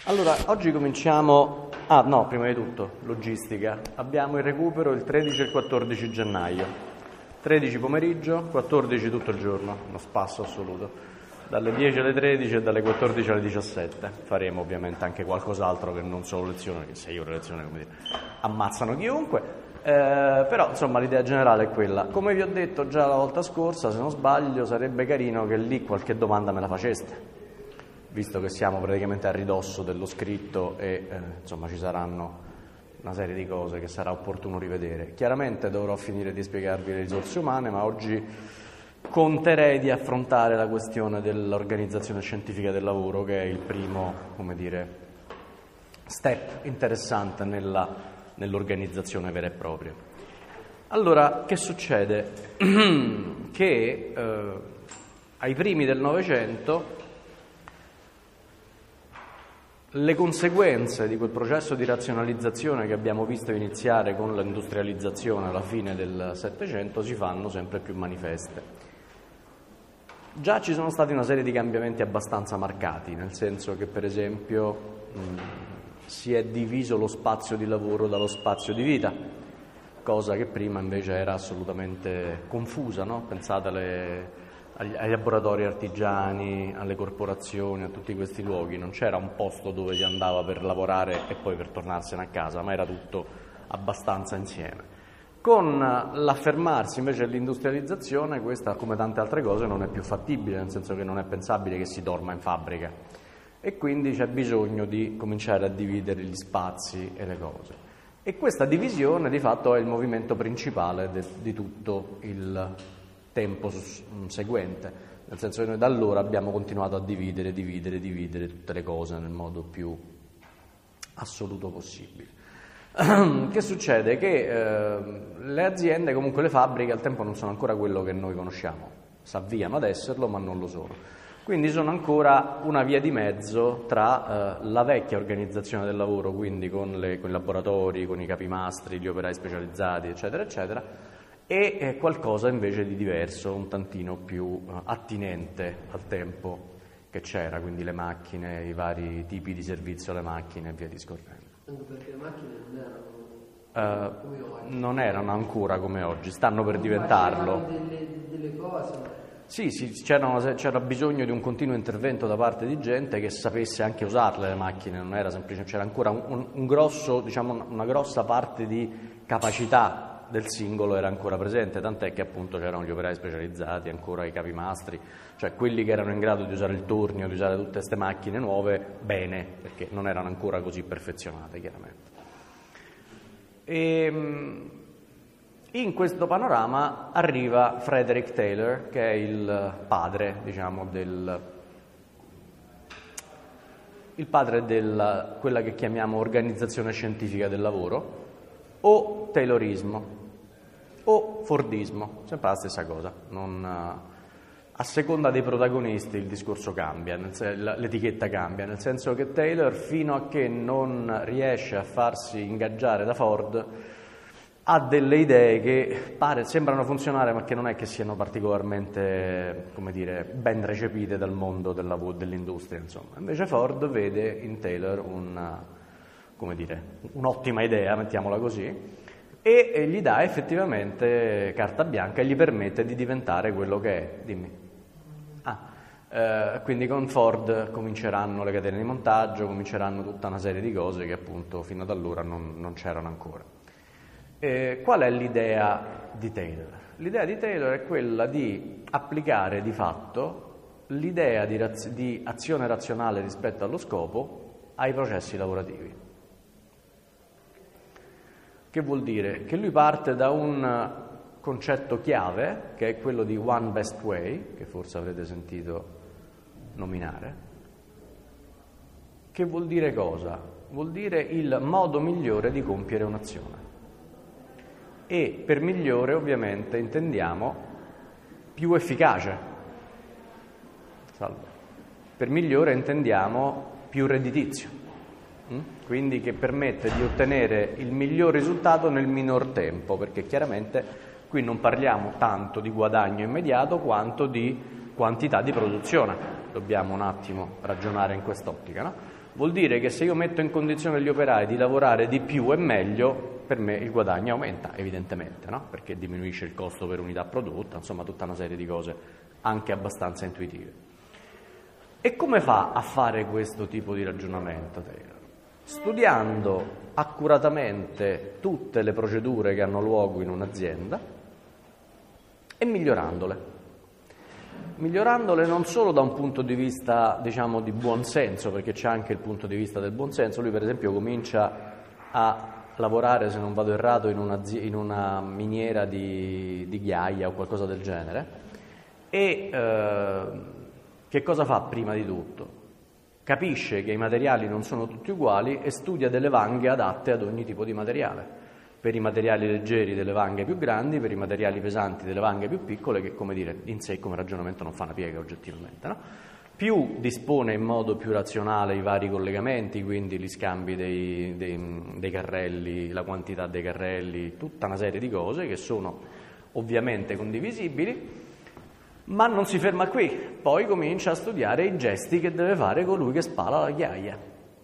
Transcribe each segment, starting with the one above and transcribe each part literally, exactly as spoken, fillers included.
Allora, oggi cominciamo... Ah, no, prima di tutto, logistica. Abbiamo il recupero il tredici e il quattordici gennaio. tredici pomeriggio, quattordici tutto il giorno, uno spasso assoluto. Dalle dieci alle tredici e dalle quattordici alle diciassette. Faremo ovviamente anche qualcos'altro che non solo lezioni, perché se io le lezioni, come dire, ammazzano chiunque. Eh, però, insomma, l'idea generale è quella. Come vi ho detto già la volta scorsa, se non sbaglio, sarebbe carino che lì qualche domanda me la faceste, visto che siamo praticamente a ridosso dello scritto e eh, insomma ci saranno una serie di cose che sarà opportuno rivedere. Chiaramente dovrò finire di spiegarvi le risorse umane, ma oggi conterei di affrontare la questione dell'organizzazione scientifica del lavoro, che è il primo, come dire, step interessante nella, nell'organizzazione vera e propria. Allora, che succede? che eh, ai primi del Novecento le conseguenze di quel processo di razionalizzazione che abbiamo visto iniziare con l'industrializzazione alla fine del Settecento si fanno sempre più manifeste. Già ci sono stati una serie di cambiamenti abbastanza marcati, nel senso che per esempio mh, si è diviso lo spazio di lavoro dallo spazio di vita, cosa che prima invece era assolutamente confusa, no? Pensate alle... ai laboratori artigiani, alle corporazioni, a tutti questi luoghi. Non c'era un posto dove si andava per lavorare e poi per tornarsene a casa, ma era tutto abbastanza insieme. Con l'affermarsi invece dell'industrializzazione, questa, come tante altre cose, non è più fattibile, nel senso che non è pensabile che si dorma in fabbrica e quindi c'è bisogno di cominciare a dividere gli spazi e le cose. E questa divisione di fatto è il movimento principale de, di tutto il tempo seguente, nel senso che noi da allora abbiamo continuato a dividere, dividere, dividere tutte le cose nel modo più assoluto possibile. Che succede? Che eh, le aziende, comunque le fabbriche, al tempo non sono ancora quello che noi conosciamo, s'avviano ad esserlo ma non lo sono, quindi sono ancora una via di mezzo tra eh, la vecchia organizzazione del lavoro, quindi con, le, con i laboratori, con i capimastri, gli operai specializzati, eccetera, eccetera, e qualcosa invece di diverso, un tantino più uh, attinente al tempo che c'era, quindi le macchine, i vari tipi di servizio alle macchine e via discorrendo. Anche perché le macchine non erano uh, come oggi. Non erano ancora come oggi, stanno per diventarlo. Delle, delle cose, ma... Sì, sì, c'era, c'era bisogno di un continuo intervento da parte di gente che sapesse anche usarle le macchine, non era semplice, c'era ancora un, un, un grosso, diciamo, una grossa parte di capacità del singolo era ancora presente, tant'è che appunto c'erano gli operai specializzati, ancora i capimastri, cioè quelli che erano in grado di usare il tornio, di usare tutte queste macchine nuove, bene, perché non erano ancora così perfezionate chiaramente. E in questo panorama arriva Frederick Taylor, che è il padre, diciamo, del il padre della quella che chiamiamo organizzazione scientifica del lavoro, o Taylorismo, o Fordismo, sempre la stessa cosa. Non, a seconda dei protagonisti il discorso cambia, nel sen- l'etichetta cambia, nel senso che Taylor, fino a che non riesce a farsi ingaggiare da Ford, ha delle idee che pare, sembrano funzionare, ma che non è che siano particolarmente, come dire, ben recepite dal mondo del lavoro, dell'industria, insomma. Invece Ford vede in Taylor un, come dire, un'ottima idea, mettiamola così, e, e gli dà effettivamente carta bianca e gli permette di diventare quello che è. Dimmi. Ah, eh, quindi con Ford cominceranno le catene di montaggio, cominceranno tutta una serie di cose che appunto fino ad allora non, non c'erano ancora. Eh, qual è l'idea di Taylor? L'idea di Taylor è quella di applicare di fatto l'idea di, raz- di azione razionale rispetto allo scopo ai processi lavorativi. Che vuol dire? Che lui parte da un concetto chiave, che è quello di one best way, che forse avrete sentito nominare. Che vuol dire cosa? Vuol dire il modo migliore di compiere un'azione. E per migliore ovviamente intendiamo più efficace. Salve. Per migliore intendiamo più redditizio. Quindi che permette di ottenere il miglior risultato nel minor tempo, perché chiaramente qui non parliamo tanto di guadagno immediato quanto di quantità di produzione. Dobbiamo un attimo ragionare in quest'ottica, no? vuol dire che se io metto in condizione gli operai di lavorare di più e meglio, per me il guadagno aumenta, evidentemente, no? Perché diminuisce il costo per unità prodotta, insomma tutta una serie di cose anche abbastanza intuitive. E come fa a fare questo tipo di ragionamento Taylor? Studiando accuratamente tutte le procedure che hanno luogo in un'azienda e migliorandole. Migliorandole non solo da un punto di vista, diciamo, di buonsenso, perché c'è anche il punto di vista del buonsenso. Lui, per esempio, comincia a lavorare, se non vado errato, in una, in una miniera di, di ghiaia o qualcosa del genere. E eh, che cosa fa prima di tutto? Capisce che i materiali non sono tutti uguali e studia delle vanghe adatte ad ogni tipo di materiale. Per i materiali leggeri delle vanghe più grandi, per i materiali pesanti delle vanghe più piccole, che, come dire, in sé come ragionamento non fa una piega oggettivamente, no? Più dispone in modo più razionale i vari collegamenti, quindi gli scambi dei, dei, dei carrelli, la quantità dei carrelli, tutta una serie di cose che sono ovviamente condivisibili, ma non si ferma qui, poi comincia a studiare i gesti che deve fare colui che spala la ghiaia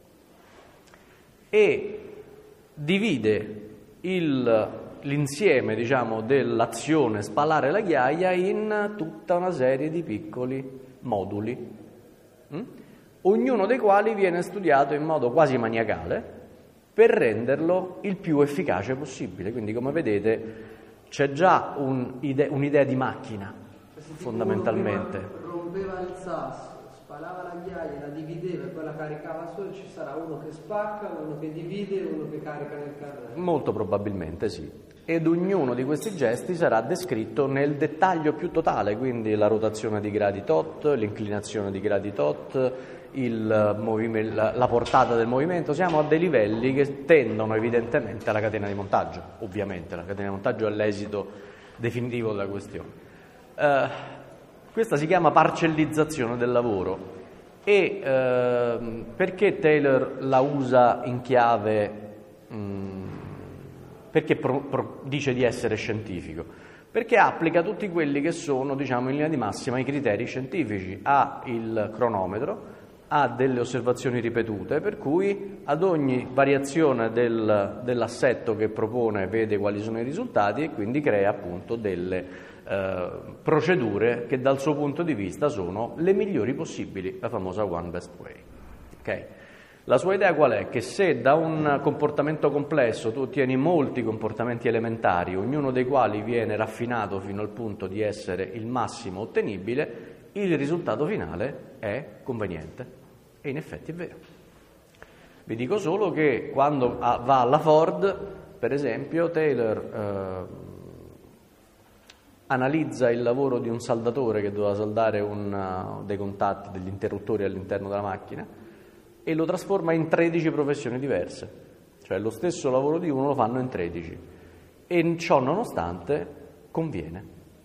e divide il, l'insieme, diciamo, dell'azione spalare la ghiaia in tutta una serie di piccoli moduli, mm? ognuno dei quali viene studiato in modo quasi maniacale per renderlo il più efficace possibile. Quindi, come vedete, c'è già un ide- un'idea di macchina, fondamentalmente. Rompeva il sasso, spalava la ghiaia, la divideva e poi la caricava su, e ci sarà uno che spacca, uno che divide e uno che carica nel carrello. Molto probabilmente sì. Ed ognuno di questi gesti sarà descritto nel dettaglio più totale, quindi la rotazione di gradi tot, l'inclinazione di gradi tot, il movimento, la, la portata del movimento. Siamo a dei livelli che tendono evidentemente alla catena di montaggio. Ovviamente la catena di montaggio è l'esito definitivo della questione. Uh, questa si chiama parcellizzazione del lavoro e uh, perché Taylor la usa in chiave, um, perché pro, pro, dice di essere scientifico? Perché applica tutti quelli che sono, diciamo, in linea di massima i criteri scientifici, ha il cronometro, ha delle osservazioni ripetute, per cui ad ogni variazione del, dell'assetto che propone vede quali sono i risultati e quindi crea appunto delle Eh, procedure che dal suo punto di vista sono le migliori possibili, la famosa one best way. Okay? La sua idea qual è? Che se da un comportamento complesso tu ottieni molti comportamenti elementari, ognuno dei quali viene raffinato fino al punto di essere il massimo ottenibile, il risultato finale è conveniente. E in effetti è vero. Vi dico solo che quando va alla Ford, per esempio, Taylor eh, analizza il lavoro di un saldatore che doveva saldare un, dei contatti, degli interruttori all'interno della macchina e lo trasforma in tredici professioni diverse, cioè lo stesso lavoro di uno lo fanno in tredici e ciò nonostante conviene.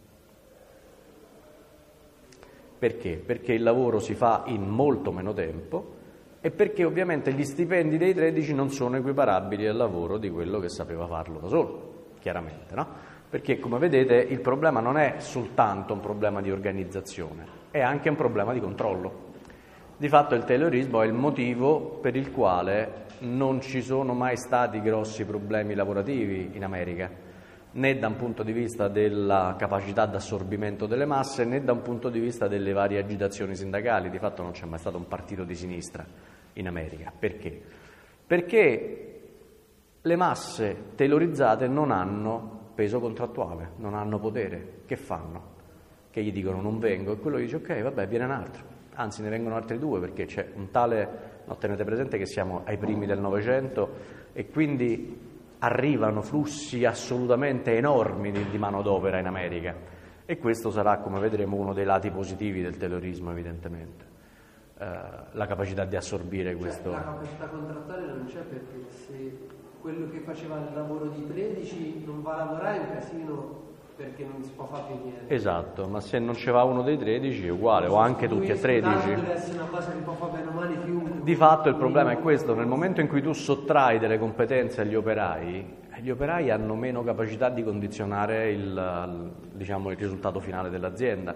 Perché? Perché il lavoro si fa in molto meno tempo e perché ovviamente gli stipendi dei tredici non sono equiparabili al lavoro di quello che sapeva farlo da solo, chiaramente, no? Perché, come vedete, il problema non è soltanto un problema di organizzazione, è anche un problema di controllo. Di fatto il Taylorismo è il motivo per il quale non ci sono mai stati grossi problemi lavorativi in America, né da un punto di vista della capacità d'assorbimento delle masse, né da un punto di vista delle varie agitazioni sindacali. Di fatto non c'è mai stato un partito di sinistra in America. Perché? Perché le masse taylorizzate non hanno peso contrattuale, non hanno potere. Che fanno? Che gli dicono non vengo e quello dice ok, vabbè, viene un altro, anzi ne vengono altri due perché c'è un tale, no, tenete presente che siamo ai primi del Novecento e quindi arrivano flussi assolutamente enormi di, di manodopera in America e questo sarà, come vedremo, uno dei lati positivi del Taylorismo, evidentemente, eh, la capacità di assorbire questo. Cioè, la capacità contrattuale non c'è perché se quello che faceva il lavoro di tredici non va a lavorare è un casino perché non si può fare più niente. Esatto, ma se non ci va uno dei tredici è uguale, o anche tutti e tredici. Deve essere una cosa che può fare bene o male chiunque. Di fatto il problema è questo, nel momento in cui tu sottrai delle competenze agli operai, gli operai hanno meno capacità di condizionare il, diciamo, il risultato finale dell'azienda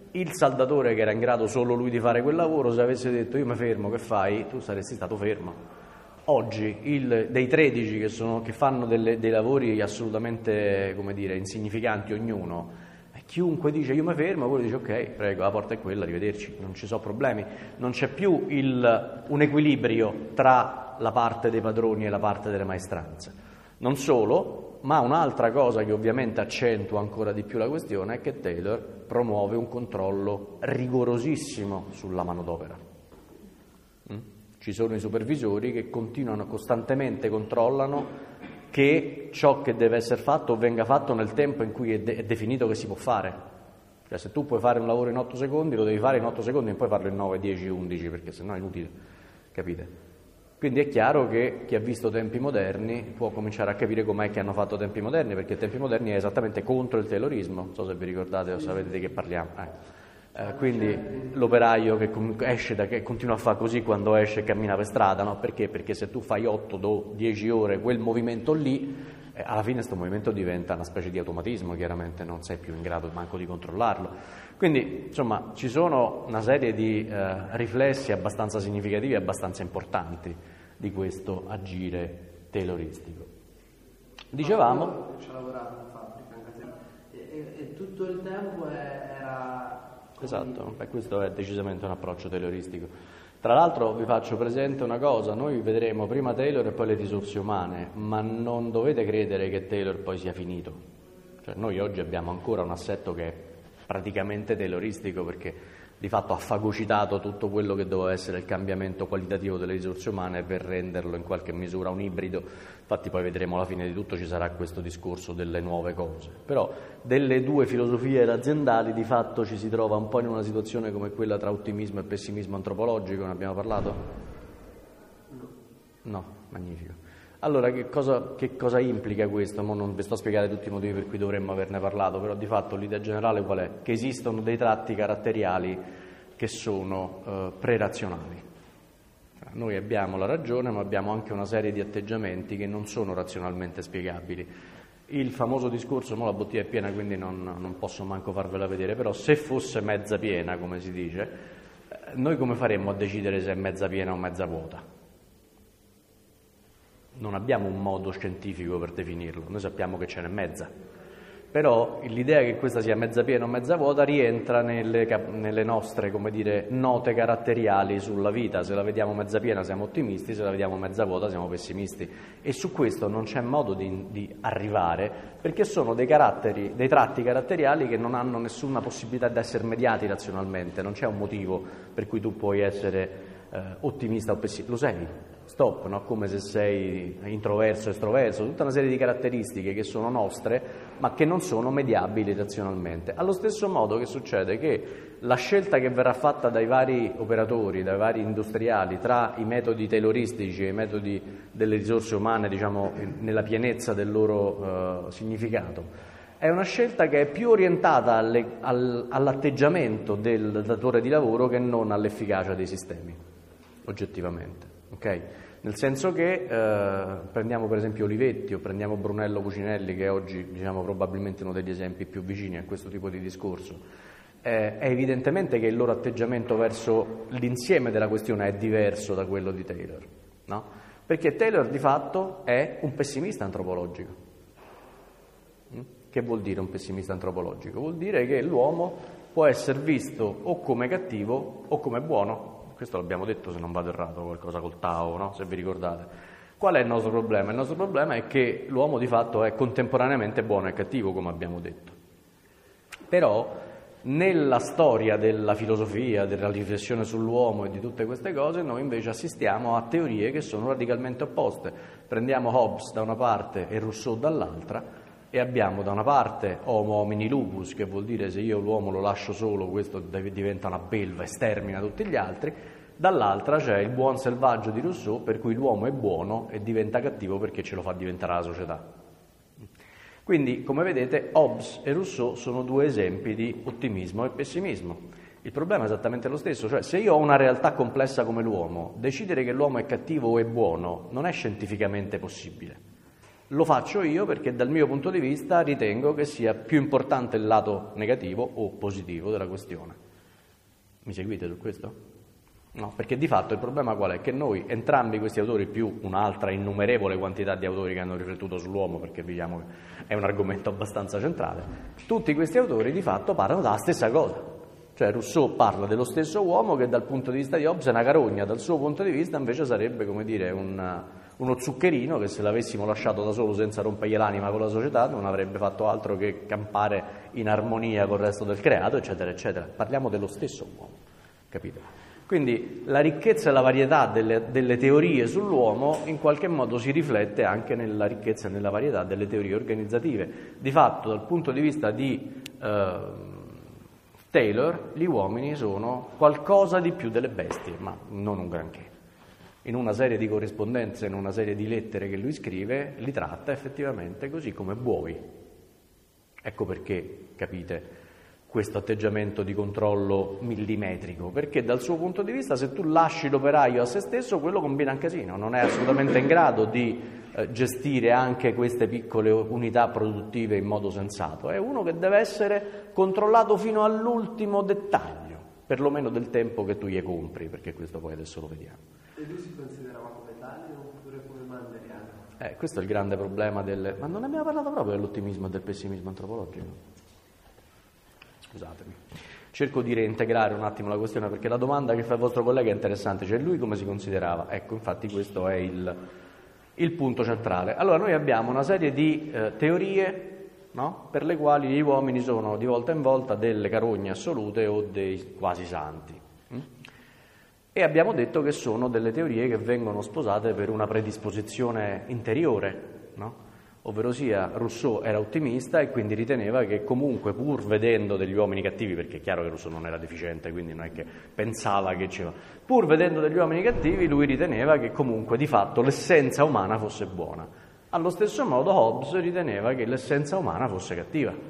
il saldatore che era in grado solo lui di fare quel lavoro, se avesse detto io mi fermo, che fai? Tu saresti stato fermo. Oggi il, dei tredici che, sono, che fanno delle, dei lavori assolutamente, come dire, insignificanti ognuno, chiunque dice io mi fermo, quello dice ok, prego, la porta è quella, arrivederci, non ci sono problemi, non c'è più il, un equilibrio tra la parte dei padroni e la parte delle maestranze. Non solo, ma un'altra cosa che ovviamente accentua ancora di più la questione è che Taylor promuove un controllo rigorosissimo sulla manodopera. Mm? Ci sono i supervisori che continuano, costantemente controllano che ciò che deve essere fatto venga fatto nel tempo in cui è, de- è definito che si può fare. Cioè se tu puoi fare un lavoro in otto secondi, lo devi fare in otto secondi e non puoi farlo in nove, dieci, undici, perché sennò è inutile, capite? Quindi è chiaro che chi ha visto tempi moderni può cominciare a capire com'è che hanno fatto tempi moderni, perché tempi moderni è esattamente contro il Taylorismo, non so se vi ricordate o sapete di che parliamo. Eh. Eh, quindi l'operaio che esce da, che continua a fare così quando esce e cammina per strada, no? Perché? Perché se tu fai otto dieci ore quel movimento lì, eh, alla fine questo movimento diventa una specie di automatismo, chiaramente non sei più in grado manco di controllarlo. Quindi insomma ci sono una serie di eh, riflessi abbastanza significativi e abbastanza importanti di questo agire tayloristico. Dicevamo... Ci ho lavorato in fabbrica anche se, e, e, e tutto il tempo era... Esatto, e questo è decisamente un approccio tayloristico. Tra l'altro vi faccio presente una cosa, noi vedremo prima Taylor e poi le risorse umane, ma non dovete credere che Taylor poi sia finito. Cioè noi oggi abbiamo ancora un assetto che è praticamente tayloristico, perché di fatto ha fagocitato tutto quello che doveva essere il cambiamento qualitativo delle risorse umane per renderlo in qualche misura un ibrido. Infatti poi vedremo alla fine di tutto ci sarà questo discorso delle nuove cose. Però delle due filosofie aziendali di fatto ci si trova un po' in una situazione come quella tra ottimismo e pessimismo antropologico, ne abbiamo parlato? No. No, magnifico. Allora che cosa, che cosa implica questo? Mo non vi sto a spiegare tutti i motivi per cui dovremmo averne parlato, però di fatto l'idea generale qual è? Che esistono dei tratti caratteriali che sono eh, pre-razionali. Noi abbiamo la ragione, ma abbiamo anche una serie di atteggiamenti che non sono razionalmente spiegabili. Il famoso discorso, mo la bottiglia è piena quindi non, non posso manco farvela vedere, però se fosse mezza piena, come si dice, eh, noi come faremmo a decidere se è mezza piena o mezza vuota? Non abbiamo un modo scientifico per definirlo, noi sappiamo che ce n'è mezza, però l'idea che questa sia mezza piena o mezza vuota rientra nelle, nelle nostre, come dire, note caratteriali sulla vita. Se la vediamo mezza piena siamo ottimisti, se la vediamo mezza vuota siamo pessimisti, e su questo non c'è modo di, di arrivare, perché sono dei caratteri, dei tratti caratteriali che non hanno nessuna possibilità di essere mediati razionalmente. Non c'è un motivo per cui tu puoi essere eh, ottimista o pessimista, lo sei. Stop, no? Come se sei introverso, estroverso, tutta una serie di caratteristiche che sono nostre ma che non sono mediabili razionalmente. Allo stesso modo che succede che la scelta che verrà fatta dai vari operatori, dai vari industriali tra i metodi tayloristici e i metodi delle risorse umane, diciamo nella pienezza del loro uh, significato, è una scelta che è più orientata alle, al, all'atteggiamento del datore di lavoro che non all'efficacia dei sistemi, oggettivamente. Okay? Nel senso che eh, prendiamo per esempio Olivetti o prendiamo Brunello Cucinelli, che è oggi diciamo probabilmente uno degli esempi più vicini a questo tipo di discorso, eh, è evidentemente che il loro atteggiamento verso l'insieme della questione è diverso da quello di Taylor, no? Perché Taylor di fatto è un pessimista antropologico. Mm? Che vuol dire un pessimista antropologico? Vuol dire che l'uomo può essere visto o come cattivo o come buono. Questo l'abbiamo detto, se non vado errato, qualcosa col Tao, no? Se vi ricordate. Qual è il nostro problema? Il nostro problema è che l'uomo di fatto è contemporaneamente buono e cattivo, come abbiamo detto. Però nella storia della filosofia, della riflessione sull'uomo e di tutte queste cose, noi invece assistiamo a teorie che sono radicalmente opposte. Prendiamo Hobbes da una parte e Rousseau dall'altra, e abbiamo da una parte Homo homini lupus, che vuol dire se io l'uomo lo lascio solo questo diventa una belva e stermina tutti gli altri, dall'altra c'è il buon selvaggio di Rousseau, per cui l'uomo è buono e diventa cattivo perché ce lo fa diventare la società. Quindi, come vedete, Hobbes e Rousseau sono due esempi di ottimismo e pessimismo. Il problema è esattamente lo stesso, cioè se io ho una realtà complessa come l'uomo, decidere che l'uomo è cattivo o è buono non è scientificamente possibile. Lo faccio io perché dal mio punto di vista ritengo che sia più importante il lato negativo o positivo della questione. Mi seguite su questo? No, perché di fatto il problema qual è? Che noi, entrambi questi autori, più un'altra innumerevole quantità di autori che hanno riflettuto sull'uomo, perché diciamo che è un argomento abbastanza centrale, tutti questi autori di fatto parlano della stessa cosa. Cioè Rousseau parla dello stesso uomo che dal punto di vista di Hobbes è una carogna, dal suo punto di vista invece sarebbe, come dire, un, uno zuccherino che se l'avessimo lasciato da solo senza rompergli l'anima con la società non avrebbe fatto altro che campare in armonia col resto del creato, eccetera, eccetera. Parliamo dello stesso uomo, capite? Quindi la ricchezza e la varietà delle, delle teorie sull'uomo in qualche modo si riflette anche nella ricchezza e nella varietà delle teorie organizzative. Di fatto, dal punto di vista di eh, Taylor, gli uomini sono qualcosa di più delle bestie, ma non un granché. In una serie di corrispondenze, in una serie di lettere che lui scrive, li tratta effettivamente così come buoi. Ecco perché, capite, questo atteggiamento di controllo millimetrico, perché dal suo punto di vista se tu lasci l'operaio a se stesso, quello combina un casino, non è assolutamente in grado di eh, gestire anche queste piccole unità produttive in modo sensato, è uno che deve essere controllato fino all'ultimo dettaglio, perlomeno del tempo che tu gli compri, perché questo poi adesso lo vediamo. E lui si considerava come tale oppure come manderiano? Eh, questo è il grande problema del... Ma non abbiamo parlato proprio dell'ottimismo e del pessimismo antropologico? Scusatemi. Cerco di reintegrare un attimo la questione perché la domanda che fa il vostro collega è interessante, cioè lui come si considerava? Ecco, infatti questo è il, il punto centrale. Allora noi abbiamo una serie di eh, teorie, no? Per le quali gli uomini sono di volta in volta delle carogne assolute o dei quasi santi. Mm? E abbiamo detto che sono delle teorie che vengono sposate per una predisposizione interiore, no? Ovvero sia Rousseau era ottimista e quindi riteneva che comunque pur vedendo degli uomini cattivi, perché è chiaro che Rousseau non era deficiente, quindi non è che pensava che c'era, pur vedendo degli uomini cattivi lui riteneva che comunque di fatto l'essenza umana fosse buona. Allo stesso modo Hobbes riteneva che l'essenza umana fosse cattiva.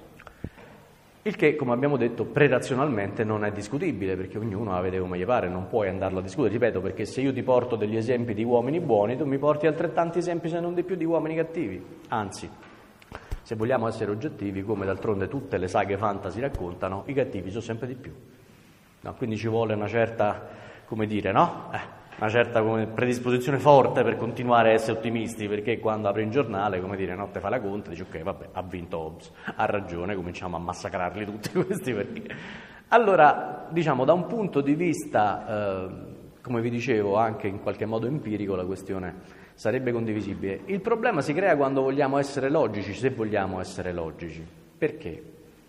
Il che, come abbiamo detto, prerazionalmente non è discutibile, perché ognuno la vede come gli pare, non puoi andarlo a discutere, ripeto, perché se io ti porto degli esempi di uomini buoni, tu mi porti altrettanti esempi, se non di più, di uomini cattivi. Anzi, se vogliamo essere oggettivi, come d'altronde tutte le saghe fantasy raccontano, i cattivi sono sempre di più. No, quindi ci vuole una certa, come dire, no? Eh. Una certa come, predisposizione forte per continuare a essere ottimisti, perché quando apri un giornale, come dire, no, te fa la conta, dici ok, vabbè, ha vinto Hobbes, ha ragione, cominciamo a massacrarli tutti questi perché. Allora, diciamo, da un punto di vista, eh, come vi dicevo, anche in qualche modo empirico, la questione sarebbe condivisibile. Il problema si crea quando vogliamo essere logici, se vogliamo essere logici. Perché?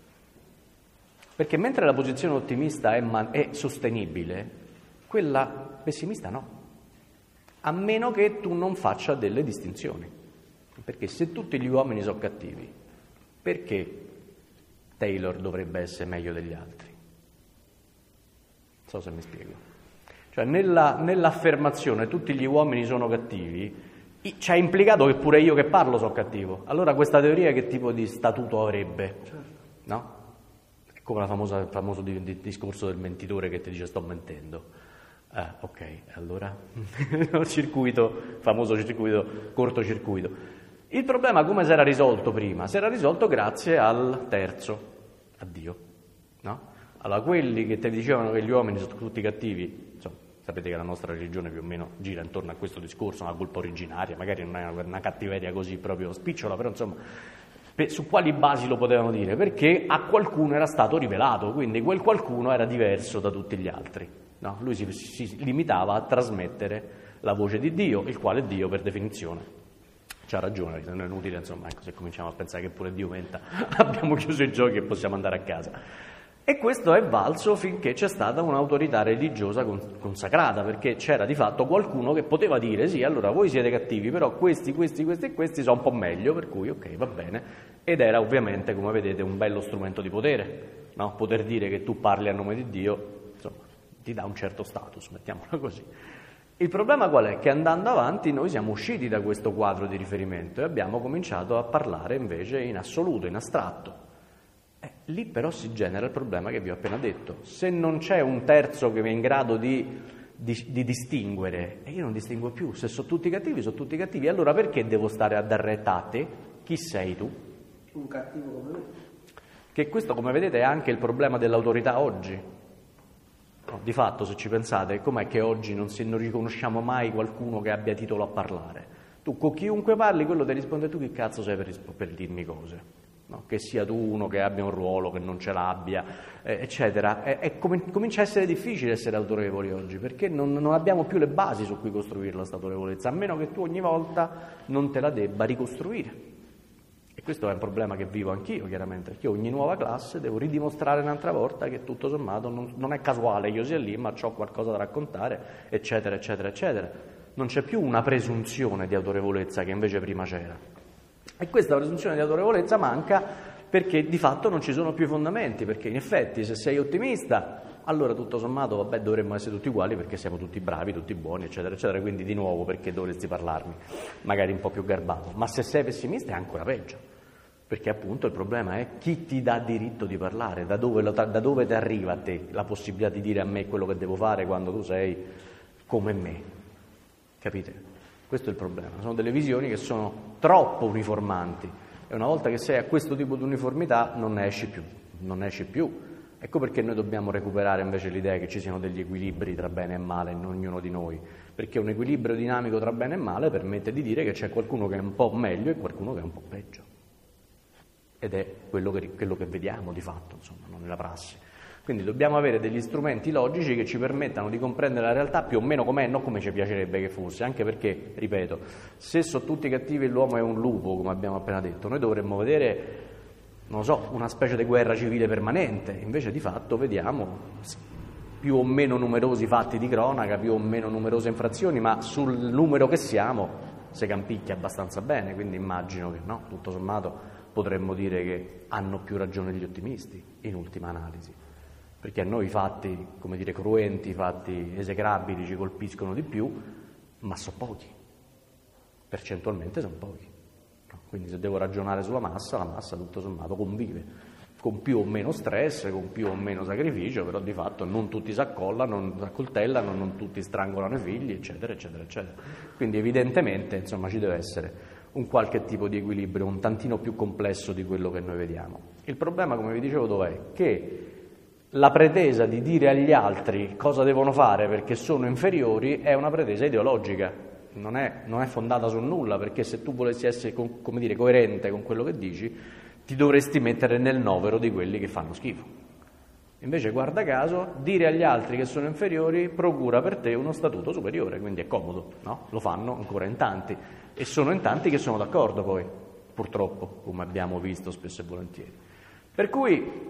Perché mentre la posizione ottimista è, man- è sostenibile, quella pessimista no, a meno che tu non faccia delle distinzioni, perché se tutti gli uomini sono cattivi, perché Taylor dovrebbe essere meglio degli altri? Non so se mi spiego. Cioè nella, nell'affermazione tutti gli uomini sono cattivi, c'è implicato che pure io che parlo sono cattivo. Allora questa teoria che tipo di statuto avrebbe? No? È come la famosa, il famoso di, di, discorso del mentitore che ti dice sto mentendo. Ah, ok, allora circuito, famoso circuito, cortocircuito. Il problema come si era risolto prima? Si era risolto grazie al terzo, a Dio, no? Allora quelli che ti dicevano che gli uomini sono tutti cattivi, insomma, sapete che la nostra religione più o meno gira intorno a questo discorso, una colpa originaria, magari non è una, una cattiveria così proprio spicciola, però insomma, per, su quali basi lo potevano dire? Perché a qualcuno era stato rivelato, quindi quel qualcuno era diverso da tutti gli altri. No, lui si, si limitava a trasmettere la voce di Dio, il quale Dio per definizione c'ha ragione, perché non è inutile, insomma, ecco, se cominciamo a pensare che pure Dio menta, abbiamo chiuso i giochi e possiamo andare a casa. E questo è valso finché c'è stata un'autorità religiosa consacrata, perché c'era di fatto qualcuno che poteva dire sì, allora voi siete cattivi, però questi, questi, questi e questi sono un po' meglio, per cui ok, va bene. Ed era ovviamente, come vedete, un bello strumento di potere, no? Poter dire che tu parli a nome di Dio, insomma, ti dà un certo status, mettiamola così. Il problema qual è? Che andando avanti noi siamo usciti da questo quadro di riferimento e abbiamo cominciato a parlare invece in assoluto, in astratto. Eh, lì però si genera il problema che vi ho appena detto. Se non c'è un terzo che è in grado di di, di distinguere, e io non distingo più, se sono tutti cattivi, sono tutti cattivi, allora perché devo stare a dar retta a te? Chi sei tu? Un cattivo come me. Che questo, come vedete, è anche il problema dell'autorità oggi. No, di fatto, se ci pensate, com'è che oggi non, si, non riconosciamo mai qualcuno che abbia titolo a parlare? Tu con chiunque parli, quello ti risponde: tu chi cazzo sei per, risp- per dirmi cose? No, che sia tu uno che abbia un ruolo, che non ce l'abbia, eh, eccetera. E, e com- comincia a essere difficile essere autorevoli oggi, perché non, non abbiamo più le basi su cui costruire la autorevolezza, a meno che tu ogni volta non te la debba ricostruire. E questo è un problema che vivo anch'io, chiaramente, perché ogni nuova classe devo ridimostrare un'altra volta che tutto sommato non, non è casuale che io sia lì, ma ho qualcosa da raccontare, eccetera, eccetera, eccetera. Non c'è più una presunzione di autorevolezza che invece prima c'era. E questa presunzione di autorevolezza manca perché di fatto non ci sono più fondamenti, perché in effetti se sei ottimista, allora tutto sommato vabbè, dovremmo essere tutti uguali perché siamo tutti bravi, tutti buoni, eccetera, eccetera, quindi di nuovo perché dovresti parlarmi magari un po' più garbato. Ma se sei pessimista è ancora peggio, perché appunto il problema è chi ti dà diritto di parlare, da dove, da dove ti arriva a te la possibilità di dire a me quello che devo fare quando tu sei come me, capite? Questo è il problema, sono delle visioni che sono troppo uniformanti e una volta che sei a questo tipo di uniformità non ne esci più, non ne esci più. Ecco perché noi dobbiamo recuperare invece l'idea che ci siano degli equilibri tra bene e male in ognuno di noi, perché un equilibrio dinamico tra bene e male permette di dire che c'è qualcuno che è un po' meglio e qualcuno che è un po' peggio. Ed è quello che, quello che vediamo di fatto, insomma, non nella prassi. Quindi dobbiamo avere degli strumenti logici che ci permettano di comprendere la realtà più o meno com'è, non come ci piacerebbe che fosse, anche perché, ripeto, se sono tutti cattivi e l'uomo è un lupo, come abbiamo appena detto, noi dovremmo vedere, non lo so, una specie di guerra civile permanente, invece di fatto vediamo più o meno numerosi fatti di cronaca, più o meno numerose infrazioni, ma sul numero che siamo si campicchia abbastanza bene, quindi immagino che no, tutto sommato potremmo dire che hanno più ragione gli ottimisti, in ultima analisi. Perché a noi i fatti, come dire, cruenti, i fatti esecrabili ci colpiscono di più, ma sono pochi, percentualmente sono pochi. No? Quindi se devo ragionare sulla massa, la massa tutto sommato convive, con più o meno stress, con più o meno sacrificio, però di fatto non tutti si accollano, non si accoltellano, non tutti strangolano i figli, eccetera, eccetera, eccetera. Quindi evidentemente, insomma, ci deve essere un qualche tipo di equilibrio, un tantino più complesso di quello che noi vediamo. Il problema, come vi dicevo, dov'è? Che la pretesa di dire agli altri cosa devono fare perché sono inferiori è una pretesa ideologica, non è, non è fondata su nulla, perché se tu volessi essere, come dire, coerente con quello che dici, ti dovresti mettere nel novero di quelli che fanno schifo. Invece, guarda caso, dire agli altri che sono inferiori procura per te uno statuto superiore, quindi è comodo, no? Lo fanno ancora in tanti, e sono in tanti che sono d'accordo poi, purtroppo, come abbiamo visto spesso e volentieri. Per cui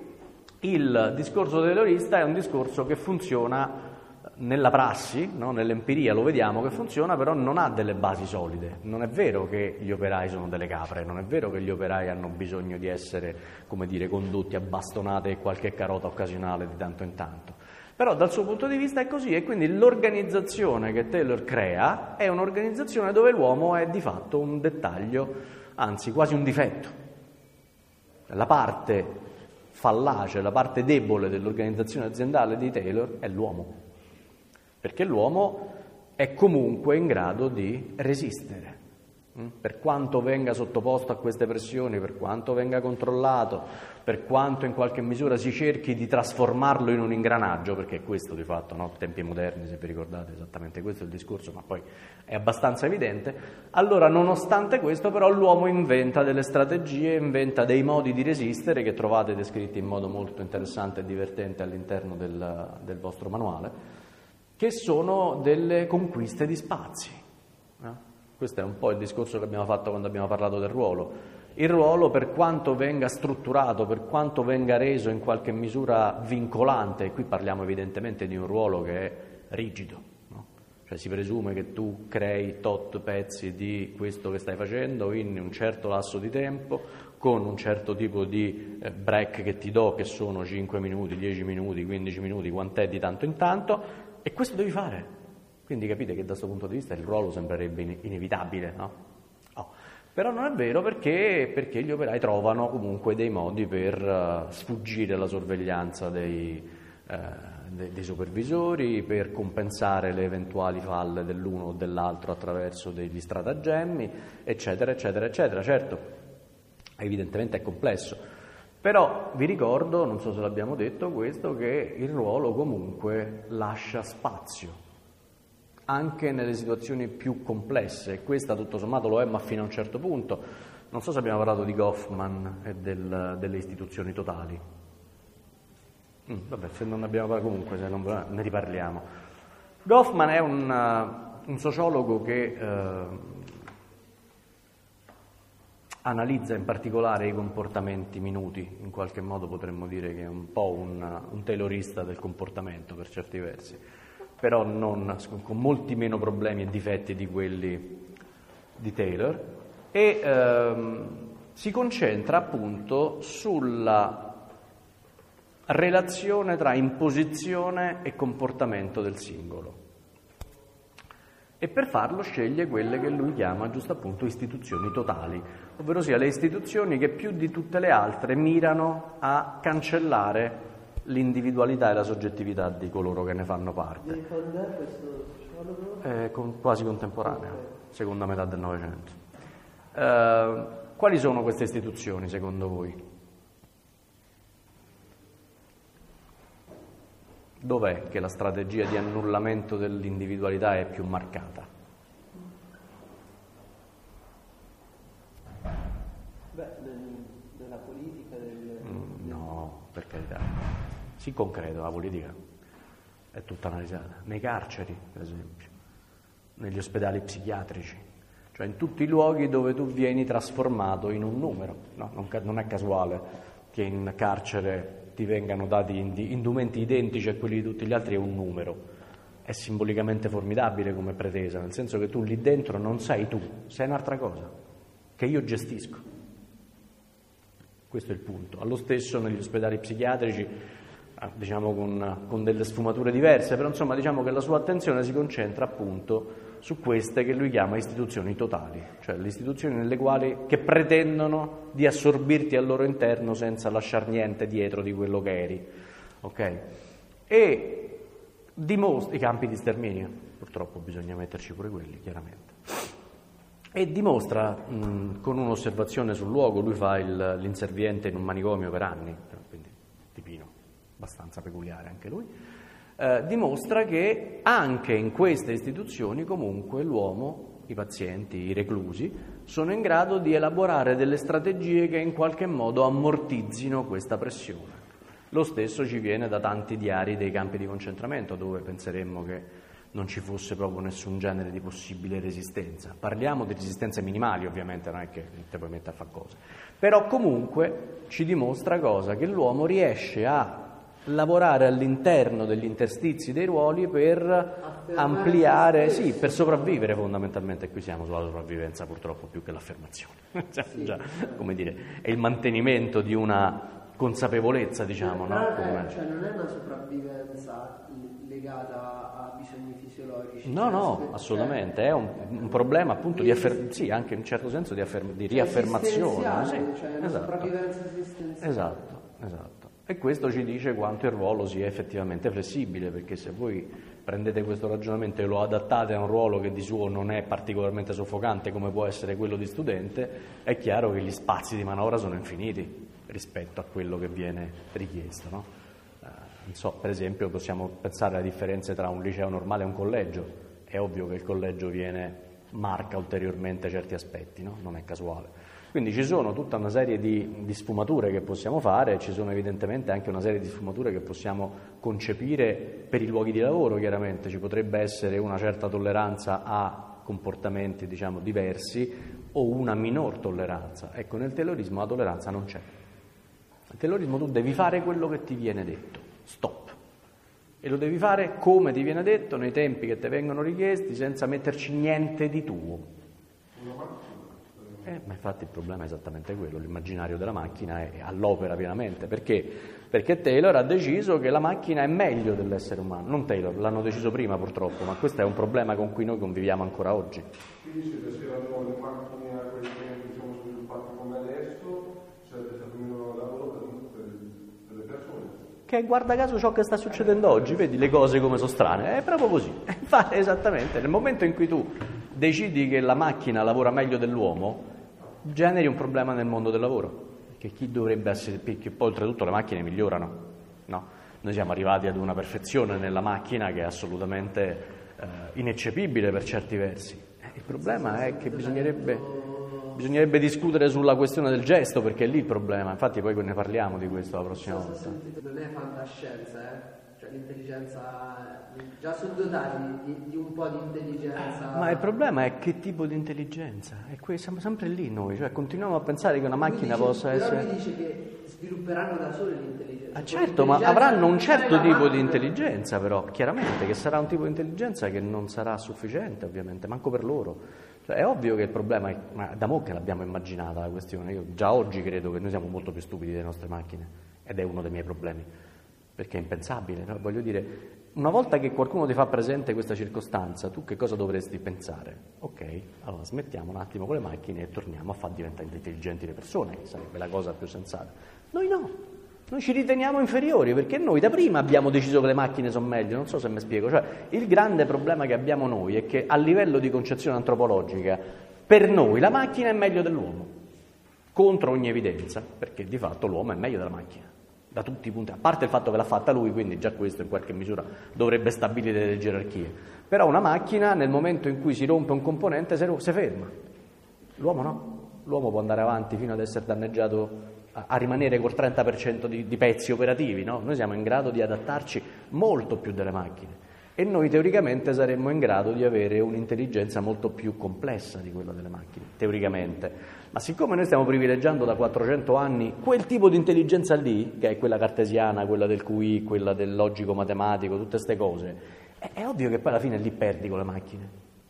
il discorso dell'eroista è un discorso che funziona nella prassi, no? Nell'empiria lo vediamo che funziona, però non ha delle basi solide. Non è vero che gli operai sono delle capre, non è vero che gli operai hanno bisogno di essere, come dire, condotti a bastonate e qualche carota occasionale di tanto in tanto. Però dal suo punto di vista è così, e quindi l'organizzazione che Taylor crea è un'organizzazione dove l'uomo è di fatto un dettaglio, anzi quasi un difetto. La parte fallace, la parte debole dell'organizzazione aziendale di Taylor è l'uomo, perché l'uomo è comunque in grado di resistere, per quanto venga sottoposto a queste pressioni, per quanto venga controllato, per quanto in qualche misura si cerchi di trasformarlo in un ingranaggio, perché è questo di fatto, no? Tempi moderni, se vi ricordate, esattamente questo è il discorso, ma poi è abbastanza evidente. Allora, nonostante questo, però, l'uomo inventa delle strategie, inventa dei modi di resistere che trovate descritti in modo molto interessante e divertente all'interno del, del vostro manuale, che sono delle conquiste di spazi. Eh? Questo è un po' il discorso che abbiamo fatto quando abbiamo parlato del ruolo. Il ruolo, per quanto venga strutturato, per quanto venga reso in qualche misura vincolante, e qui parliamo evidentemente di un ruolo che è rigido, no? Cioè si presume che tu crei tot pezzi di questo che stai facendo in un certo lasso di tempo, con un certo tipo di break che ti do, che sono cinque minuti, dieci minuti, quindici minuti, quant'è di tanto in tanto, e questo devi fare. Quindi capite che da questo punto di vista il ruolo sembrerebbe inevitabile, no? Oh. Però non è vero, perché, perché gli operai trovano comunque dei modi per uh, sfuggire alla sorveglianza dei, uh, de, dei supervisori, per compensare le eventuali falle dell'uno o dell'altro attraverso degli stratagemmi, eccetera, eccetera, eccetera. Certo, evidentemente è complesso, però vi ricordo, non so se l'abbiamo detto questo, che il ruolo comunque lascia spazio anche nelle situazioni più complesse, e questa tutto sommato lo è, ma fino a un certo punto. Non so se abbiamo parlato di Goffman e del, delle istituzioni totali. Mm, vabbè, se non ne abbiamo parlato, comunque se non ne riparliamo. Goffman è un, uh, un sociologo che uh, analizza in particolare i comportamenti minuti, in qualche modo potremmo dire che è un po' un, un taylorista del comportamento per certi versi, però non, con molti meno problemi e difetti di quelli di Taylor, e ehm, si concentra appunto sulla relazione tra imposizione e comportamento del singolo, e per farlo sceglie quelle che lui chiama giusto appunto istituzioni totali, ovvero sia le istituzioni che più di tutte le altre mirano a cancellare l'individualità e la soggettività di coloro che ne fanno parte. Di quando è questo sociologo? È con, quasi contemporaneo, seconda metà del Novecento. Eh, quali sono queste istituzioni secondo voi? Dov'è che la strategia di annullamento dell'individualità è più marcata? Beh, nella politica del... Mm, no, per carità. Sì, concreto, la politica è tutta analizzata. Nei carceri, per esempio, negli ospedali psichiatrici, cioè in tutti i luoghi dove tu vieni trasformato in un numero. No, non, non è casuale che in carcere ti vengano dati indumenti identici a quelli di tutti gli altri, è un numero. È simbolicamente formidabile come pretesa, nel senso che tu lì dentro non sei tu, sei un'altra cosa che io gestisco. Questo è il punto. Allo stesso negli ospedali psichiatrici, diciamo con, con delle sfumature diverse, però insomma diciamo che la sua attenzione si concentra appunto su queste che lui chiama istituzioni totali, cioè le istituzioni nelle quali che pretendono di assorbirti al loro interno senza lasciar niente dietro di quello che eri, ok? E dimostra i campi di sterminio, purtroppo bisogna metterci pure quelli, chiaramente. E dimostra mh, con un'osservazione sul luogo, lui fa il, l'inserviente in un manicomio per anni, quindi tipino, abbastanza peculiare anche lui, eh, dimostra che anche in queste istituzioni comunque l'uomo, i pazienti, i reclusi, sono in grado di elaborare delle strategie che in qualche modo ammortizzino questa pressione. Lo stesso ci viene da tanti diari dei campi di concentramento, dove penseremmo che non ci fosse proprio nessun genere di possibile resistenza. Parliamo di resistenze minimali, ovviamente, non è che te puoi mettere a fare cose. Però comunque ci dimostra cosa? Che l'uomo riesce a lavorare all'interno degli interstizi dei ruoli per ampliare, sì, per sopravvivere fondamentalmente. Qui siamo sulla sopravvivenza purtroppo più che l'affermazione. Cioè, sì, già, come dire, è il mantenimento di una consapevolezza, diciamo, cioè, no? È, Come... cioè non è una sopravvivenza legata a bisogni fisiologici. No, no, assolutamente, è un, un problema appunto di affer- sì, anche in un certo senso di, affer- di riaffermazione. Sì, cioè una esatto. sopravvivenza esistenziale. Esatto, esatto. E questo ci dice quanto il ruolo sia effettivamente flessibile, perché se voi prendete questo ragionamento e lo adattate a un ruolo che di suo non è particolarmente soffocante come può essere quello di studente, è chiaro che gli spazi di manovra sono infiniti rispetto a quello che viene richiesto, no? Uh, non so, per esempio possiamo pensare alle differenze tra un liceo normale e un collegio. È ovvio che il collegio viene marca ulteriormente certi aspetti, no? Non è casuale. Quindi ci sono tutta una serie di, di sfumature che possiamo fare, ci sono evidentemente anche una serie di sfumature che possiamo concepire per i luoghi di lavoro, chiaramente. Ci potrebbe essere una certa tolleranza a comportamenti, diciamo, diversi o una minor tolleranza. Ecco, nel taylorismo la tolleranza non c'è. Nel taylorismo tu devi fare quello che ti viene detto, stop. E lo devi fare come ti viene detto, nei tempi che ti vengono richiesti, senza metterci niente di tuo. Eh, ma infatti il problema è esattamente quello, l'immaginario della macchina è all'opera pienamente. Perché? Perché Taylor ha deciso che la macchina è meglio dell'essere umano. Non Taylor, l'hanno deciso prima purtroppo, ma questo è un problema con cui noi conviviamo ancora oggi. Quindi se facevano le macchine a quelli che diciamo sviluppate come adesso, sarebbe stato meno lavoro per, per, per le persone. che è guarda caso ciò che sta succedendo oggi, vedi le cose come sono strane, è proprio così. Infatti, esattamente, nel momento in cui tu decidi che la macchina lavora meglio dell'uomo, generi un problema nel mondo del lavoro, perché chi dovrebbe essere, perché poi oltretutto le macchine migliorano, no? Noi siamo arrivati ad una perfezione nella macchina che è assolutamente eh, ineccepibile per certi versi. Il problema è che bisognerebbe... Bisognerebbe discutere sulla questione del gesto, perché è lì il problema. Infatti poi ne parliamo di questo la prossima volta. Non è fantascienza, eh? Cioè l'intelligenza, già sono dotati di, di un po' di intelligenza. Ma il problema è che tipo di intelligenza? E que- siamo sempre lì noi, cioè continuiamo a pensare che una macchina dice, possa però essere... Però lui dice che svilupperanno da soli l'intelligenza. Ah, certo, ma avranno un certo tipo di intelligenza, però, chiaramente, che sarà un tipo di intelligenza che non sarà sufficiente, ovviamente, manco per loro. Cioè, è ovvio che il problema è, ma da mo' che l'abbiamo immaginata la questione, io già oggi credo che noi siamo molto più stupidi delle nostre macchine, ed è uno dei miei problemi, perché è impensabile, no? Voglio dire, una volta che qualcuno ti fa presente questa circostanza, tu che cosa dovresti pensare? Ok, allora smettiamo un attimo con le macchine e torniamo a far diventare intelligenti le persone, che sarebbe la cosa più sensata. Noi no. Noi ci riteniamo inferiori perché noi da prima abbiamo deciso che le macchine sono meglio, non so se mi spiego. Cioè, il grande problema che abbiamo noi è che a livello di concezione antropologica, per noi la macchina è meglio dell'uomo, contro ogni evidenza, perché di fatto l'uomo è meglio della macchina, da tutti i punti, a parte il fatto che l'ha fatta lui, quindi già questo in qualche misura dovrebbe stabilire delle gerarchie. Però una macchina nel momento in cui si rompe un componente si ferma, l'uomo no, l'uomo può andare avanti fino ad essere danneggiato, a rimanere col trenta per cento di, di pezzi operativi, no? Noi siamo in grado di adattarci molto più delle macchine e noi teoricamente saremmo in grado di avere un'intelligenza molto più complessa di quella delle macchine, teoricamente. Ma siccome noi stiamo privilegiando da quattrocento anni quel tipo di intelligenza lì, che è quella cartesiana, quella del Q I, quella del logico matematico, tutte queste cose, è, è ovvio che poi alla fine lì perdi con le macchine.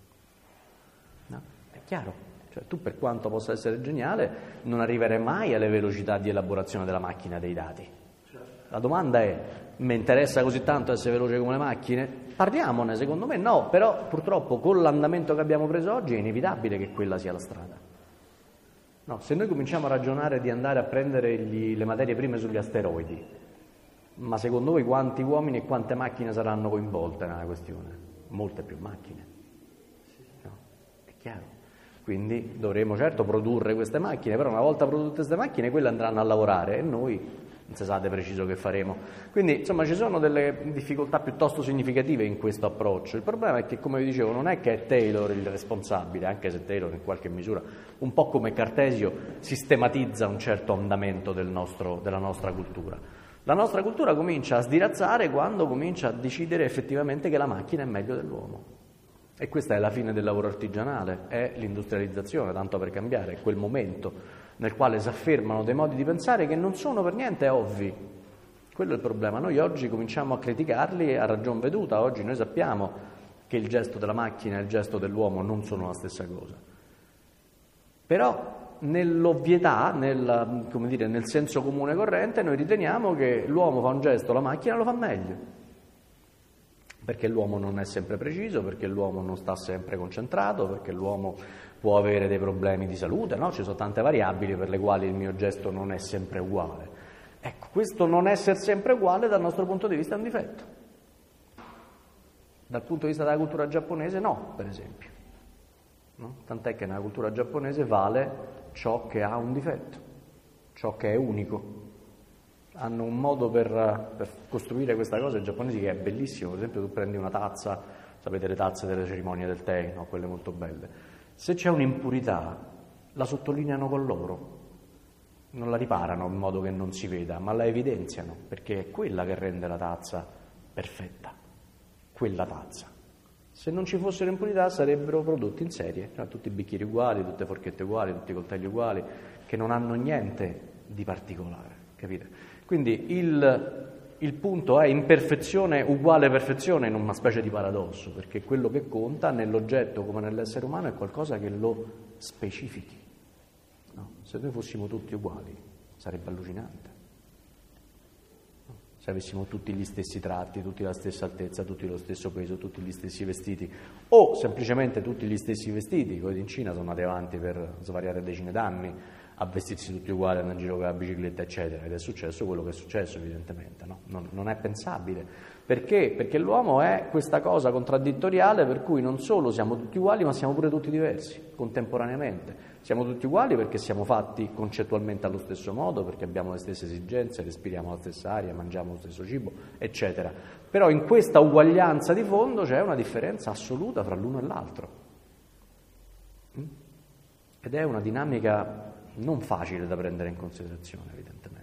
No? È chiaro. Cioè, tu per quanto possa essere geniale non arriverai mai alle velocità di elaborazione della macchina dei dati. La domanda è, mi interessa così tanto essere veloce come le macchine? Parliamone, secondo me no, però purtroppo con l'andamento che abbiamo preso oggi è inevitabile che quella sia la strada. No, se noi cominciamo a ragionare di andare a prendere gli, le materie prime sugli asteroidi, ma secondo voi quanti uomini e quante macchine saranno coinvolte nella questione? Molte più macchine. No, è chiaro. Quindi dovremo certo produrre queste macchine, però una volta prodotte queste macchine quelle andranno a lavorare e noi non si sa di preciso che faremo. Quindi insomma ci sono delle difficoltà piuttosto significative in questo approccio. Il problema è che, come vi dicevo, non è che è Taylor il responsabile, anche se Taylor in qualche misura, un po' come Cartesio, sistematizza un certo andamento del nostro, della nostra cultura. La nostra cultura comincia a sdirazzare quando comincia a decidere effettivamente che la macchina è meglio dell'uomo. E questa è la fine del lavoro artigianale, è l'industrializzazione, tanto per cambiare, è quel momento nel quale si affermano dei modi di pensare che non sono per niente ovvi. Quello è il problema. Noi oggi cominciamo a criticarli a ragion veduta, oggi noi sappiamo che il gesto della macchina e il gesto dell'uomo non sono la stessa cosa. Però nell'ovvietà, nel, come dire, nel senso comune corrente, noi riteniamo che l'uomo fa un gesto, la macchina lo fa meglio. Perché l'uomo non è sempre preciso, perché l'uomo non sta sempre concentrato, perché l'uomo può avere dei problemi di salute, no? Ci sono tante variabili per le quali il mio gesto non è sempre uguale. Ecco, questo non essere sempre uguale dal nostro punto di vista è un difetto. Dal punto di vista della cultura giapponese no, per esempio. No? Tant'è che nella cultura giapponese vale ciò che ha un difetto, ciò che è unico. Hanno un modo per, per costruire questa cosa i giapponesi che è bellissimo. Per esempio tu prendi una tazza, sapete le tazze delle cerimonie del tè, no? Quelle molto belle. Se c'è un'impurità la sottolineano con l'oro, non la riparano in modo che non si veda, ma la evidenziano, perché è quella che rende la tazza perfetta, quella tazza. Se non ci fossero impurità sarebbero prodotti in serie, cioè tutti i bicchieri uguali, tutte le forchette uguali, tutti i coltelli uguali, che non hanno niente di particolare, capite? Quindi il, il punto è imperfezione uguale perfezione in una specie di paradosso, perché quello che conta nell'oggetto come nell'essere umano è qualcosa che lo specifichi. No? Se noi fossimo tutti uguali sarebbe allucinante. No? Se avessimo tutti gli stessi tratti, tutti la stessa altezza, tutti lo stesso peso, tutti gli stessi vestiti, o semplicemente tutti gli stessi vestiti, quelli in Cina sono andati avanti per svariate decine d'anni, a vestirsi tutti uguali, andare in giro con la bicicletta, eccetera, ed è successo quello che è successo, evidentemente, no? non, non è pensabile. Perché? Perché l'uomo è questa cosa contraddittoriale per cui non solo siamo tutti uguali, ma siamo pure tutti diversi, contemporaneamente. Siamo tutti uguali perché siamo fatti concettualmente allo stesso modo, perché abbiamo le stesse esigenze, respiriamo la stessa aria, mangiamo lo stesso cibo, eccetera. Però in questa uguaglianza di fondo c'è una differenza assoluta fra l'uno e l'altro. Ed è una dinamica non facile da prendere in considerazione, evidentemente.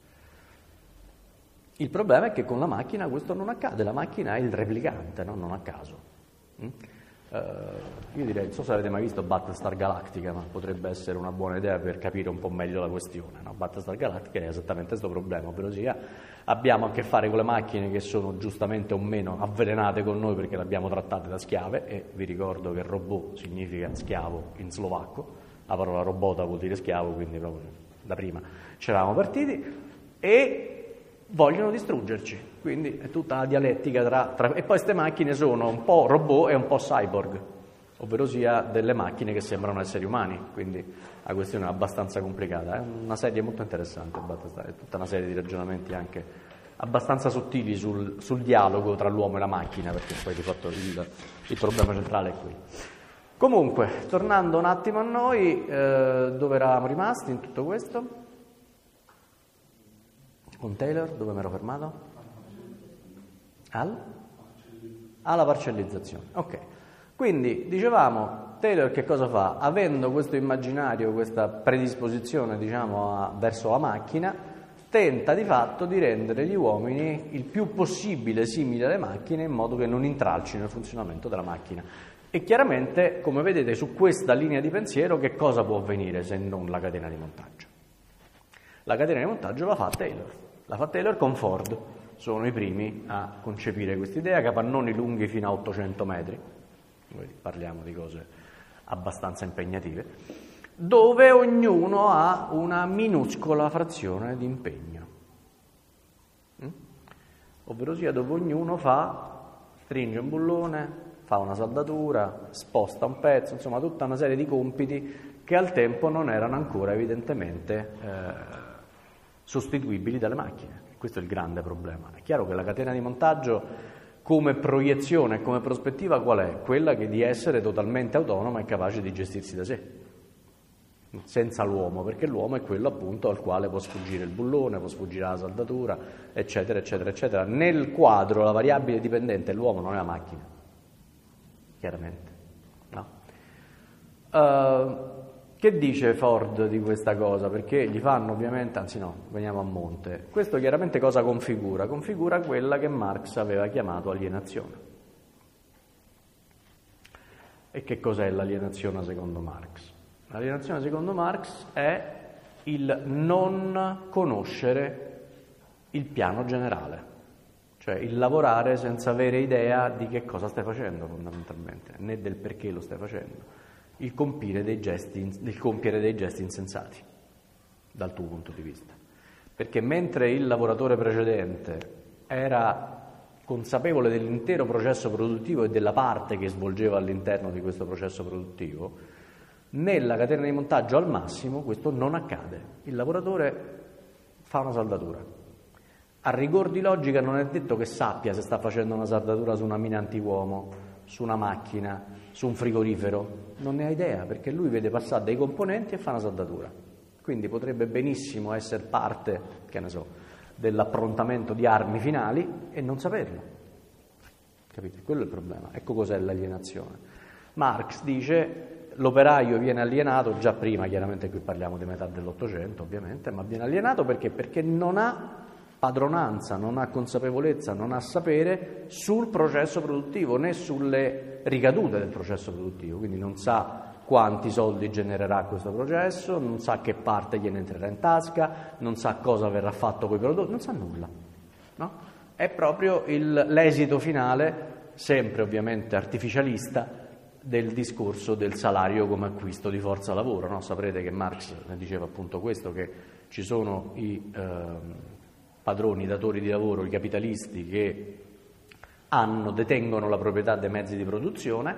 Il problema è che con la macchina questo non accade, la macchina è il replicante, no? Non a caso. Mm? Uh, io direi, non so se avete mai visto Battlestar Galactica, ma potrebbe essere una buona idea per capire un po' meglio la questione, no? Battlestar Galactica è esattamente questo problema, ovvero sia abbiamo a che fare con le macchine che sono giustamente o meno avvelenate con noi perché le abbiamo trattate da schiave, e vi ricordo che robot significa schiavo in slovacco, la parola robota vuol dire schiavo, quindi proprio da prima ci eravamo partiti, e vogliono distruggerci, quindi è tutta la dialettica tra, tra... e poi queste macchine sono un po' robot e un po' cyborg, ovvero sia delle macchine che sembrano esseri umani, quindi la questione è abbastanza complicata, è una serie molto interessante, è tutta una serie di ragionamenti anche abbastanza sottili sul, sul dialogo tra l'uomo e la macchina, perché poi di fatto il, il problema centrale è qui. Comunque, tornando un attimo a noi, eh, dove eravamo rimasti in tutto questo? Con Taylor, dove mi ero fermato? Al? Alla parcellizzazione, ok. Quindi, dicevamo, Taylor che cosa fa? Avendo questo immaginario, questa predisposizione, diciamo, a, verso la macchina, tenta di fatto di rendere gli uomini il più possibile simili alle macchine in modo che non intralcino il funzionamento della macchina. E chiaramente, come vedete, su questa linea di pensiero che cosa può avvenire se non la catena di montaggio? La catena di montaggio la fa Taylor. La fa Taylor con Ford, sono i primi a concepire questa idea, capannoni lunghi fino a ottocento metri, noi parliamo di cose abbastanza impegnative, dove ognuno ha una minuscola frazione di impegno, mm? ovvero sia dove ognuno fa, stringe un bullone, fa una saldatura, sposta un pezzo, insomma tutta una serie di compiti che al tempo non erano ancora evidentemente eh, sostituibili dalle macchine. Questo è il grande problema. È chiaro che la catena di montaggio come proiezione, come prospettiva qual è? Quella che di essere totalmente autonoma e capace di gestirsi da sé, senza l'uomo, perché l'uomo è quello appunto al quale può sfuggire il bullone, può sfuggire la saldatura, eccetera, eccetera, eccetera. Nel quadro la variabile dipendente è l'uomo, non è la macchina, chiaramente. No? Uh, Che dice Ford di questa cosa? Perché gli fanno ovviamente, anzi no, veniamo a monte. Questo chiaramente cosa configura? Configura quella che Marx aveva chiamato alienazione. E che cos'è l'alienazione secondo Marx? L'alienazione secondo Marx è il non conoscere il piano generale, cioè il lavorare senza avere idea di che cosa stai facendo fondamentalmente, né del perché lo stai facendo. Il compiere dei gesti, il compiere dei gesti insensati dal tuo punto di vista, perché mentre il lavoratore precedente era consapevole dell'intero processo produttivo e della parte che svolgeva all'interno di questo processo produttivo, nella catena di montaggio al massimo questo non accade. Il lavoratore fa una saldatura, a rigor di logica non è detto che sappia se sta facendo una saldatura su una mina antiuomo, su una macchina, su un frigorifero, non ne ha idea, perché lui vede passare dei componenti e fa una saldatura. Quindi potrebbe benissimo essere parte, che ne so, dell'approntamento di armi finali e non saperlo. Capite? Quello è il problema. Ecco cos'è l'alienazione. Marx dice l'operaio viene alienato già prima, chiaramente qui parliamo di metà dell'Ottocento ovviamente, ma viene alienato perché? Perché non ha padronanza, non ha consapevolezza, non ha sapere sul processo produttivo né sulle ricadute del processo produttivo, quindi non sa quanti soldi genererà questo processo, non sa che parte gliene entrerà in tasca, non sa cosa verrà fatto con i prodotti, non sa nulla, no? È proprio il, l'esito finale, sempre ovviamente artificialista, del discorso del salario come acquisto di forza lavoro, no? Saprete che Marx ne diceva appunto questo, che ci sono i eh, padroni, i datori di lavoro, i capitalisti che hanno, detengono la proprietà dei mezzi di produzione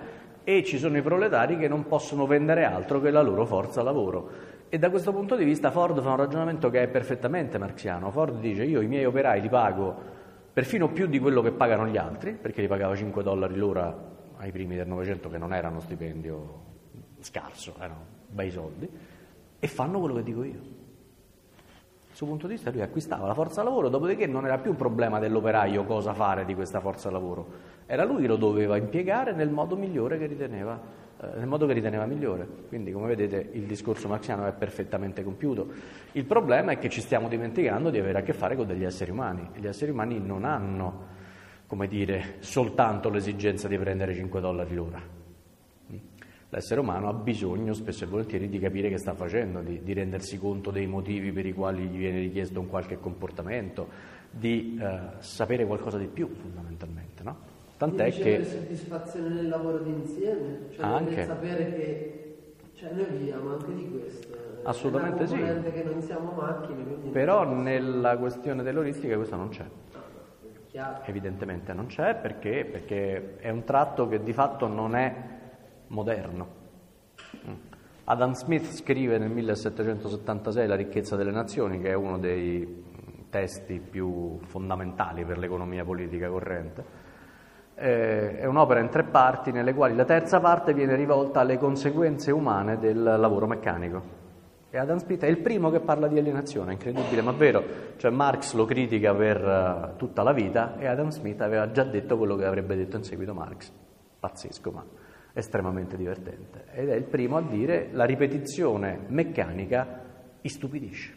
e ci sono i proletari che non possono vendere altro che la loro forza lavoro. E da questo punto di vista Ford fa un ragionamento che è perfettamente marxiano. Ford dice: io i miei operai li pago perfino più di quello che pagano gli altri, perché li pagava cinque dollari l'ora ai primi del Novecento, che non era uno stipendio scarso, erano bei soldi, e fanno quello che dico io. Dal suo punto di vista lui acquistava la forza lavoro, dopodiché non era più un problema dell'operaio cosa fare di questa forza lavoro, era lui che lo doveva impiegare nel modo migliore che riteneva, eh, nel modo che riteneva migliore. Quindi, come vedete, il discorso marxiano è perfettamente compiuto. Il problema è che ci stiamo dimenticando di avere a che fare con degli esseri umani, e gli esseri umani non hanno, come dire, soltanto l'esigenza di prendere cinque dollari l'ora. L'essere umano ha bisogno spesso e volentieri di capire che sta facendo, di, di rendersi conto dei motivi per i quali gli viene richiesto un qualche comportamento, di eh, sapere qualcosa di più fondamentalmente, no? Tant'è di che soddisfazione nel lavoro d'insieme, cioè anche nel sapere che, cioè noi viviamo anche di questo. Assolutamente sì. Che non siamo macchine, però nella questione dell'oristica questo non c'è. Chiaro. Evidentemente non c'è perché, perché è un tratto che di fatto non è moderno. Adam Smith scrive nel millesettecentosettantasei La ricchezza delle nazioni, che è uno dei testi più fondamentali per l'economia politica corrente. Eh, è un'opera in tre parti, nelle quali la terza parte viene rivolta alle conseguenze umane del lavoro meccanico. E Adam Smith è il primo che parla di alienazione, è incredibile ma vero. Cioè Marx lo critica per uh, tutta la vita e Adam Smith aveva già detto quello che avrebbe detto in seguito Marx. Pazzesco, ma estremamente divertente, ed è il primo a dire: la ripetizione meccanica istupidisce.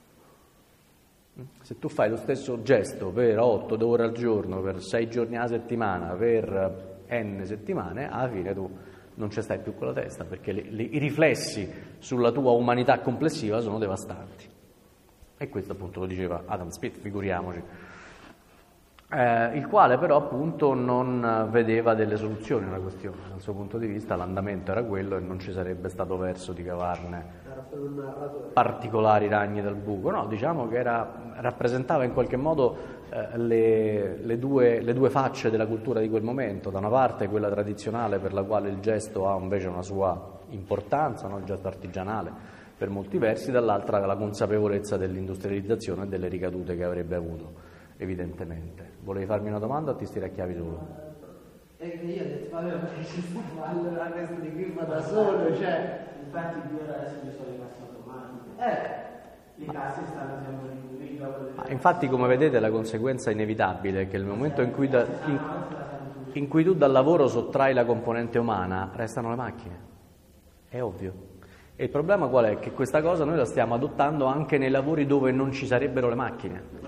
Se tu fai lo stesso gesto per otto ore al giorno, per sei giorni alla settimana, per n settimane, alla fine tu non ci stai più con la testa, perché le, le, i riflessi sulla tua umanità complessiva sono devastanti. E questo appunto lo diceva Adam Smith, figuriamoci. Eh, il quale però appunto non vedeva delle soluzioni alla questione. Dal suo punto di vista l'andamento era quello e non ci sarebbe stato verso di cavarne particolari ragni dal buco. No, diciamo che era, rappresentava in qualche modo eh, le, le, due, le due facce della cultura di quel momento. Da una parte quella tradizionale, per la quale il gesto ha invece una sua importanza, no? Il gesto artigianale per molti versi, dall'altra la consapevolezza dell'industrializzazione e delle ricadute che avrebbe avuto. Evidentemente. Volevi farmi una domanda o ti stiracchiavi solo? E io ho detto, vabbè, ma ci sta, allora questo di qui va da solo, cioè. Infatti io adesso mi sono le casse automatiche. Eh. Le casse stanno sempre in ah, infatti, come vedete, la conseguenza inevitabile è che nel momento in cui, da, in, in cui tu dal lavoro sottrai la componente umana, restano le macchine. È ovvio. E il problema qual è? Che questa cosa noi la stiamo adottando anche nei lavori dove non ci sarebbero le macchine.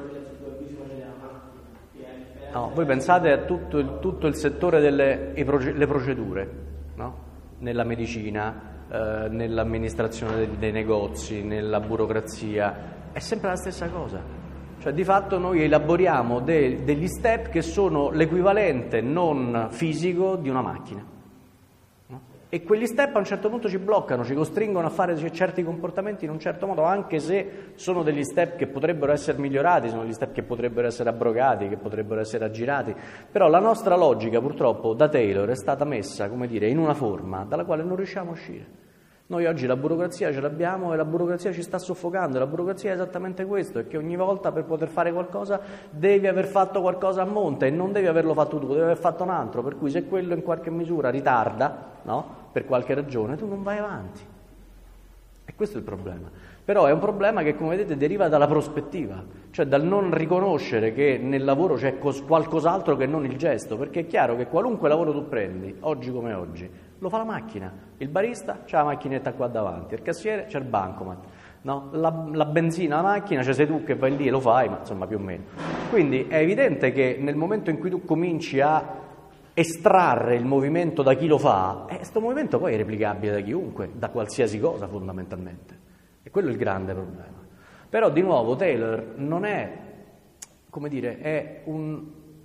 No, voi pensate a tutto il, tutto il settore delle le procedure, no? Nella medicina, eh, nell'amministrazione dei, dei negozi, nella burocrazia, è sempre la stessa cosa. Cioè di fatto noi elaboriamo de, degli step che sono l'equivalente non fisico di una macchina. E quegli step a un certo punto ci bloccano, ci costringono a fare certi comportamenti in un certo modo, anche se sono degli step che potrebbero essere migliorati, sono degli step che potrebbero essere abrogati, che potrebbero essere aggirati, però la nostra logica purtroppo da Taylor è stata messa, come dire, in una forma dalla quale non riusciamo a uscire. Noi oggi la burocrazia ce l'abbiamo e la burocrazia ci sta soffocando, e la burocrazia è esattamente questo, è che ogni volta per poter fare qualcosa devi aver fatto qualcosa a monte e non devi averlo fatto tu, devi aver fatto un altro, per cui se quello in qualche misura ritarda, no? Per qualche ragione, tu non vai avanti. E questo è il problema. Però è un problema che, come vedete, deriva dalla prospettiva, cioè dal non riconoscere che nel lavoro c'è qualcos'altro che non il gesto, perché è chiaro che qualunque lavoro tu prendi, oggi come oggi, lo fa la macchina. Il barista c'ha la macchinetta qua davanti, il cassiere c'è il bancomat, no? la, la benzina, la macchina, cioè sei tu che vai lì e lo fai, ma insomma più o meno. Quindi è evidente che nel momento in cui tu cominci a estrarre il movimento da chi lo fa, e questo movimento poi è replicabile da chiunque, da qualsiasi cosa fondamentalmente. E quello è il grande problema. Però di nuovo Taylor non è, come dire, è un,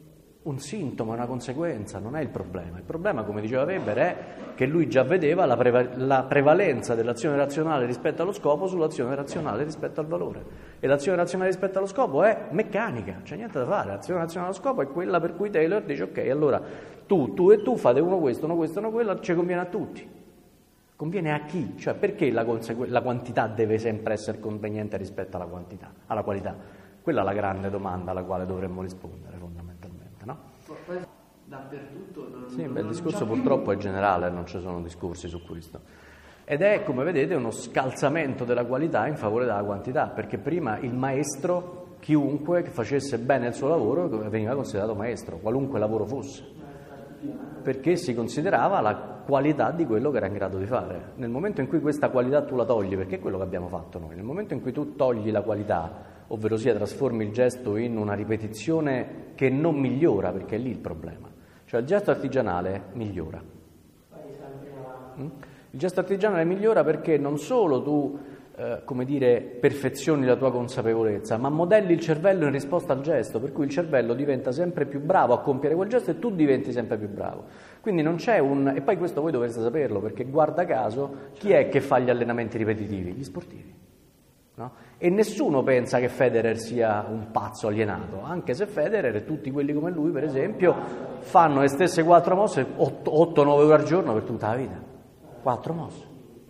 un sintomo, una conseguenza, non è il problema. Il problema, come diceva Weber, è che lui già vedeva la, preva- la prevalenza dell'azione razionale rispetto allo scopo sull'azione razionale rispetto al valore. E l'azione razionale rispetto allo scopo è meccanica, c'è niente da fare. L'azione razionale allo scopo è quella per cui Taylor dice ok, allora tu, tu e tu fate uno questo, uno questo, uno quello, ci conviene a tutti. Conviene a chi? Cioè perché la, consegu- la quantità deve sempre essere conveniente rispetto alla quantità, alla qualità? Quella è la grande domanda alla quale dovremmo rispondere fondamentalmente. No? Poi dappertutto non, sì, non, beh, il non discorso c'è purtroppo più. è generale, non ci sono discorsi su questo. Ed è, come vedete, uno scalzamento della qualità in favore della quantità, perché prima il maestro, chiunque che facesse bene il suo lavoro, veniva considerato maestro, qualunque lavoro fosse, perché si considerava la qualità di quello che era in grado di fare. Nel momento in cui questa qualità tu la togli, perché è quello che abbiamo fatto noi, nel momento in cui tu togli la qualità, ovvero sia trasformi il gesto in una ripetizione che non migliora, perché è lì il problema. Cioè il gesto artigianale migliora. Mm? Il gesto artigianale migliora perché non solo tu, eh, come dire, perfezioni la tua consapevolezza, ma modelli il cervello in risposta al gesto, per cui il cervello diventa sempre più bravo a compiere quel gesto e tu diventi sempre più bravo. Quindi non c'è un... E poi questo voi dovreste saperlo, perché guarda caso, chi è che fa gli allenamenti ripetitivi? Gli sportivi. No? E nessuno pensa che Federer sia un pazzo alienato, anche se Federer e tutti quelli come lui, per esempio, fanno le stesse quattro mosse otto nove ore al giorno per tutta la vita. Quattro mosse.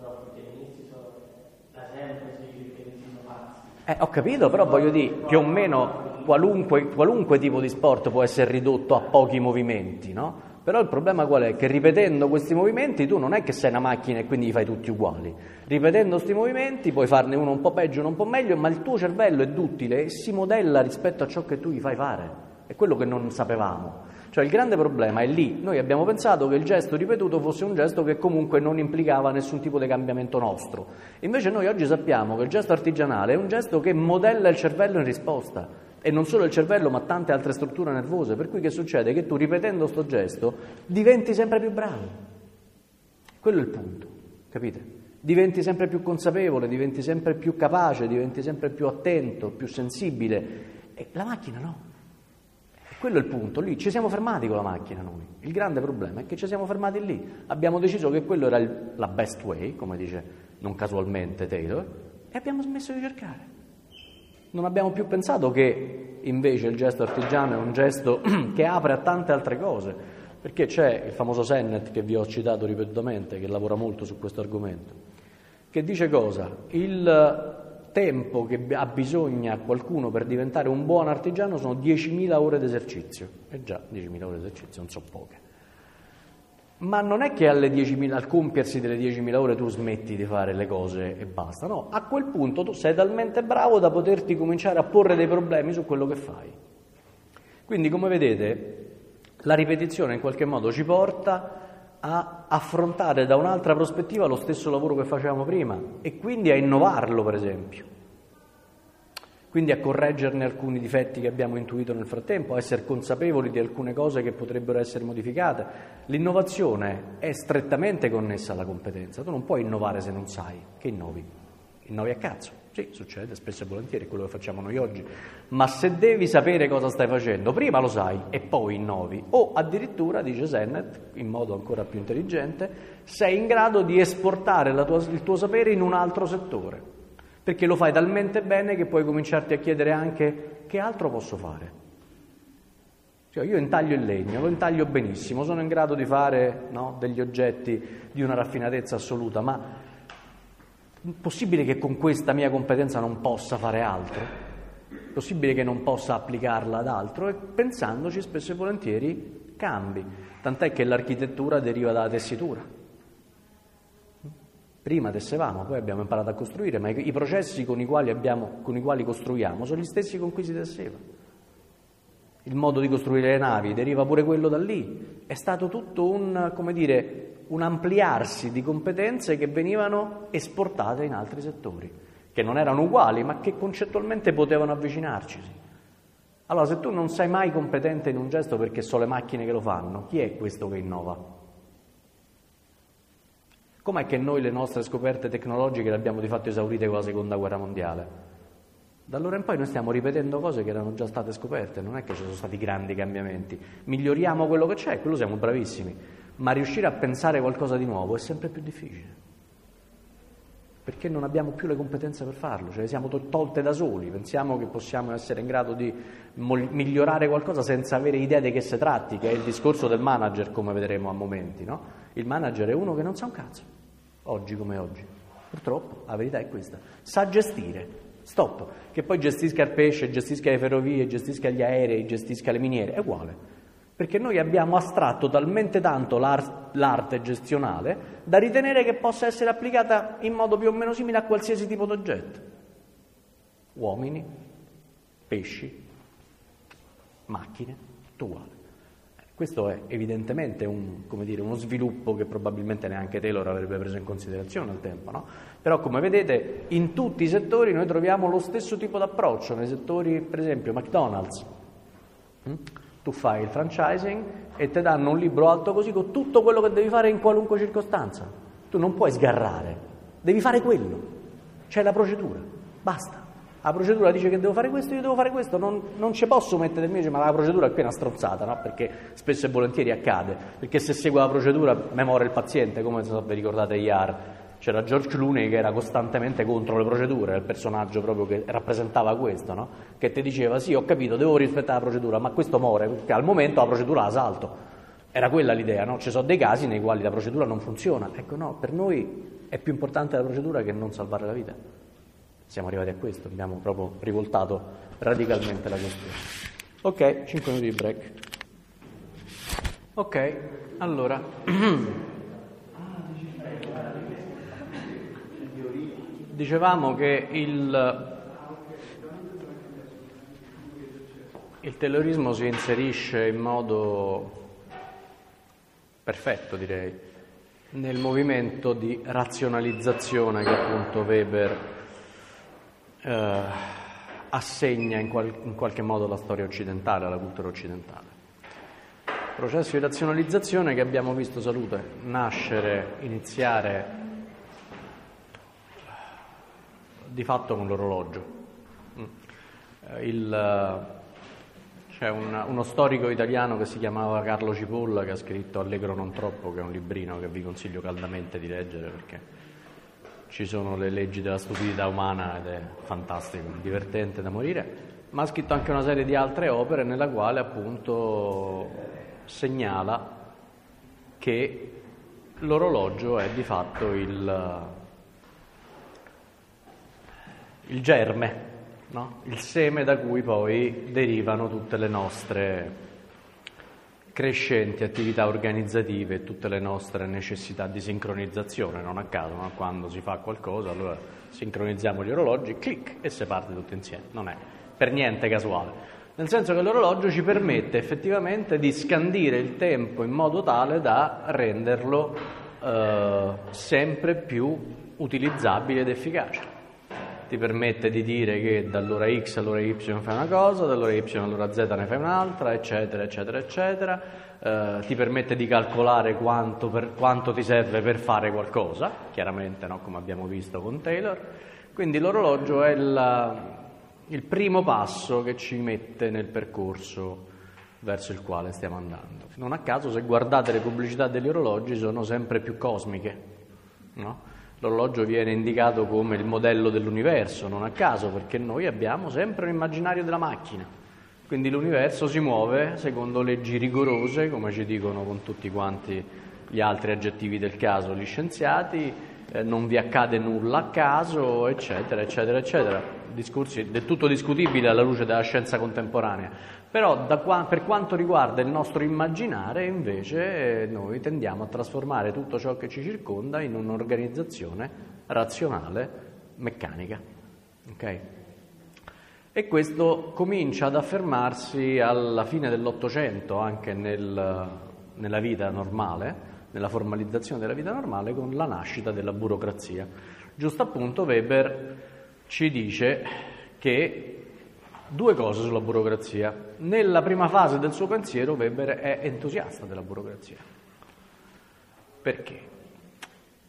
Eh, ho capito, però voglio dire, più o meno qualunque, qualunque tipo di sport può essere ridotto a pochi movimenti, no? Però il problema qual è? Che ripetendo questi movimenti tu non è che sei una macchina e quindi li fai tutti uguali. Ripetendo questi movimenti puoi farne uno un po' peggio, uno un po' meglio, ma il tuo cervello è duttile e si modella rispetto a ciò che tu gli fai fare. È quello che non sapevamo. Cioè il grande problema è lì. Noi abbiamo pensato che il gesto ripetuto fosse un gesto che comunque non implicava nessun tipo di cambiamento nostro. Invece noi oggi sappiamo che il gesto artigianale è un gesto che modella il cervello in risposta. E non solo il cervello, ma tante altre strutture nervose. Per cui che succede? Che tu ripetendo sto gesto diventi sempre più bravo. Quello è il punto, capite? Diventi sempre più consapevole, diventi sempre più capace, diventi sempre più attento, più sensibile. E la macchina no. E quello è il punto. Lì ci siamo fermati con la macchina noi. Il grande problema è che ci siamo fermati lì. Abbiamo deciso che quello era il, la best way, come dice non casualmente Taylor, e abbiamo smesso di cercare. Non abbiamo più pensato che invece il gesto artigiano è un gesto che apre a tante altre cose, perché c'è il famoso Sennett che vi ho citato ripetutamente, che lavora molto su questo argomento, che dice cosa? Il tempo che ha bisogno qualcuno per diventare un buon artigiano sono diecimila ore di esercizio. E già, diecimila ore di esercizio non sono poche. Ma non è che alle diecimila, al compiersi delle diecimila ore tu smetti di fare le cose e basta, no? A quel punto tu sei talmente bravo da poterti cominciare a porre dei problemi su quello che fai. Quindi, come vedete, la ripetizione in qualche modo ci porta a affrontare da un'altra prospettiva lo stesso lavoro che facevamo prima e quindi a innovarlo, per esempio. Quindi a correggerne alcuni difetti che abbiamo intuito nel frattempo, a essere consapevoli di alcune cose che potrebbero essere modificate. L'innovazione è strettamente connessa alla competenza. Tu non puoi innovare se non sai. Che innovi? Innovi a cazzo. Sì, succede spesso e volentieri, è quello che facciamo noi oggi. Ma se devi sapere cosa stai facendo, prima lo sai e poi innovi. O addirittura, dice Sennett, in modo ancora più intelligente, sei in grado di esportare la tua, il tuo sapere in un altro settore. Perché lo fai talmente bene che puoi cominciarti a chiedere anche che altro posso fare. Cioè io intaglio il legno, lo intaglio benissimo, sono in grado di fare, no, degli oggetti di una raffinatezza assoluta, ma è possibile che con questa mia competenza non possa fare altro? È possibile che non possa applicarla ad altro? E pensandoci spesso e volentieri cambi, tant'è che l'architettura deriva dalla tessitura. Prima tessevamo, poi abbiamo imparato a costruire, ma i, i processi con i quali abbiamo, con i quali costruiamo sono gli stessi con cui si tesseva. Il modo di costruire le navi deriva pure quello da lì. È stato tutto un, come dire, un ampliarsi di competenze che venivano esportate in altri settori, che non erano uguali, ma che concettualmente potevano avvicinarci. Allora, se tu non sei mai competente in un gesto perché sono le macchine che lo fanno, chi è questo che innova? Com'è che noi le nostre scoperte tecnologiche le abbiamo di fatto esaurite con la seconda guerra mondiale? Da allora in poi noi stiamo ripetendo cose che erano già state scoperte, non è che ci sono stati grandi cambiamenti. Miglioriamo quello che c'è, quello siamo bravissimi, ma riuscire a pensare qualcosa di nuovo è sempre più difficile. Perché non abbiamo più le competenze per farlo, cioè siamo to- tolte da soli, pensiamo che possiamo essere in grado di mo- migliorare qualcosa senza avere idea di che si tratti, che è il discorso del manager, come vedremo a momenti, no? Il manager è uno che non sa un cazzo, oggi come oggi, purtroppo la verità è questa, sa gestire, stop, che poi gestisca il pesce, gestisca le ferrovie, gestisca gli aerei, gestisca le miniere, è uguale. Perché noi abbiamo astratto talmente tanto l'ar- l'arte gestionale da ritenere che possa essere applicata in modo più o meno simile a qualsiasi tipo di oggetto. Uomini, pesci, macchine, tutto uguale. Questo è evidentemente un, come dire, uno sviluppo che probabilmente neanche Taylor avrebbe preso in considerazione al tempo, no? Però come vedete in tutti i settori noi troviamo lo stesso tipo di approccio, nei settori per esempio McDonald's. Hm? Tu fai il franchising e ti danno un libro alto così con tutto quello che devi fare in qualunque circostanza. Tu non puoi sgarrare, devi fare quello. C'è la procedura, basta. La procedura dice che devo fare questo, io devo fare questo, non, non ci posso mettere il mio, ma la procedura è appena strozzata, no? Perché spesso e volentieri accade, perché se segue la procedura memora il paziente, come se vi ricordate I A R. C'era George Clooney che era costantemente contro le procedure, il personaggio proprio che rappresentava questo, no? Che ti diceva sì, ho capito, devo rispettare la procedura, ma questo muore, perché al momento la procedura la salto. Era quella l'idea, no? Ci sono dei casi nei quali la procedura non funziona. Ecco, no, per noi è più importante la procedura che non salvare la vita. Siamo arrivati a questo, abbiamo proprio rivoltato radicalmente la questione. Ok, cinque minuti di break. Ok, allora... Dicevamo che il, il Taylorismo si inserisce in modo perfetto, direi, nel movimento di razionalizzazione che appunto Weber eh, assegna in, qual, in qualche modo alla storia occidentale, alla cultura occidentale. Processo di razionalizzazione che abbiamo visto, salute, nascere, iniziare di fatto con l'orologio. Il, c'è un, uno storico italiano che si chiamava Carlo Cipolla che ha scritto Allegro non troppo, che è un librino che vi consiglio caldamente di leggere perché ci sono le leggi della stupidità umana ed è fantastico, divertente da morire, ma ha scritto anche una serie di altre opere nella quale appunto segnala che l'orologio è di fatto il il germe, no? Il seme da cui poi derivano tutte le nostre crescenti attività organizzative e tutte le nostre necessità di sincronizzazione, non a caso, no? Quando si fa qualcosa allora sincronizziamo gli orologi, clic, e si parte tutti insieme, non è per niente casuale, nel senso che l'orologio ci permette effettivamente di scandire il tempo in modo tale da renderlo eh, sempre più utilizzabile ed efficace. Ti permette di dire che dall'ora X all'ora Y fai una cosa, dall'ora Y all'ora Z ne fai un'altra, eccetera, eccetera, eccetera. Eh, ti permette di calcolare quanto, per, quanto ti serve per fare qualcosa, chiaramente, no? Come abbiamo visto con Taylor. Quindi l'orologio è la, il primo passo che ci mette nel percorso verso il quale stiamo andando. Non a caso, se guardate le pubblicità degli orologi, sono sempre più cosmiche, no? L'orologio viene indicato come il modello dell'universo, non a caso, perché noi abbiamo sempre un immaginario della macchina. Quindi l'universo si muove secondo leggi rigorose, come ci dicono con tutti quanti gli altri aggettivi del caso gli scienziati, eh, non vi accade nulla a caso, eccetera, eccetera, eccetera. Discorsi del tutto discutibili alla luce della scienza contemporanea. Però da qua, per quanto riguarda il nostro immaginare, invece, eh, noi tendiamo a trasformare tutto ciò che ci circonda in un'organizzazione razionale, meccanica. Okay? E questo comincia ad affermarsi alla fine dell'Ottocento, anche nel, nella vita normale, nella formalizzazione della vita normale, con la nascita della burocrazia. Giusto appunto Weber ci dice che due cose sulla burocrazia. Nella prima fase del suo pensiero Weber è entusiasta della burocrazia. Perché?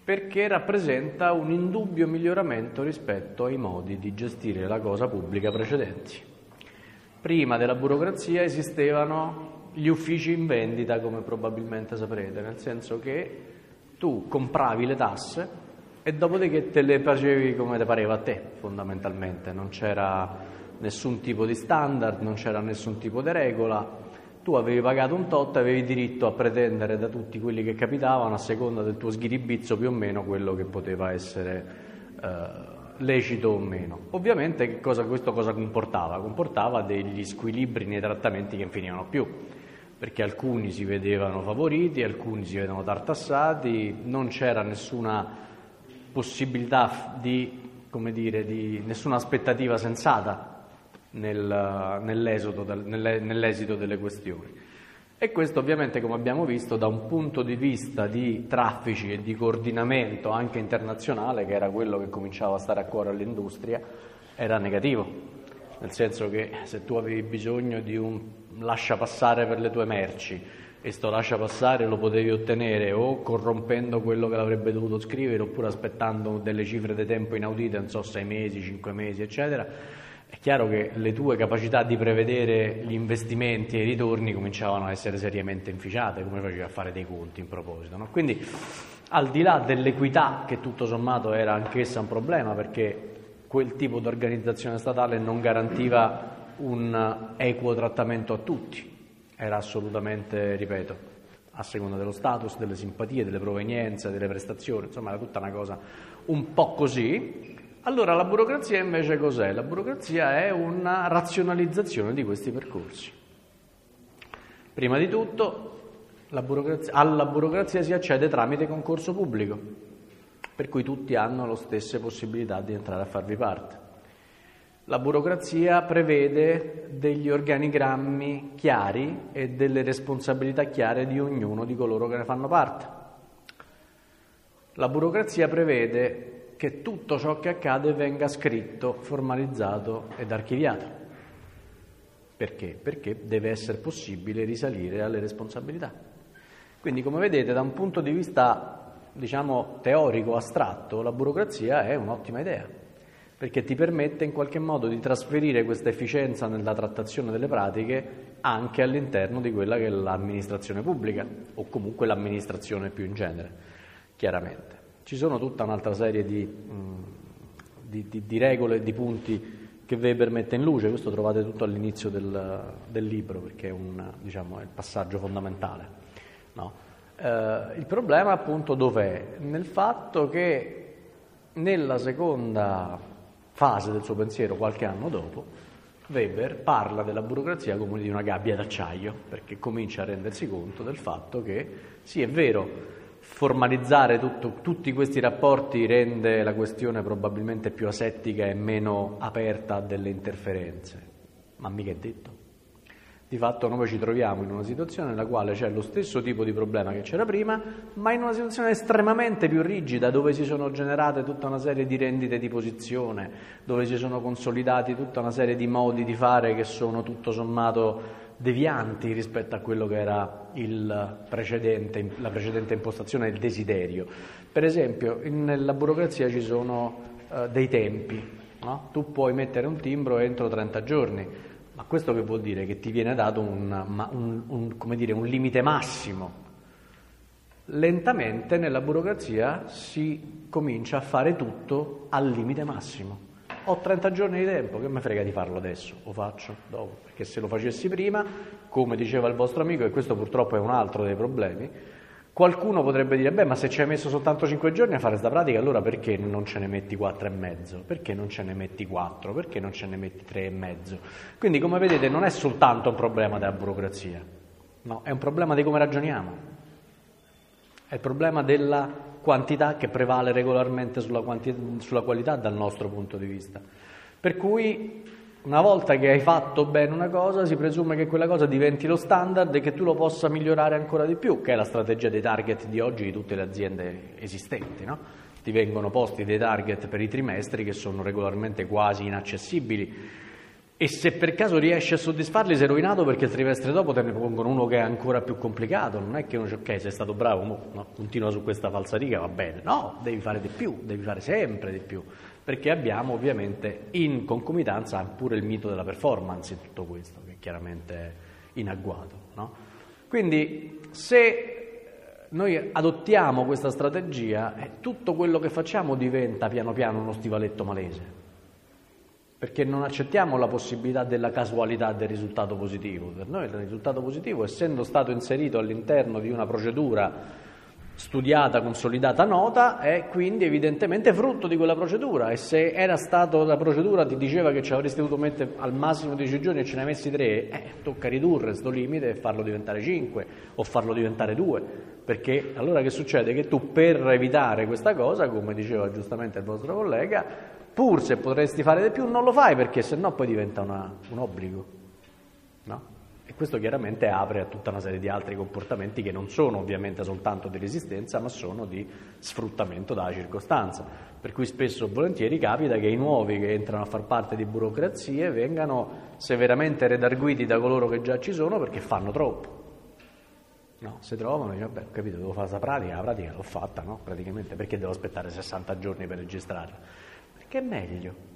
perché rappresenta un indubbio miglioramento rispetto ai modi di gestire la cosa pubblica precedenti. Prima della burocrazia esistevano gli uffici in vendita, come probabilmente saprete, nel senso che tu compravi le tasse e dopodiché te le facevi come ti pareva a te, fondamentalmente. Non c'era nessun tipo di standard, non c'era nessun tipo di regola. Tu avevi pagato un tot e avevi diritto a pretendere da tutti quelli che capitavano, a seconda del tuo schiribizzo, più o meno quello che poteva essere eh, lecito o meno. Ovviamente che cosa, questo cosa comportava? Comportava degli squilibri nei trattamenti che non finivano più, perché alcuni si vedevano favoriti, alcuni si vedevano tartassati, non c'era nessuna possibilità di, come dire, di nessuna aspettativa sensata Nel, nell'esodo, nelle, nell'esito delle questioni. E questo ovviamente, come abbiamo visto, da un punto di vista di traffici e di coordinamento anche internazionale, che era quello che cominciava a stare a cuore all'industria, era negativo, nel senso che se tu avevi bisogno di un lasciapassare per le tue merci e sto lasciapassare lo potevi ottenere o corrompendo quello che l'avrebbe dovuto scrivere oppure aspettando delle cifre di tempo inaudite, non so, sei mesi, cinque mesi, eccetera, è chiaro che le tue capacità di prevedere gli investimenti e i ritorni cominciavano a essere seriamente inficiate, come facevi a fare dei conti in proposito, no? Quindi, al di là dell'equità, che tutto sommato era anch'essa un problema, perché quel tipo di organizzazione statale non garantiva un equo trattamento a tutti, era assolutamente, ripeto, a seconda dello status, delle simpatie, delle provenienze, delle prestazioni, insomma era tutta una cosa un po' così. Allora la burocrazia invece cos'è? La burocrazia è una razionalizzazione di questi percorsi. Prima di tutto, la burocrazia, alla burocrazia si accede tramite concorso pubblico, per cui tutti hanno le stesse possibilità di entrare a farvi parte. La burocrazia prevede degli organigrammi chiari e delle responsabilità chiare di ognuno di coloro che ne fanno parte. La burocrazia prevede che tutto ciò che accade venga scritto, formalizzato ed archiviato. Perché? Perché deve essere possibile risalire alle responsabilità. Quindi, come vedete, da un punto di vista, diciamo, teorico, astratto, la burocrazia è un'ottima idea, perché ti permette in qualche modo di trasferire questa efficienza nella trattazione delle pratiche anche all'interno di quella che è l'amministrazione pubblica, o comunque l'amministrazione più in genere, chiaramente. Ci sono tutta un'altra serie di, mh, di, di, di regole e di punti che Weber mette in luce, questo trovate tutto all'inizio del, del libro, perché è, un, diciamo, è il passaggio fondamentale. No? Eh, il problema appunto dov'è? Nel fatto che nella seconda fase del suo pensiero, qualche anno dopo, Weber parla della burocrazia come di una gabbia d'acciaio, perché comincia a rendersi conto del fatto che sì, è vero, formalizzare tutto, tutti questi rapporti rende la questione probabilmente più asettica e meno aperta a delle interferenze, ma mica è detto. Di fatto noi ci troviamo in una situazione nella quale c'è lo stesso tipo di problema che c'era prima, ma in una situazione estremamente più rigida, dove si sono generate tutta una serie di rendite di posizione, dove si sono consolidati tutta una serie di modi di fare che sono tutto sommato devianti rispetto a quello che era il precedente, la precedente impostazione del desiderio. Per esempio, nella burocrazia ci sono uh, dei tempi, no? Tu puoi mettere un timbro entro trenta giorni, ma questo che vuol dire? Che ti viene dato un, un, un, come dire, un limite massimo. Lentamente nella burocrazia si comincia a fare tutto al limite massimo. Ho trenta giorni di tempo, che me frega di farlo adesso, lo faccio dopo, perché se lo facessi prima, come diceva il vostro amico, e questo purtroppo è un altro dei problemi, qualcuno potrebbe dire, beh, ma se ci hai messo soltanto cinque giorni a fare sta pratica, allora perché non ce ne metti quattro e mezzo? Perché non ce ne metti quattro? Perché non ce ne metti tre e mezzo? Quindi, come vedete, non è soltanto un problema della burocrazia, no, è un problema di come ragioniamo, è il problema della quantità che prevale regolarmente sulla, quanti- sulla qualità dal nostro punto di vista. Per cui una volta che hai fatto bene una cosa si presume che quella cosa diventi lo standard e che tu lo possa migliorare ancora di più, che è la strategia dei target di oggi di tutte le aziende esistenti, no? Ti vengono posti dei target per i trimestri che sono regolarmente quasi inaccessibili e se per caso riesci a soddisfarli sei rovinato, perché il trimestre dopo te ne pongono uno che è ancora più complicato. Non è che uno dice ok, sei stato bravo, mo, no, continua su questa falsariga, va bene. No, devi fare di più, devi fare sempre di più, perché abbiamo ovviamente in concomitanza pure il mito della performance in tutto questo, che chiaramente è in agguato, no? Quindi se noi adottiamo questa strategia, eh, tutto quello che facciamo diventa piano piano uno stivaletto malese, perché non accettiamo la possibilità della casualità del risultato positivo. Per noi il risultato positivo, essendo stato inserito all'interno di una procedura studiata, consolidata, nota, è quindi evidentemente frutto di quella procedura, e se era stato la procedura ti diceva che ci avresti dovuto mettere al massimo dieci giorni e ce ne hai messi tre, eh, tocca ridurre questo limite e farlo diventare cinque o farlo diventare due, perché allora che succede? Che tu, per evitare questa cosa, come diceva giustamente il vostro collega, pur se potresti fare di più non lo fai, perché sennò poi diventa una, un obbligo, no? E questo chiaramente apre a tutta una serie di altri comportamenti che non sono ovviamente soltanto di resistenza, ma sono di sfruttamento dalla circostanza, per cui spesso e volentieri capita che i nuovi che entrano a far parte di burocrazie vengano severamente redarguiti da coloro che già ci sono, perché fanno troppo. No, si trovano e dicono, vabbè, ho capito, devo fare questa pratica, la pratica l'ho fatta, no? Praticamente, perché devo aspettare sessanta giorni per registrarla? Perché è meglio.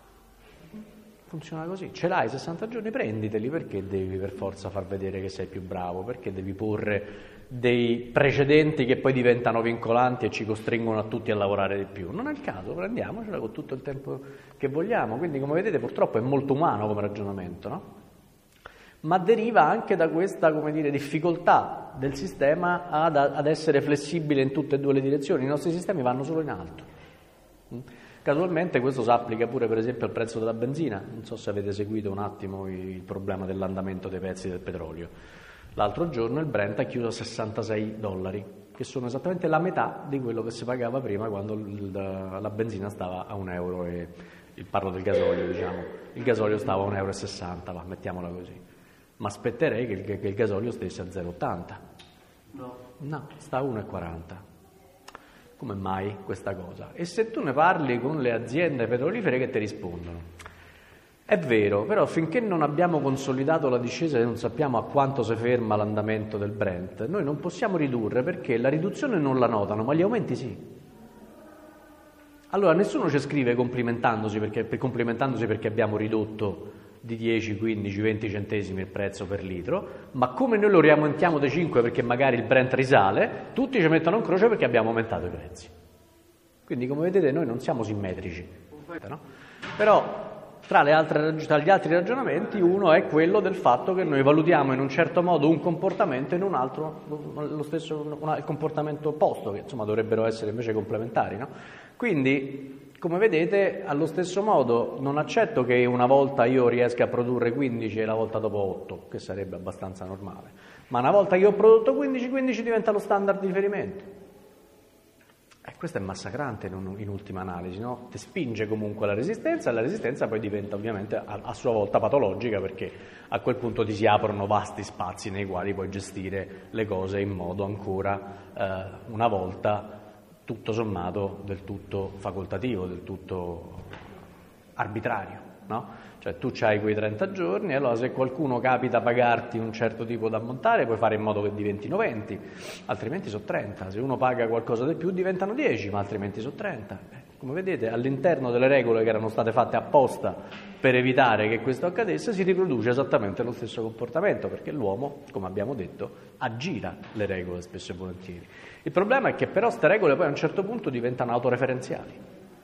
Funziona così, ce l'hai sessanta giorni, prenditeli, perché devi per forza far vedere che sei più bravo, perché devi porre dei precedenti che poi diventano vincolanti e ci costringono a tutti a lavorare di più. Non è il caso, prendiamocela con tutto il tempo che vogliamo. Quindi, come vedete, purtroppo è molto umano come ragionamento, no? Ma deriva anche da questa, come dire, difficoltà del sistema ad, ad essere flessibile in tutte e due le direzioni. I nostri sistemi vanno solo in alto. Casualmente questo si applica pure per esempio al prezzo della benzina. Non so se avete seguito un attimo il problema dell'andamento dei prezzi del petrolio. L'altro giorno il Brent ha chiuso a sessantasei dollari, che sono esattamente la metà di quello che si pagava prima, quando il, la benzina stava a un euro e il parlo del gasolio, diciamo, il gasolio stava a un euro e sessanta, va, mettiamola così. Ma aspetterei che il, che il gasolio stesse a zero virgola ottanta. No. No, sta a uno virgola quaranta. Come mai questa cosa? E se tu ne parli con le aziende petrolifere, che ti rispondono? È vero, però finché non abbiamo consolidato la discesa e non sappiamo a quanto si ferma l'andamento del Brent, noi non possiamo ridurre, perché la riduzione non la notano, ma gli aumenti sì. Allora nessuno ci scrive complimentandosi perché, complimentandosi perché abbiamo ridotto di dieci, quindici, venti centesimi il prezzo per litro, ma come noi lo riaumentiamo dei cinque perché magari il Brent risale, tutti ci mettono in croce perché abbiamo aumentato i prezzi. Quindi, come vedete, noi non siamo simmetrici, no? Però tra, le altre, tra gli altri ragionamenti, uno è quello del fatto che noi valutiamo in un certo modo un comportamento e in un altro lo stesso, una, il comportamento opposto, che insomma dovrebbero essere invece complementari, no? Quindi, come vedete, allo stesso modo non accetto che una volta io riesca a produrre quindici e la volta dopo otto, che sarebbe abbastanza normale, ma una volta che ho prodotto quindici, quindici diventa lo standard di riferimento. E questo è massacrante in, in ultima analisi, no? Ti spinge comunque alla resistenza, e la resistenza poi diventa ovviamente a, a sua volta patologica, perché a quel punto ti si aprono vasti spazi nei quali puoi gestire le cose in modo ancora eh, una volta tutto sommato del tutto facoltativo, del tutto arbitrario, no? Cioè tu c'hai quei trenta giorni, e allora se qualcuno capita a pagarti un certo tipo da ammontare, puoi fare in modo che diventino venti, altrimenti sono trenta. Se uno paga qualcosa di più diventano dieci, ma altrimenti sono trenta. Eh, come vedete, all'interno delle regole che erano state fatte apposta per evitare che questo accadesse, si riproduce esattamente lo stesso comportamento, perché l'uomo, come abbiamo detto, aggira le regole spesso e volentieri. Il problema è che però queste regole poi a un certo punto diventano autoreferenziali.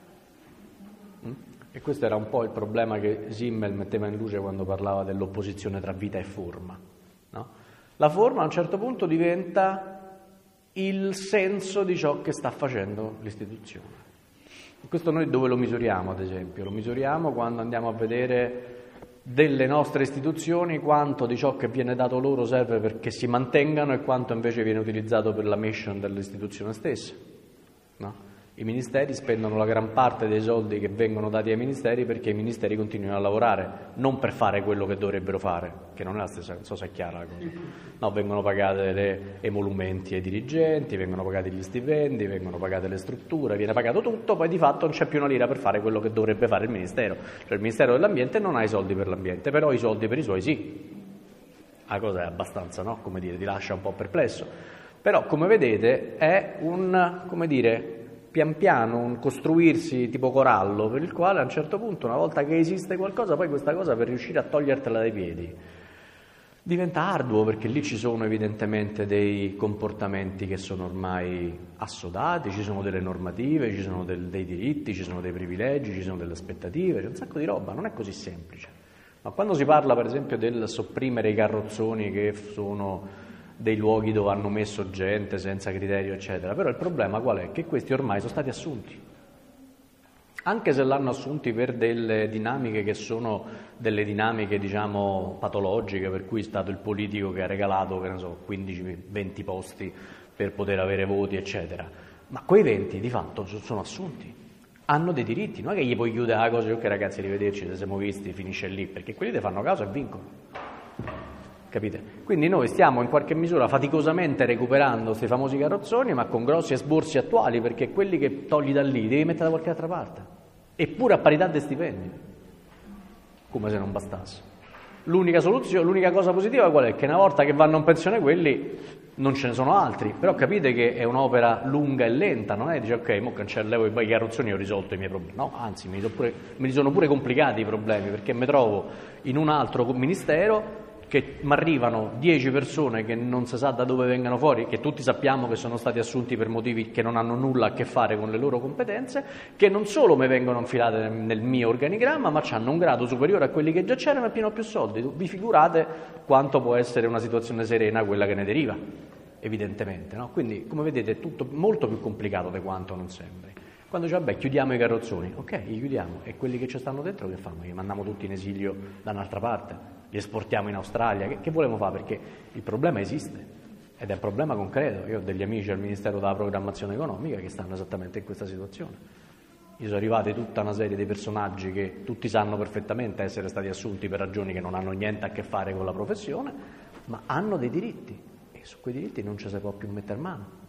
Mm? E questo era un po' il problema che Simmel metteva in luce quando parlava dell'opposizione tra vita e forma, no? La forma a un certo punto diventa il senso di ciò che sta facendo l'istituzione. E questo noi dove lo misuriamo, ad esempio? Lo misuriamo quando andiamo a vedere delle nostre istituzioni quanto di ciò che viene dato loro serve perché si mantengano e quanto invece viene utilizzato per la mission dell'istituzione stessa, no? I ministeri spendono la gran parte dei soldi che vengono dati ai ministeri perché i ministeri continuino a lavorare, non per fare quello che dovrebbero fare, che non è la stessa, non so se è chiara la cosa. No, vengono pagate le emolumenti ai dirigenti, vengono pagati gli stipendi, vengono pagate le strutture, viene pagato tutto, poi di fatto non c'è più una lira per fare quello che dovrebbe fare il ministero. Cioè il Ministero dell'Ambiente non ha i soldi per l'ambiente, però i soldi per i suoi sì. La cosa è abbastanza, no? Come dire, ti lascia un po' perplesso. Però, come vedete, è un, come dire, pian piano un costruirsi tipo corallo, per il quale a un certo punto, una volta che esiste qualcosa, poi questa cosa per riuscire a togliertela dai piedi diventa arduo, perché lì ci sono evidentemente dei comportamenti che sono ormai assodati, ci sono delle normative, ci sono del, dei diritti, ci sono dei privilegi, ci sono delle aspettative, c'è un sacco di roba, non è così semplice. Ma quando si parla per esempio del sopprimere i carrozzoni che sono dei luoghi dove hanno messo gente senza criterio, eccetera. Però il problema qual è? Che questi ormai sono stati assunti. Anche se l'hanno assunti per delle dinamiche che sono delle dinamiche, diciamo, patologiche, per cui è stato il politico che ha regalato, che ne so, quindici venti posti per poter avere voti, eccetera. Ma quei venti di fatto sono assunti. Hanno dei diritti, non è che gli puoi chiudere la cosa, ok ragazzi, arrivederci, se siamo visti, finisce lì, perché quelli ti fanno causa e vincono. Capite? Quindi noi stiamo in qualche misura faticosamente recuperando questi famosi carrozzoni, ma con grossi esborsi attuali, perché quelli che togli da lì devi mettere da qualche altra parte, eppure a parità di stipendi, come se non bastasse. L'unica soluzione, l'unica cosa positiva qual è? Che una volta che vanno in pensione quelli non ce ne sono altri, però capite che è un'opera lunga e lenta, non è dice ok, mo cancello i carrozzoni e ho risolto i miei problemi, no, anzi mi sono pure, mi sono pure complicati i problemi, perché mi trovo in un altro ministero che mi arrivano dieci persone che non si sa da dove vengano fuori, che tutti sappiamo che sono stati assunti per motivi che non hanno nulla a che fare con le loro competenze, che non solo mi vengono infilate nel, nel mio organigramma, ma hanno un grado superiore a quelli che già c'erano e pieno più soldi. Vi figurate quanto può essere una situazione serena quella che ne deriva, evidentemente, no? Quindi, come vedete, è tutto molto più complicato di quanto non sembri. Quando dice, vabbè, chiudiamo i carrozzoni, ok, li chiudiamo, e quelli che ci stanno dentro che fanno? Li mandiamo tutti in esilio da un'altra parte? Li esportiamo in Australia? Che, che volevamo fare? Perché il problema esiste, ed è un problema concreto. Io ho degli amici al Ministero della Programmazione Economica che stanno esattamente in questa situazione. Gli sono arrivati tutta una serie di personaggi che tutti sanno perfettamente essere stati assunti per ragioni che non hanno niente a che fare con la professione, ma hanno dei diritti, e su quei diritti non ci si può più mettere mano.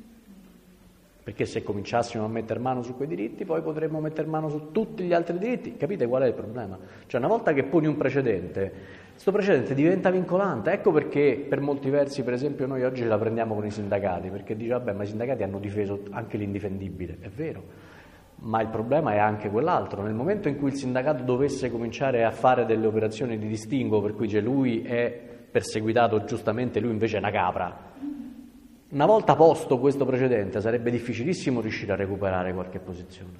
Perché se cominciassimo a mettere mano su quei diritti, poi potremmo mettere mano su tutti gli altri diritti. Capite qual è il problema? Cioè, una volta che poni un precedente, questo precedente diventa vincolante. Ecco perché per molti versi, per esempio, noi oggi la prendiamo con i sindacati, perché dice, vabbè, ma i sindacati hanno difeso anche l'indifendibile. È vero, ma il problema è anche quell'altro. Nel momento in cui il sindacato dovesse cominciare a fare delle operazioni di distinguo, per cui cioè, lui è perseguitato giustamente, lui invece è una capra, una volta posto questo precedente sarebbe difficilissimo riuscire a recuperare qualche posizione,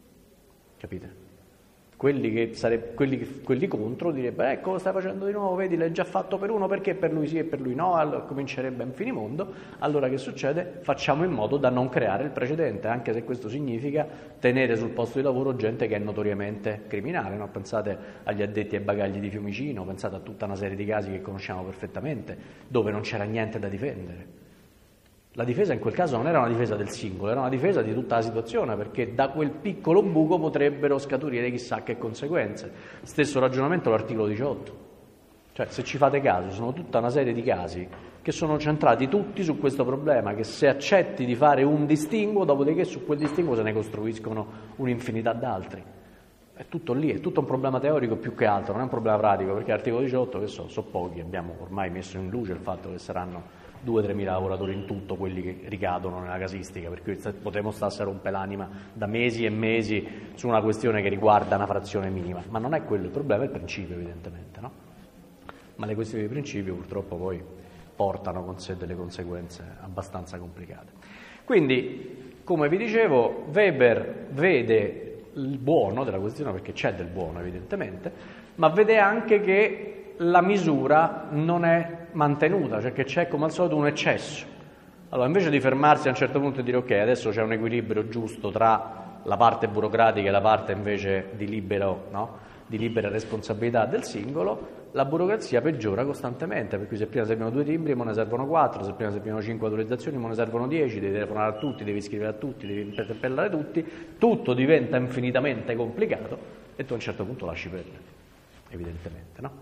capite? Quelli, che sare... quelli, che... quelli contro direbbero ecco lo stai facendo di nuovo, vedi l'hai già fatto per uno, perché per lui sì e per lui no, allora comincerebbe un finimondo. Allora che succede? Facciamo in modo da non creare il precedente, anche se questo significa tenere sul posto di lavoro gente che è notoriamente criminale, no? Pensate agli addetti ai bagagli di Fiumicino, pensate a tutta una serie di casi che conosciamo perfettamente, dove non c'era niente da difendere. La difesa in quel caso non era una difesa del singolo, era una difesa di tutta la situazione, perché da quel piccolo buco potrebbero scaturire chissà che conseguenze. Stesso ragionamento l'articolo diciotto. Cioè, se ci fate caso, sono tutta una serie di casi che sono centrati tutti su questo problema, che se accetti di fare un distinguo, dopodiché su quel distinguo se ne costruiscono un'infinità d'altri. È tutto lì, è tutto un problema teorico più che altro, non è un problema pratico, perché l'articolo diciotto, che so, so pochi, abbiamo ormai messo in luce il fatto che saranno due o tremila lavoratori in tutto quelli che ricadono nella casistica, per cui potremmo starsi a rompere l'anima da mesi e mesi su una questione che riguarda una frazione minima, ma non è quello il problema, è il principio evidentemente, no? Ma le questioni di principio purtroppo poi portano con sé delle conseguenze abbastanza complicate. Quindi, come vi dicevo, Weber vede il buono della questione, perché c'è del buono evidentemente, ma vede anche che la misura non è mantenuta, cioè che c'è come al solito un eccesso. Allora, invece di fermarsi a un certo punto e dire ok, adesso c'è un equilibrio giusto tra la parte burocratica e la parte invece di, libero, no? di libera responsabilità del singolo, la burocrazia peggiora costantemente, per cui se prima servivano due timbri, mo ne servono quattro, se prima servivano cinque autorizzazioni, mo ne servono dieci, devi telefonare a tutti, devi scrivere a tutti, devi interpellare tutti, tutto diventa infinitamente complicato e tu a un certo punto lasci perdere, evidentemente, no?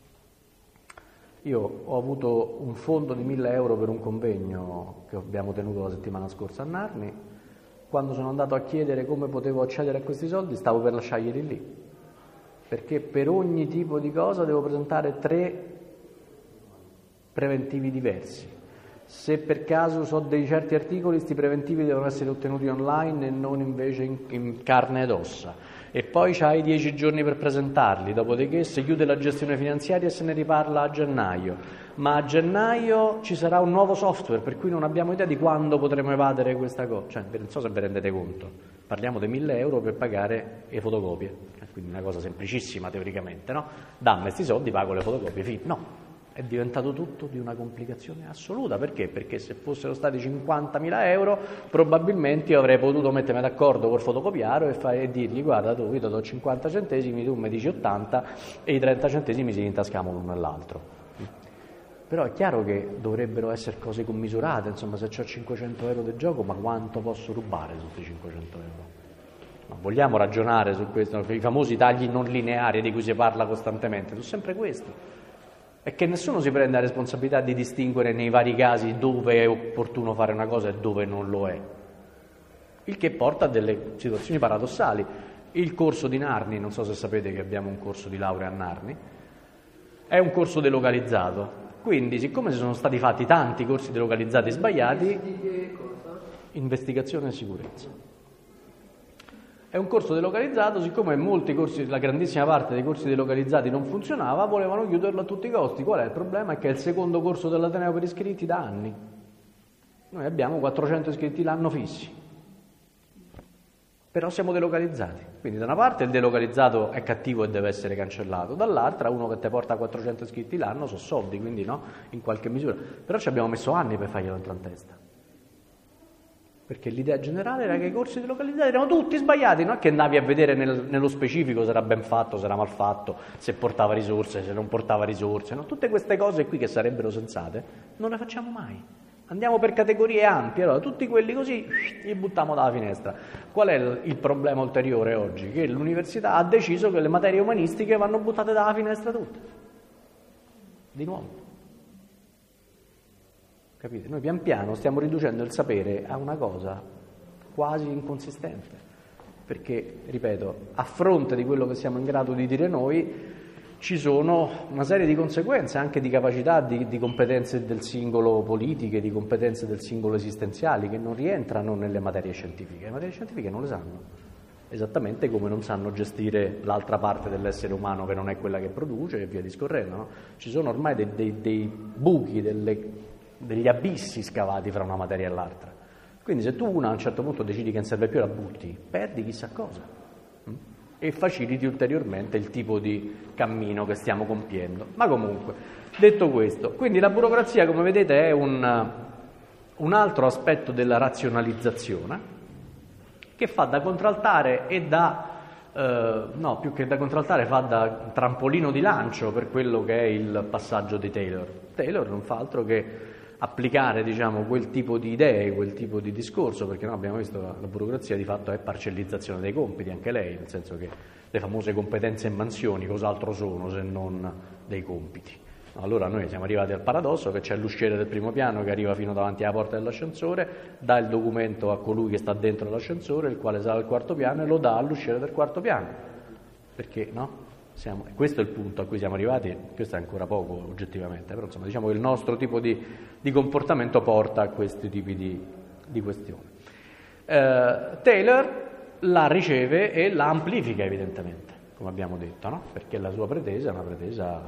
Io ho avuto un fondo di mille euro per un convegno che abbiamo tenuto la settimana scorsa a Narni. Quando sono andato a chiedere come potevo accedere a questi soldi, stavo per lasciarli lì, perché per ogni tipo di cosa devo presentare tre preventivi diversi. Se per caso so dei certi articoli, questi preventivi devono essere ottenuti online e non invece in, in carne ed ossa. E poi c'hai dieci giorni per presentarli, dopodiché si chiude la gestione finanziaria e se ne riparla a gennaio. Ma a gennaio ci sarà un nuovo software, per cui non abbiamo idea di quando potremo evadere questa cosa. Cioè, non so se vi rendete conto, parliamo di mille euro per pagare le fotocopie, quindi una cosa semplicissima teoricamente, no? Dammi questi soldi, pago le fotocopie, fine. No. È diventato tutto di una complicazione assoluta. Perché? Perché se fossero stati cinquantamila euro probabilmente io avrei potuto mettermi d'accordo col fotocopiaro e, fare, e dirgli guarda tu, io ti do cinquanta centesimi, tu mi dici ottanta e i trenta centesimi si intascamo l'uno e l'altro. Però è chiaro che dovrebbero essere cose commisurate, insomma se ho cinquecento euro del gioco, ma quanto posso rubare su questi cinquecento euro? Ma vogliamo ragionare su questo? I famosi tagli non lineari di cui si parla costantemente, sono sempre questo. È che nessuno si prende la responsabilità di distinguere nei vari casi dove è opportuno fare una cosa e dove non lo è. Il che porta a delle situazioni paradossali. Il corso di Narni, non so se sapete che abbiamo un corso di laurea a Narni, è un corso delocalizzato. Quindi, siccome si sono stati fatti tanti corsi delocalizzati sbagliati, Di che cosa? investigazione e sicurezza. È un corso delocalizzato, siccome molti corsi, la grandissima parte dei corsi delocalizzati non funzionava, volevano chiuderlo a tutti i costi. Qual è il problema? È che è il secondo corso dell'Ateneo per iscritti da anni. Noi abbiamo quattrocento iscritti l'anno fissi, però siamo delocalizzati. Quindi da una parte il delocalizzato è cattivo e deve essere cancellato, dall'altra uno che ti porta quattrocento iscritti l'anno sono soldi, quindi no, in qualche misura. Però ci abbiamo messo anni per farglielo entrare in testa. Perché l'idea generale era che i corsi delocalizzati erano tutti sbagliati, non è che andavi a vedere nel, nello specifico se era ben fatto, se era mal fatto, se portava risorse, se non portava risorse, no? Tutte queste cose qui che sarebbero sensate non le facciamo mai. Andiamo per categorie ampie, allora tutti quelli così li buttiamo dalla finestra. Qual è il, il problema ulteriore oggi? Che l'università ha deciso che le materie umanistiche vanno buttate dalla finestra tutte. Di nuovo. Capite? Noi pian piano stiamo riducendo il sapere a una cosa quasi inconsistente, perché, ripeto, a fronte di quello che siamo in grado di dire noi, ci sono una serie di conseguenze, anche di capacità, di, di competenze del singolo politiche, di competenze del singolo esistenziali, che non rientrano nelle materie scientifiche. Le materie scientifiche non le sanno, esattamente come non sanno gestire l'altra parte dell'essere umano che non è quella che produce e via discorrendo, no? Ci sono ormai dei, dei, dei buchi, delle... degli abissi scavati fra una materia e l'altra. Quindi se tu una a un certo punto decidi che non serve più, la butti, perdi chissà cosa mm? e faciliti ulteriormente il tipo di cammino che stiamo compiendo. Ma comunque, detto questo, quindi la burocrazia, come vedete, è un, un altro aspetto della razionalizzazione che fa da contraltare e da eh, no, più che da contraltare, fa da trampolino di lancio per quello che è il passaggio di Taylor. Taylor non fa altro che applicare, diciamo, quel tipo di idee, quel tipo di discorso, perché noi abbiamo visto che la burocrazia di fatto è parcellizzazione dei compiti, anche lei, nel senso che le famose competenze e mansioni cos'altro sono se non dei compiti. Allora noi siamo arrivati al paradosso che c'è l'usciere del primo piano che arriva fino davanti alla porta dell'ascensore, dà il documento a colui che sta dentro l'ascensore, il quale sale al quarto piano e lo dà all'usciere del quarto piano. Perché, no? Siamo, questo è il punto a cui siamo arrivati, questo è ancora poco oggettivamente, però insomma diciamo che il nostro tipo di, di comportamento porta a questi tipi di, di questioni. Eh, Taylor la riceve e la amplifica evidentemente, come abbiamo detto, no? Perché la sua pretesa è una pretesa,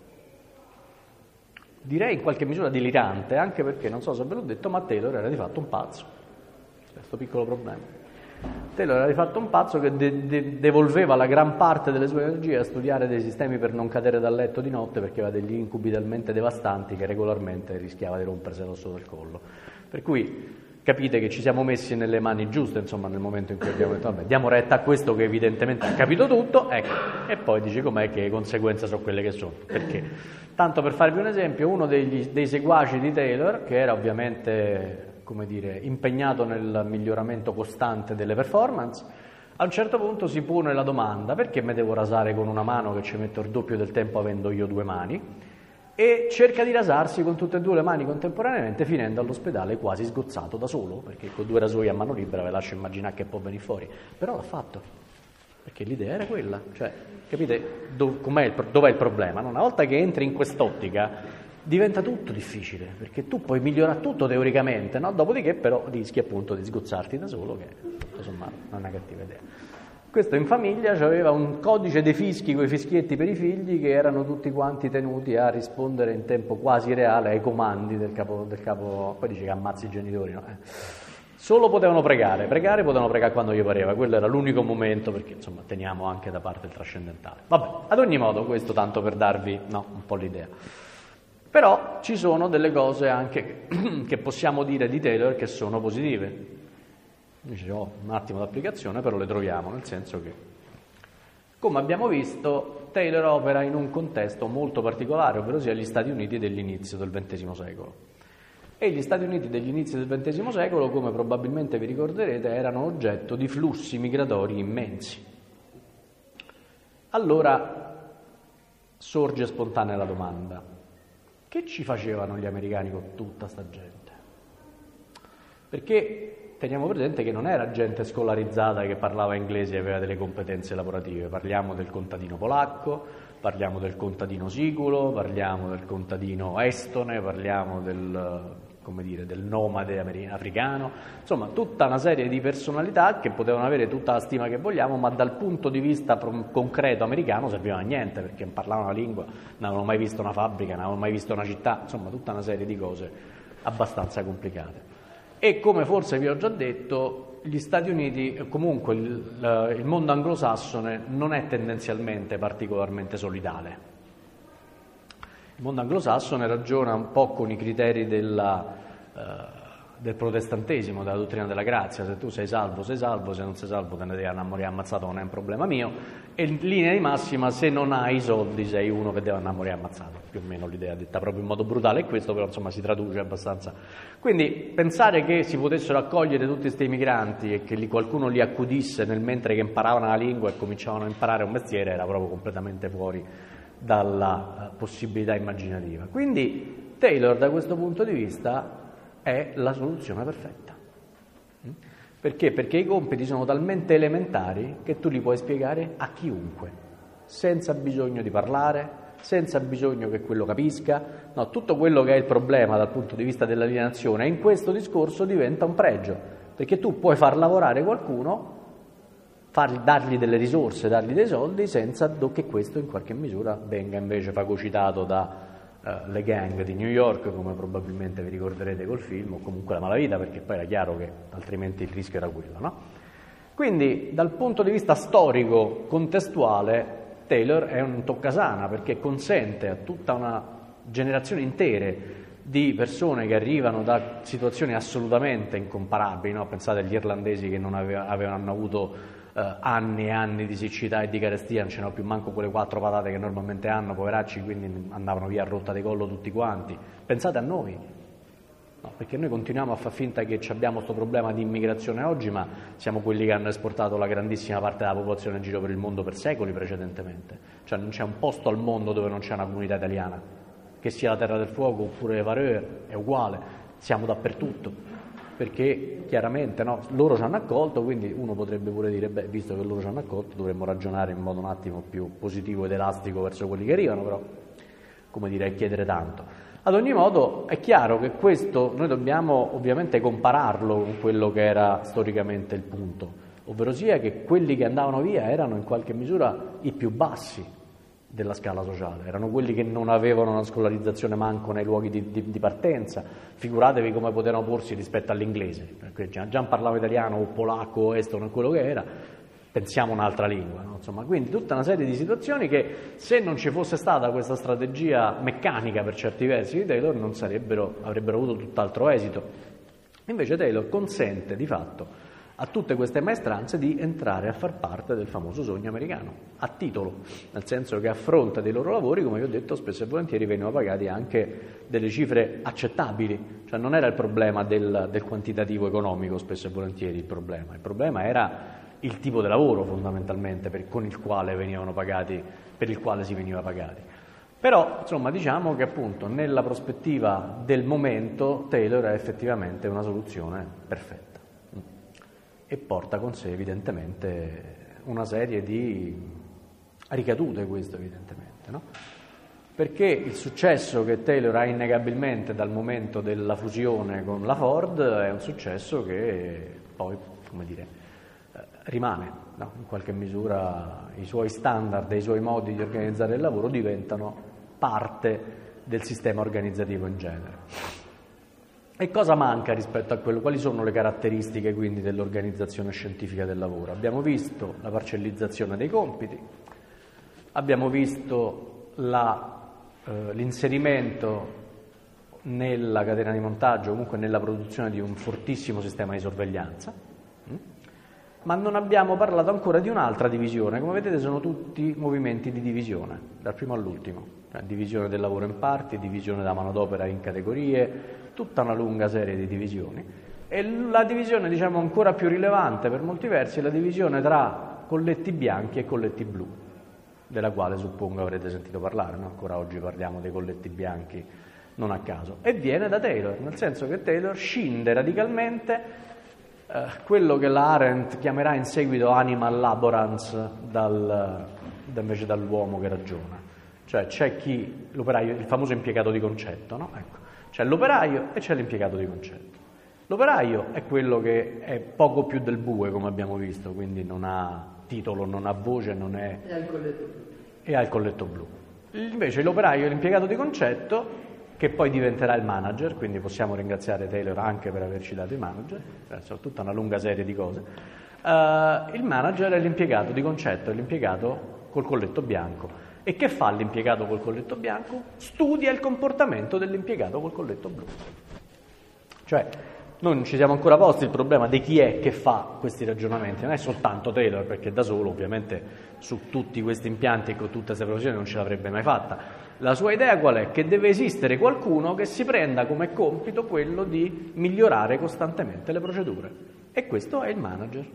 direi in qualche misura delirante, anche perché, non so se ve l'ho detto, ma Taylor era di fatto un pazzo, questo piccolo problema. Taylor era di fatto un pazzo che de- de- devolveva la gran parte delle sue energie a studiare dei sistemi per non cadere dal letto di notte, perché aveva degli incubi talmente devastanti che regolarmente rischiava di rompersi l'osso del collo. Per cui capite che ci siamo messi nelle mani giuste, insomma, nel momento in cui abbiamo detto vabbè, diamo retta a questo che evidentemente ha capito tutto, ecco, e poi dici com'è che le conseguenze sono quelle che sono. Perché? Tanto per farvi un esempio, uno degli, dei seguaci di Taylor, che era ovviamente, come dire, impegnato nel miglioramento costante delle performance, a un certo punto si pone la domanda: perché mi devo rasare con una mano che ci metto il doppio del tempo avendo io due mani? E cerca di rasarsi con tutte e due le mani contemporaneamente, finendo all'ospedale quasi sgozzato da solo, perché con due rasoi a mano libera ve lascio immaginare che può venire fuori. Però l'ha fatto, perché l'idea era quella. Cioè, capite dov- com'è il, dov'è il problema? No? Una volta che entri in quest'ottica diventa tutto difficile, perché tu puoi migliorare tutto teoricamente, no? Dopodiché però rischi appunto di sgozzarti da solo, che tutto sommato non è una cattiva idea. Questo in famiglia aveva un codice dei fischi con i fischietti per i figli, che erano tutti quanti tenuti a rispondere in tempo quasi reale ai comandi del capo, del capo poi dice che ammazzi i genitori, no? Eh. Solo potevano pregare, pregare potevano pregare quando gli pareva, quello era l'unico momento, perché insomma teniamo anche da parte il trascendentale. Vabbè, ad ogni modo, questo tanto per darvi no, un po' l'idea. Però ci sono delle cose anche che possiamo dire di Taylor che sono positive. Dice, oh, un attimo d'applicazione, però le troviamo, nel senso che, come abbiamo visto, Taylor opera in un contesto molto particolare, ovvero sia gli Stati Uniti dell'inizio del ventesimo secolo. E gli Stati Uniti degli inizi del ventesimo secolo, come probabilmente vi ricorderete, erano oggetto di flussi migratori immensi. Allora sorge spontanea la domanda: che ci facevano gli americani con tutta sta gente? Perché teniamo presente che non era gente scolarizzata che parlava inglese e aveva delle competenze lavorative. Parliamo del contadino polacco, parliamo del contadino siculo, parliamo del contadino estone, parliamo del, come dire, del nomade africano, insomma tutta una serie di personalità che potevano avere tutta la stima che vogliamo, ma dal punto di vista concreto americano servivano a niente, perché non parlavano la lingua, non avevano mai visto una fabbrica, non avevano mai visto una città, insomma tutta una serie di cose abbastanza complicate. E come forse vi ho già detto, gli Stati Uniti, comunque il, il mondo anglosassone non è tendenzialmente particolarmente solidale. Il mondo anglosassone ragiona un po' con i criteri della, uh, del protestantesimo, della dottrina della grazia: se tu sei salvo, sei salvo, se non sei salvo te ne devi andare a morire ammazzato, non è un problema mio. E in linea di massima, se non hai i soldi sei uno che deve andare a morire ammazzato, più o meno l'idea detta proprio in modo brutale è questo, però insomma si traduce abbastanza. Quindi pensare che si potessero accogliere tutti questi migranti e che li, qualcuno li accudisse nel mentre che imparavano la lingua e cominciavano a imparare un mestiere era proprio completamente fuori dalla uh, possibilità immaginativa. Quindi Taylor da questo punto di vista è la soluzione perfetta. Perché? Perché i compiti sono talmente elementari che tu li puoi spiegare a chiunque, senza bisogno di parlare, senza bisogno che quello capisca. No, tutto quello che è il problema dal punto di vista dell'alienazione in questo discorso diventa un pregio, perché tu puoi far lavorare qualcuno, fargli, dargli delle risorse, dargli dei soldi, senza che questo in qualche misura venga invece fagocitato da Uh, le gang di New York, come probabilmente vi ricorderete col film, o comunque la malavita, perché poi era chiaro che altrimenti il rischio era quello, no? Quindi dal punto di vista storico, contestuale, Taylor è un toccasana, perché consente a tutta una generazione intere di persone che arrivano da situazioni assolutamente incomparabili, no? Pensate agli irlandesi che non aveva, avevano avuto Uh, anni e anni di siccità e di carestia, non ce n'erano più manco quelle quattro patate che normalmente hanno, poveracci, quindi andavano via a rotta di collo tutti quanti. Pensate a noi, no, perché noi continuiamo a far finta che abbiamo questo problema di immigrazione oggi, ma siamo quelli che hanno esportato la grandissima parte della popolazione in giro per il mondo per secoli precedentemente. Cioè non c'è un posto al mondo dove non c'è una comunità italiana, che sia la Terra del Fuoco oppure le Faroe, è uguale, siamo dappertutto. Perché chiaramente no, loro ci hanno accolto, quindi uno potrebbe pure dire, beh, visto che loro ci hanno accolto dovremmo ragionare in modo un attimo più positivo ed elastico verso quelli che arrivano, però come dire, è chiedere tanto. Ad ogni modo è chiaro che questo noi dobbiamo ovviamente compararlo con quello che era storicamente il punto, ovvero sia che quelli che andavano via erano in qualche misura i più bassi della scala sociale, erano quelli che non avevano una scolarizzazione manco nei luoghi di, di, di partenza. Figuratevi come potevano porsi rispetto all'inglese, perché già, già parlavo italiano o polacco o estone o quello che era, pensiamo un'altra lingua, no? Insomma, quindi tutta una serie di situazioni che, se non ci fosse stata questa strategia meccanica per certi versi di Taylor, non sarebbero, avrebbero avuto tutt'altro esito. Invece Taylor consente di fatto a tutte queste maestranze di entrare a far parte del famoso sogno americano, a titolo, nel senso che a fronte dei loro lavori, come vi ho detto, spesso e volentieri venivano pagati anche delle cifre accettabili, cioè non era il problema del, del quantitativo economico, spesso e volentieri il problema, il problema era il tipo di lavoro fondamentalmente per, con il quale venivano pagati, per il quale si veniva pagati. Però, insomma, diciamo che appunto nella prospettiva del momento Taylor è effettivamente una soluzione perfetta e porta con sé evidentemente una serie di ricadute, questo evidentemente, no? Perché il successo che Taylor ha innegabilmente dal momento della fusione con la Ford è un successo che poi, come dire, rimane, no? In qualche misura i suoi standard e i suoi modi di organizzare il lavoro diventano parte del sistema organizzativo in genere. E cosa manca rispetto a quello? Quali sono le caratteristiche quindi dell'organizzazione scientifica del lavoro? Abbiamo visto la parcellizzazione dei compiti, abbiamo visto la, eh, l'inserimento nella catena di montaggio, comunque nella produzione di un fortissimo sistema di sorveglianza, hm? ma non abbiamo parlato ancora di un'altra divisione. Come vedete sono tutti movimenti di divisione, dal primo all'ultimo. Divisione del lavoro in parti, divisione della manodopera in categorie, tutta una lunga serie di divisioni. E la divisione, diciamo, ancora più rilevante per molti versi è la divisione tra colletti bianchi e colletti blu, della quale suppongo avrete sentito parlare, no? Ancora oggi parliamo dei colletti bianchi non a caso. E viene da Taylor, nel senso che Taylor scinde radicalmente eh, quello che la Arendt chiamerà in seguito animal laborans dal, da invece dall'uomo che ragiona. Cioè c'è chi, l'operaio, il famoso impiegato di concetto, no? Ecco, c'è l'operaio e c'è l'impiegato di concetto. L'operaio è quello che è poco più del bue, come abbiamo visto, quindi non ha titolo, non ha voce, non è... E ha il colletto blu. E ha il colletto blu. Invece l'operaio è l'impiegato di concetto, che poi diventerà il manager, quindi possiamo ringraziare Taylor anche per averci dato i manager, cioè, tutta una lunga serie di cose. Uh, il manager è l'impiegato di concetto, è l'impiegato col colletto bianco. E che fa l'impiegato col colletto bianco? Studia il comportamento dell'impiegato col colletto blu. Cioè, noi non ci siamo ancora posti il problema di chi è che fa questi ragionamenti, non è soltanto Taylor, perché da solo ovviamente su tutti questi impianti e con tutte queste professioni non ce l'avrebbe mai fatta. La sua idea qual è? Che deve esistere qualcuno che si prenda come compito quello di migliorare costantemente le procedure. E questo è il manager.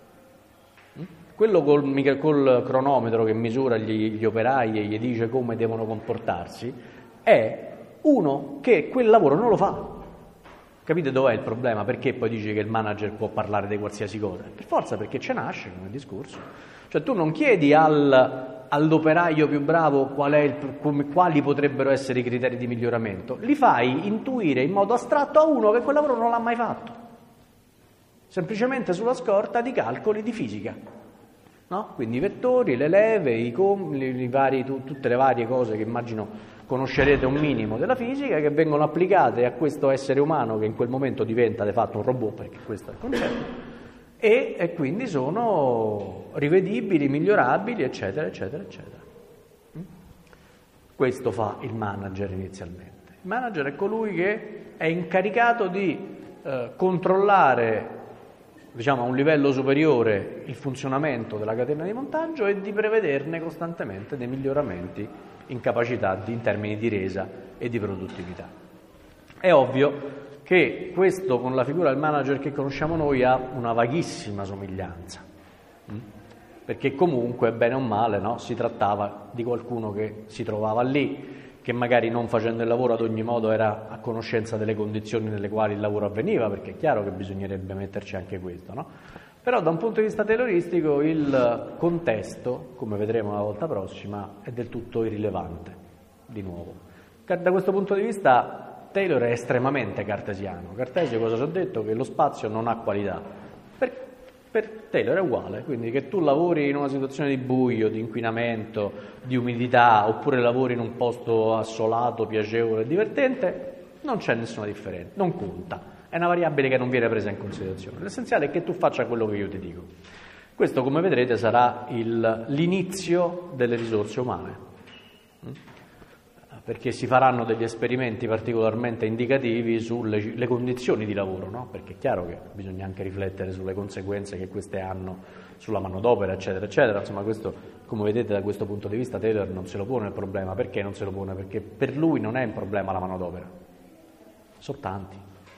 Quello col, col cronometro che misura gli, gli operai e gli dice come devono comportarsi è uno che quel lavoro non lo fa. Capite dov'è il problema? Perché poi dice che il manager può parlare di qualsiasi cosa? Per forza, perché ce nasce come discorso. Cioè tu non chiedi al, all'operaio più bravo qual è il, come, quali potrebbero essere i criteri di miglioramento, li fai intuire in modo astratto a uno che quel lavoro non l'ha mai fatto, semplicemente sulla scorta di calcoli di fisica. No? Quindi i vettori, le leve, i com, i vari, tu, tutte le varie cose che immagino conoscerete un minimo della fisica, che vengono applicate a questo essere umano che in quel momento diventa di fatto un robot, perché questo è il concetto, e, e quindi sono rivedibili, migliorabili, eccetera, eccetera, eccetera. Questo fa il manager inizialmente. Il manager è colui che è incaricato di eh, controllare, diciamo a un livello superiore, il funzionamento della catena di montaggio e di prevederne costantemente dei miglioramenti in capacità di, in termini di resa e di produttività. È ovvio che questo con la figura del manager che conosciamo noi ha una vaghissima somiglianza, perché comunque, bene o male, no, si trattava di qualcuno che si trovava lì, che magari non facendo il lavoro ad ogni modo era a conoscenza delle condizioni nelle quali il lavoro avveniva, perché è chiaro che bisognerebbe metterci anche questo, no? Però da un punto di vista tayloristico il contesto, come vedremo la volta prossima, è del tutto irrilevante, di nuovo. Da questo punto di vista Taylor è estremamente cartesiano. Cartesio cosa ci ha detto? Che lo spazio non ha qualità. Per, per Taylor è uguale, quindi che tu lavori in una situazione di buio, di inquinamento, di umidità, oppure lavori in un posto assolato, piacevole e divertente, non c'è nessuna differenza, non conta. È una variabile che non viene presa in considerazione. L'essenziale è che tu faccia quello che io ti dico. Questo, come vedrete, sarà il, l'inizio delle risorse umane. perché si faranno degli esperimenti particolarmente indicativi sulle le condizioni di lavoro, no? Perché è chiaro che bisogna anche riflettere sulle conseguenze che queste hanno sulla manodopera, eccetera, eccetera. Insomma, questo, come vedete, da questo punto di vista Taylor non se lo pone il problema. Perché non se lo pone? Perché per lui non è un problema la manodopera, sono tanti.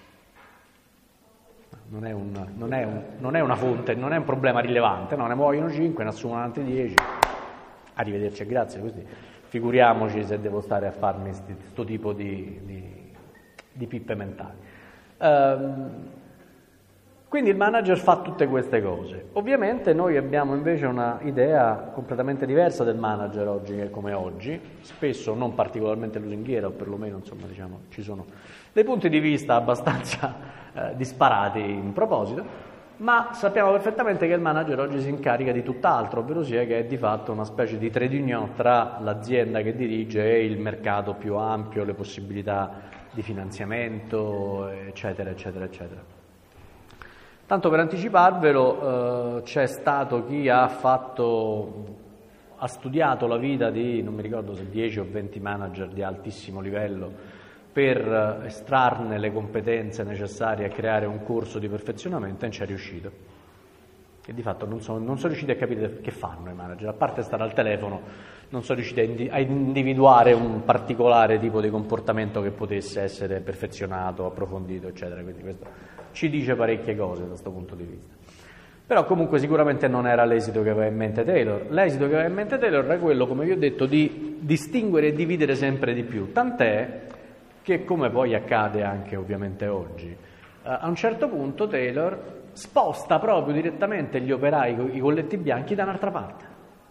Non è, un, non, è un, non è una fonte, non è un problema rilevante, no? Ne muoiono cinque, ne assumono altri dieci. Arrivederci e grazie, così. Figuriamoci se devo stare a farmi questo tipo di, di, di pippe mentali. Um, quindi il manager fa tutte queste cose. Ovviamente noi abbiamo invece una idea completamente diversa del manager oggi che come oggi, spesso non particolarmente lusinghiera, o perlomeno insomma diciamo ci sono dei punti di vista abbastanza eh, disparati in proposito. Ma sappiamo perfettamente che il manager oggi si incarica di tutt'altro, ovvero sia che è di fatto una specie di trade union tra l'azienda che dirige e il mercato più ampio, le possibilità di finanziamento, eccetera, eccetera, eccetera. Tanto per anticiparvelo, eh, c'è stato chi ha fatto, ha studiato la vita di, non mi ricordo se dieci o venti manager di altissimo livello, per estrarne le competenze necessarie a creare un corso di perfezionamento e non ci è riuscito. E di fatto non sono, non sono riusciti a capire che fanno i manager, a parte stare al telefono, non sono riusciti a, indi, a individuare un particolare tipo di comportamento che potesse essere perfezionato, approfondito, eccetera. Quindi questo ci dice parecchie cose da questo punto di vista. Però comunque sicuramente non era l'esito che aveva in mente Taylor. L'esito che aveva in mente Taylor era quello, come vi ho detto, di distinguere e dividere sempre di più. Tant'è che, come poi accade anche ovviamente oggi, eh, a un certo punto Taylor sposta proprio direttamente gli operai, i colletti bianchi, da un'altra parte.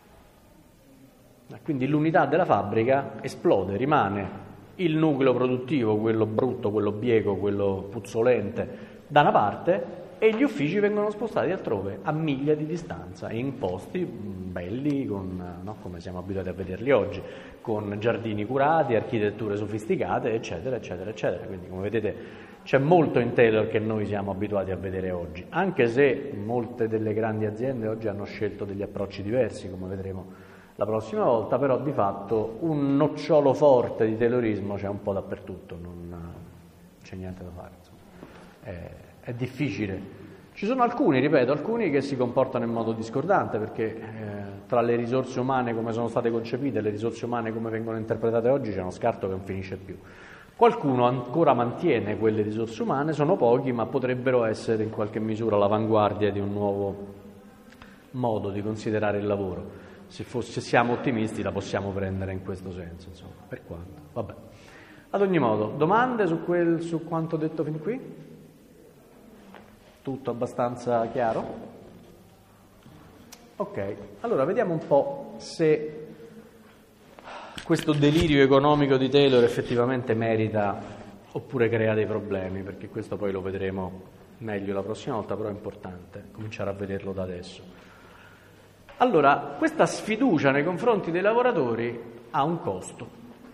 Quindi l'unità della fabbrica esplode, rimane il nucleo produttivo, quello brutto, quello bieco, quello puzzolente, da una parte, e gli uffici vengono spostati altrove, a miglia di distanza, in posti belli, con, no, come siamo abituati a vederli oggi, con giardini curati, architetture sofisticate, eccetera, eccetera, eccetera. Quindi, come vedete, c'è molto in Taylor che noi siamo abituati a vedere oggi, anche se molte delle grandi aziende oggi hanno scelto degli approcci diversi, come vedremo la prossima volta, però di fatto un nocciolo forte di Taylorismo c'è un po' dappertutto, non c'è niente da fare, insomma. È, è difficile. Ci sono alcuni, ripeto, alcuni che si comportano in modo discordante, perché eh, tra le risorse umane come sono state concepite e le risorse umane come vengono interpretate oggi c'è uno scarto che non finisce più. Qualcuno ancora mantiene quelle risorse umane, sono pochi, ma potrebbero essere in qualche misura l'avanguardia di un nuovo modo di considerare il lavoro. Se, fosse, se siamo ottimisti la possiamo prendere in questo senso, insomma, per quanto. Vabbè. Ad ogni modo, domande su, quel, su quanto detto fin qui? Tutto abbastanza chiaro? Ok, allora vediamo un po' se questo delirio economico di Taylor effettivamente merita oppure crea dei problemi, perché questo poi lo vedremo meglio la prossima volta, però è importante cominciare a vederlo da adesso. Allora, questa sfiducia nei confronti dei lavoratori ha un costo.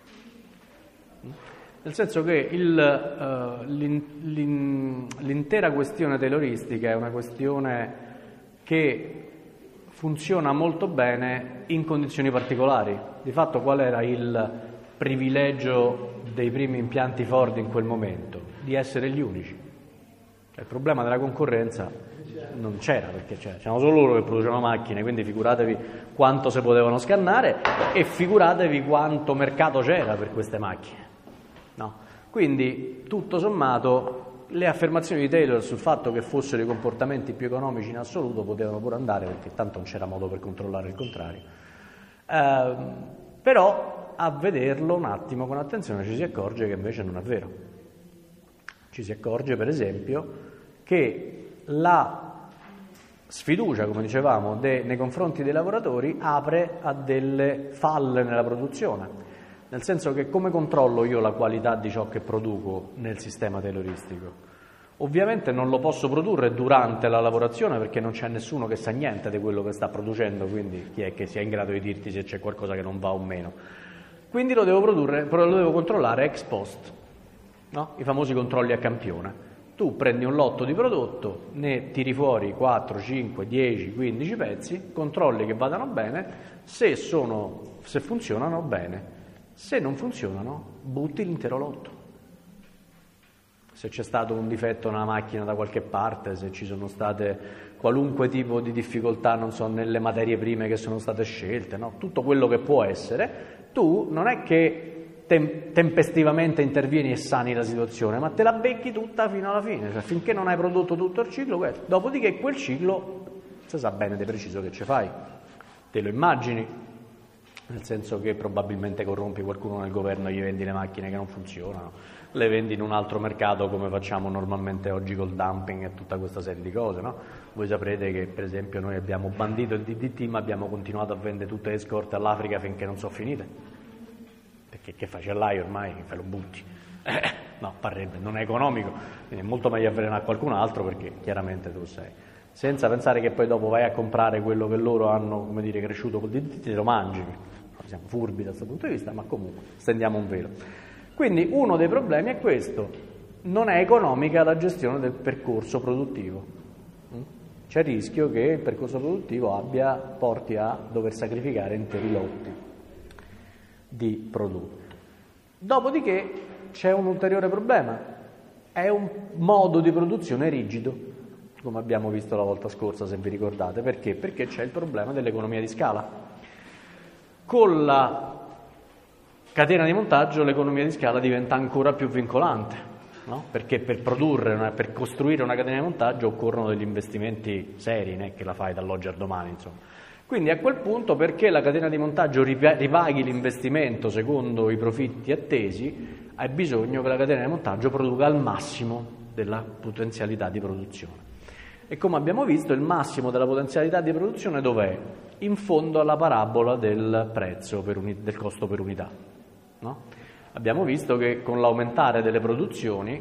Nel senso che il, uh, l'in, l'in, l'intera questione tayloristica è una questione che funziona molto bene in condizioni particolari. Di fatto qual era il privilegio dei primi impianti Ford in quel momento? Di essere gli unici. Il problema della concorrenza non c'era, perché c'erano solo loro che producevano macchine, quindi figuratevi quanto si potevano scannare e figuratevi quanto mercato c'era per queste macchine. No. Quindi, tutto sommato, le affermazioni di Taylor sul fatto che fossero i comportamenti più economici in assoluto potevano pure andare, perché tanto non c'era modo per controllare il contrario. Eh, però, a vederlo un attimo con attenzione, ci si accorge che invece non è vero. Ci si accorge, per esempio, che la sfiducia, come dicevamo, de, nei confronti dei lavoratori apre a delle falle nella produzione. Nel senso che come controllo io la qualità di ciò che produco nel sistema tayloristico? Ovviamente non lo posso produrre durante la lavorazione perché non c'è nessuno che sa niente di quello che sta producendo, quindi chi è che sia in grado di dirti se c'è qualcosa che non va o meno? Quindi lo devo produrre, lo devo controllare ex post, no? I famosi controlli a campione. Tu prendi un lotto di prodotto, ne tiri fuori quattro, cinque, dieci, quindici pezzi, controlli che vadano bene, se, sono, se funzionano bene. Se non funzionano, butti l'intero lotto. Se c'è stato un difetto nella macchina da qualche parte, se ci sono state qualunque tipo di difficoltà, non so, nelle materie prime che sono state scelte, no? Tutto quello che può essere, tu non è che tem- tempestivamente intervieni e sani la situazione, ma te la becchi tutta fino alla fine, cioè finché non hai prodotto tutto il ciclo, questo. Dopodiché quel ciclo si sa bene di preciso che ci fai, te lo immagini, nel senso che probabilmente corrompi qualcuno nel governo e gli vendi le macchine che non funzionano, le vendi in un altro mercato come facciamo normalmente oggi col dumping e tutta questa serie di cose, no? Voi saprete che per esempio noi abbiamo bandito il D D T ma abbiamo continuato a vendere tutte le scorte all'Africa finché non sono finite, perché che fai, ce l'hai ormai, fai lo butti, eh, no, parrebbe, non è economico, quindi è molto meglio avvelenare qualcun altro perché chiaramente tu sei, senza pensare che poi dopo vai a comprare quello che loro hanno, come dire, cresciuto col D D T, te lo mangi, siamo furbi da questo punto di vista, ma comunque stendiamo un velo. Quindi uno dei problemi è questo, non è economica la gestione del percorso produttivo. C'è il rischio che il percorso produttivo abbia, porti a dover sacrificare interi lotti di prodotti. Dopodiché c'è un ulteriore problema, è un modo di produzione rigido, come abbiamo visto la volta scorsa, se vi ricordate. Perché? Perché c'è il problema dell'economia di scala. Con la catena di montaggio l'economia di scala diventa ancora più vincolante, no? Perché per produrre, una, per costruire una catena di montaggio occorrono degli investimenti seri, non è che la fai dall'oggi al domani, insomma. Quindi a quel punto, perché la catena di montaggio ripaghi l'investimento secondo i profitti attesi, hai bisogno che la catena di montaggio produca al massimo della potenzialità di produzione. E come abbiamo visto, il massimo della potenzialità di produzione dov'è? In fondo alla parabola del prezzo per uni- del costo per unità. No? Abbiamo visto che con l'aumentare delle produzioni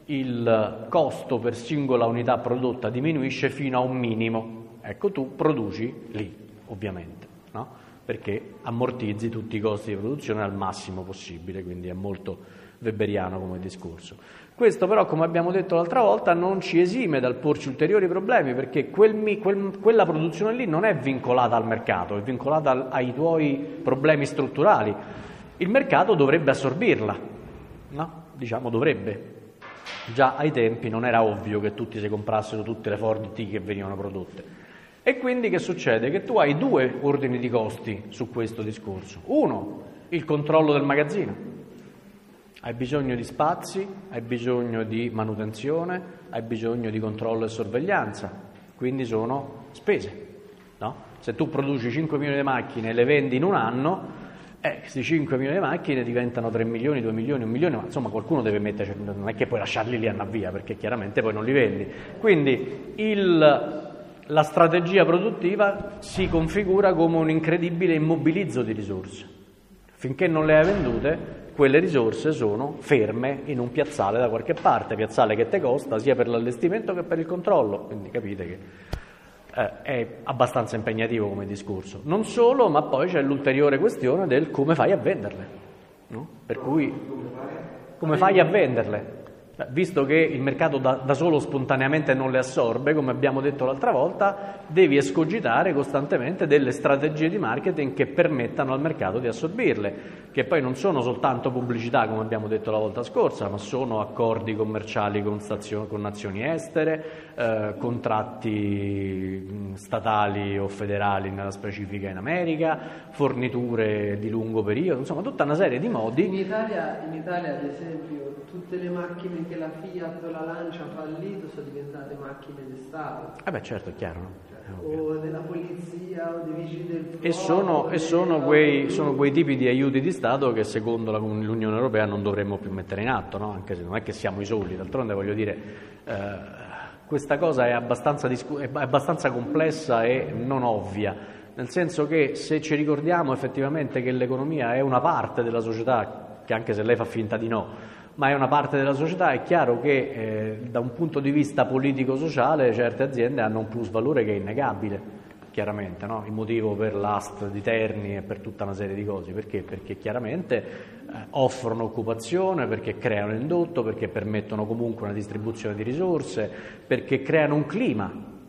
il costo per singola unità prodotta diminuisce fino a un minimo. Ecco, tu produci lì, ovviamente, no? Perché ammortizzi tutti i costi di produzione al massimo possibile, quindi è molto weberiano come discorso. Questo però, come abbiamo detto l'altra volta, non ci esime dal porci ulteriori problemi, perché quel, quel, quella produzione lì non è vincolata al mercato, è vincolata al, ai tuoi problemi strutturali. Il mercato dovrebbe assorbirla, no? Diciamo dovrebbe. Già ai tempi non era ovvio che tutti si comprassero tutte le Ford T che venivano prodotte. E quindi che succede? Che tu hai due ordini di costi su questo discorso. Uno, il controllo del magazzino. Hai bisogno di spazi, hai bisogno di manutenzione, hai bisogno di controllo e sorveglianza, quindi sono spese, no? Se tu produci cinque milioni di macchine e le vendi in un anno, eh, questi cinque milioni di macchine diventano tre milioni, due milioni, un milione, ma insomma qualcuno deve metterci, non è che puoi lasciarli lì a andare via, perché chiaramente poi non li vendi. Quindi il, la strategia produttiva si configura come un incredibile immobilizzo di risorse. Finché non le hai vendute, quelle risorse sono ferme in un piazzale da qualche parte, piazzale che te costa sia per l'allestimento che per il controllo, quindi capite che eh, è abbastanza impegnativo come discorso. Non solo, ma poi c'è l'ulteriore questione del come fai a venderle, no? Per cui come fai a venderle? Visto che il mercato da, da solo spontaneamente non le assorbe, come abbiamo detto l'altra volta, devi escogitare costantemente delle strategie di marketing che permettano al mercato di assorbirle, che poi non sono soltanto pubblicità, come abbiamo detto la volta scorsa, ma sono accordi commerciali con, stazioni, con nazioni estere, eh, contratti statali o federali nella specifica in America, forniture di lungo periodo, insomma tutta una serie di modi. In Italia, in Italia ad esempio, tutte le macchine che la Fiat o la Lancia ha fallito sono diventate macchine di Stato. Eh beh, certo, è chiaro, no? O della polizia o dei vigili del fuoco. E sono, e sono, quei, sono quei tipi di aiuti di Stato che secondo la, l'Unione Europea non dovremmo più mettere in atto, no? Anche se non è che siamo i soli, d'altronde voglio dire, eh, questa cosa è abbastanza, discu- è abbastanza complessa e non ovvia, nel senso che se ci ricordiamo effettivamente che l'economia è una parte della società, che anche se lei fa finta di no, ma è una parte della società, è chiaro che eh, da un punto di vista politico-sociale certe aziende hanno un plusvalore che è innegabile, chiaramente, no? Il motivo per l'A S T di Terni e per tutta una serie di cose, perché? Perché chiaramente eh, offrono occupazione, perché creano indotto, perché permettono comunque una distribuzione di risorse, perché creano un clima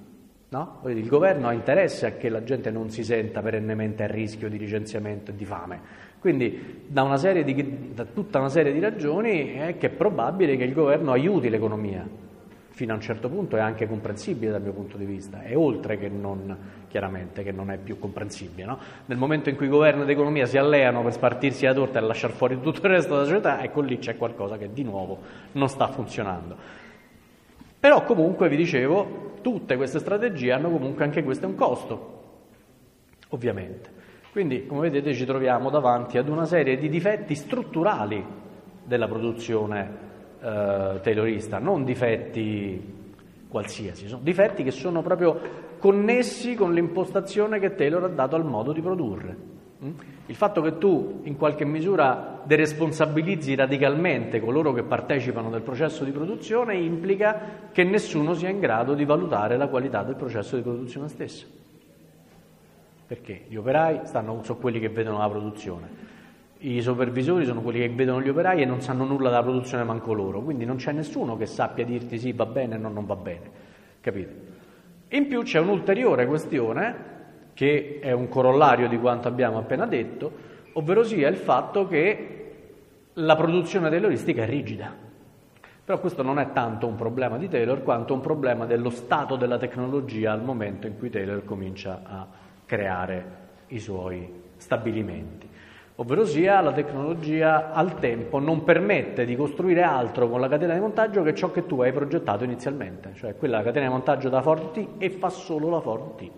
no? Il governo ha interesse a che la gente non si senta perennemente a rischio di licenziamento e di fame. Quindi da, una serie di, da tutta una serie di ragioni è che è probabile che il governo aiuti l'economia. Fino a un certo punto è anche comprensibile dal mio punto di vista, è oltre che non, chiaramente, che non è più comprensibile, no? Nel momento in cui governo ed economia si alleano per spartirsi la torta e lasciare fuori tutto il resto della società, ecco lì c'è qualcosa che di nuovo non sta funzionando. Però comunque, vi dicevo, tutte queste strategie hanno comunque anche questo un costo, ovviamente. Quindi, come vedete, ci troviamo davanti ad una serie di difetti strutturali della produzione Uh, taylorista, non difetti qualsiasi, sono difetti che sono proprio connessi con l'impostazione che Taylor ha dato al modo di produrre. Mm? Il fatto che tu in qualche misura deresponsabilizzi radicalmente coloro che partecipano del processo di produzione implica che nessuno sia in grado di valutare la qualità del processo di produzione stesso. Perché gli operai stanno, sono quelli che vedono la produzione. I supervisori sono quelli che vedono gli operai e non sanno nulla della produzione manco loro, quindi non c'è nessuno che sappia dirti sì, va bene, no, non va bene, capite? In più c'è un'ulteriore questione, che è un corollario di quanto abbiamo appena detto, ovvero sia il fatto che la produzione tayloristica è rigida. Però questo non è tanto un problema di Taylor, quanto un problema dello stato della tecnologia al momento in cui Taylor comincia a creare i suoi stabilimenti. Ovvero sia, la tecnologia al tempo non permette di costruire altro con la catena di montaggio che ciò che tu hai progettato inizialmente, cioè quella catena di montaggio da Ford T e fa solo la Ford T,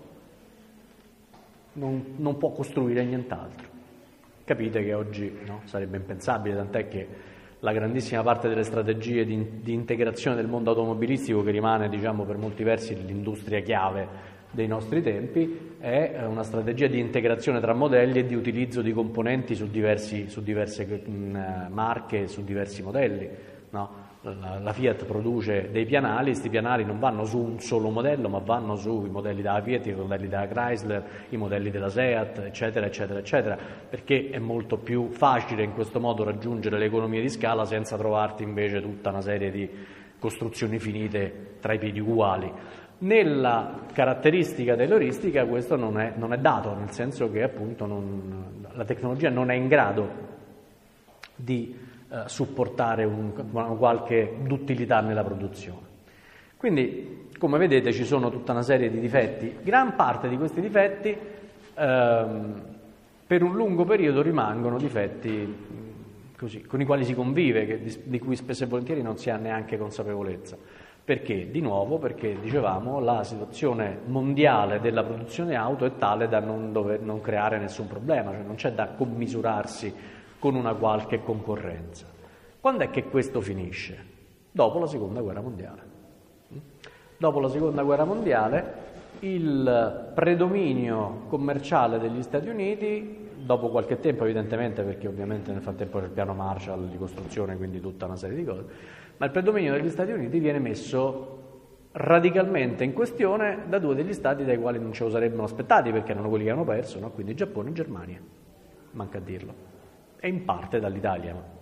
non, non può costruire nient'altro. Capite che oggi, no, sarebbe impensabile, tant'è che la grandissima parte delle strategie di, di integrazione del mondo automobilistico, che rimane, diciamo, per molti versi l'industria chiave dei nostri tempi, è una strategia di integrazione tra modelli e di utilizzo di componenti su, diversi, su diverse mh, marche, su diversi modelli, no? La, la Fiat produce dei pianali, questi pianali non vanno su un solo modello, ma vanno sui modelli della Fiat, i modelli della Chrysler, i modelli della Seat, eccetera, eccetera, eccetera, perché è molto più facile in questo modo raggiungere le economie di scala senza trovarti invece tutta una serie di costruzioni finite tra i piedi uguali. Nella caratteristica tayloristica questo non è, non è dato, nel senso che appunto non, la tecnologia non è in grado di eh, supportare un, una qualche duttilità nella produzione. Quindi, come vedete, ci sono tutta una serie di difetti. Gran parte di questi difetti ehm, per un lungo periodo rimangono difetti così, con i quali si convive, che, di, di cui spesso e volentieri non si ha neanche consapevolezza. Perché? Di nuovo, perché dicevamo la situazione mondiale della produzione auto è tale da non, dover, non creare nessun problema, cioè non c'è da commisurarsi con una qualche concorrenza. Quando è che questo finisce? Dopo la seconda guerra mondiale. Dopo la seconda guerra mondiale il predominio commerciale degli Stati Uniti, dopo qualche tempo evidentemente, perché ovviamente nel frattempo c'è il piano Marshall di costruzione, quindi tutta una serie di cose, ma il predominio degli Stati Uniti viene messo radicalmente in questione da due degli stati dai quali non ce lo sarebbero aspettati, perché erano quelli che hanno perso, no? Quindi Giappone e Germania, manca a dirlo, e in parte dall'Italia, ma,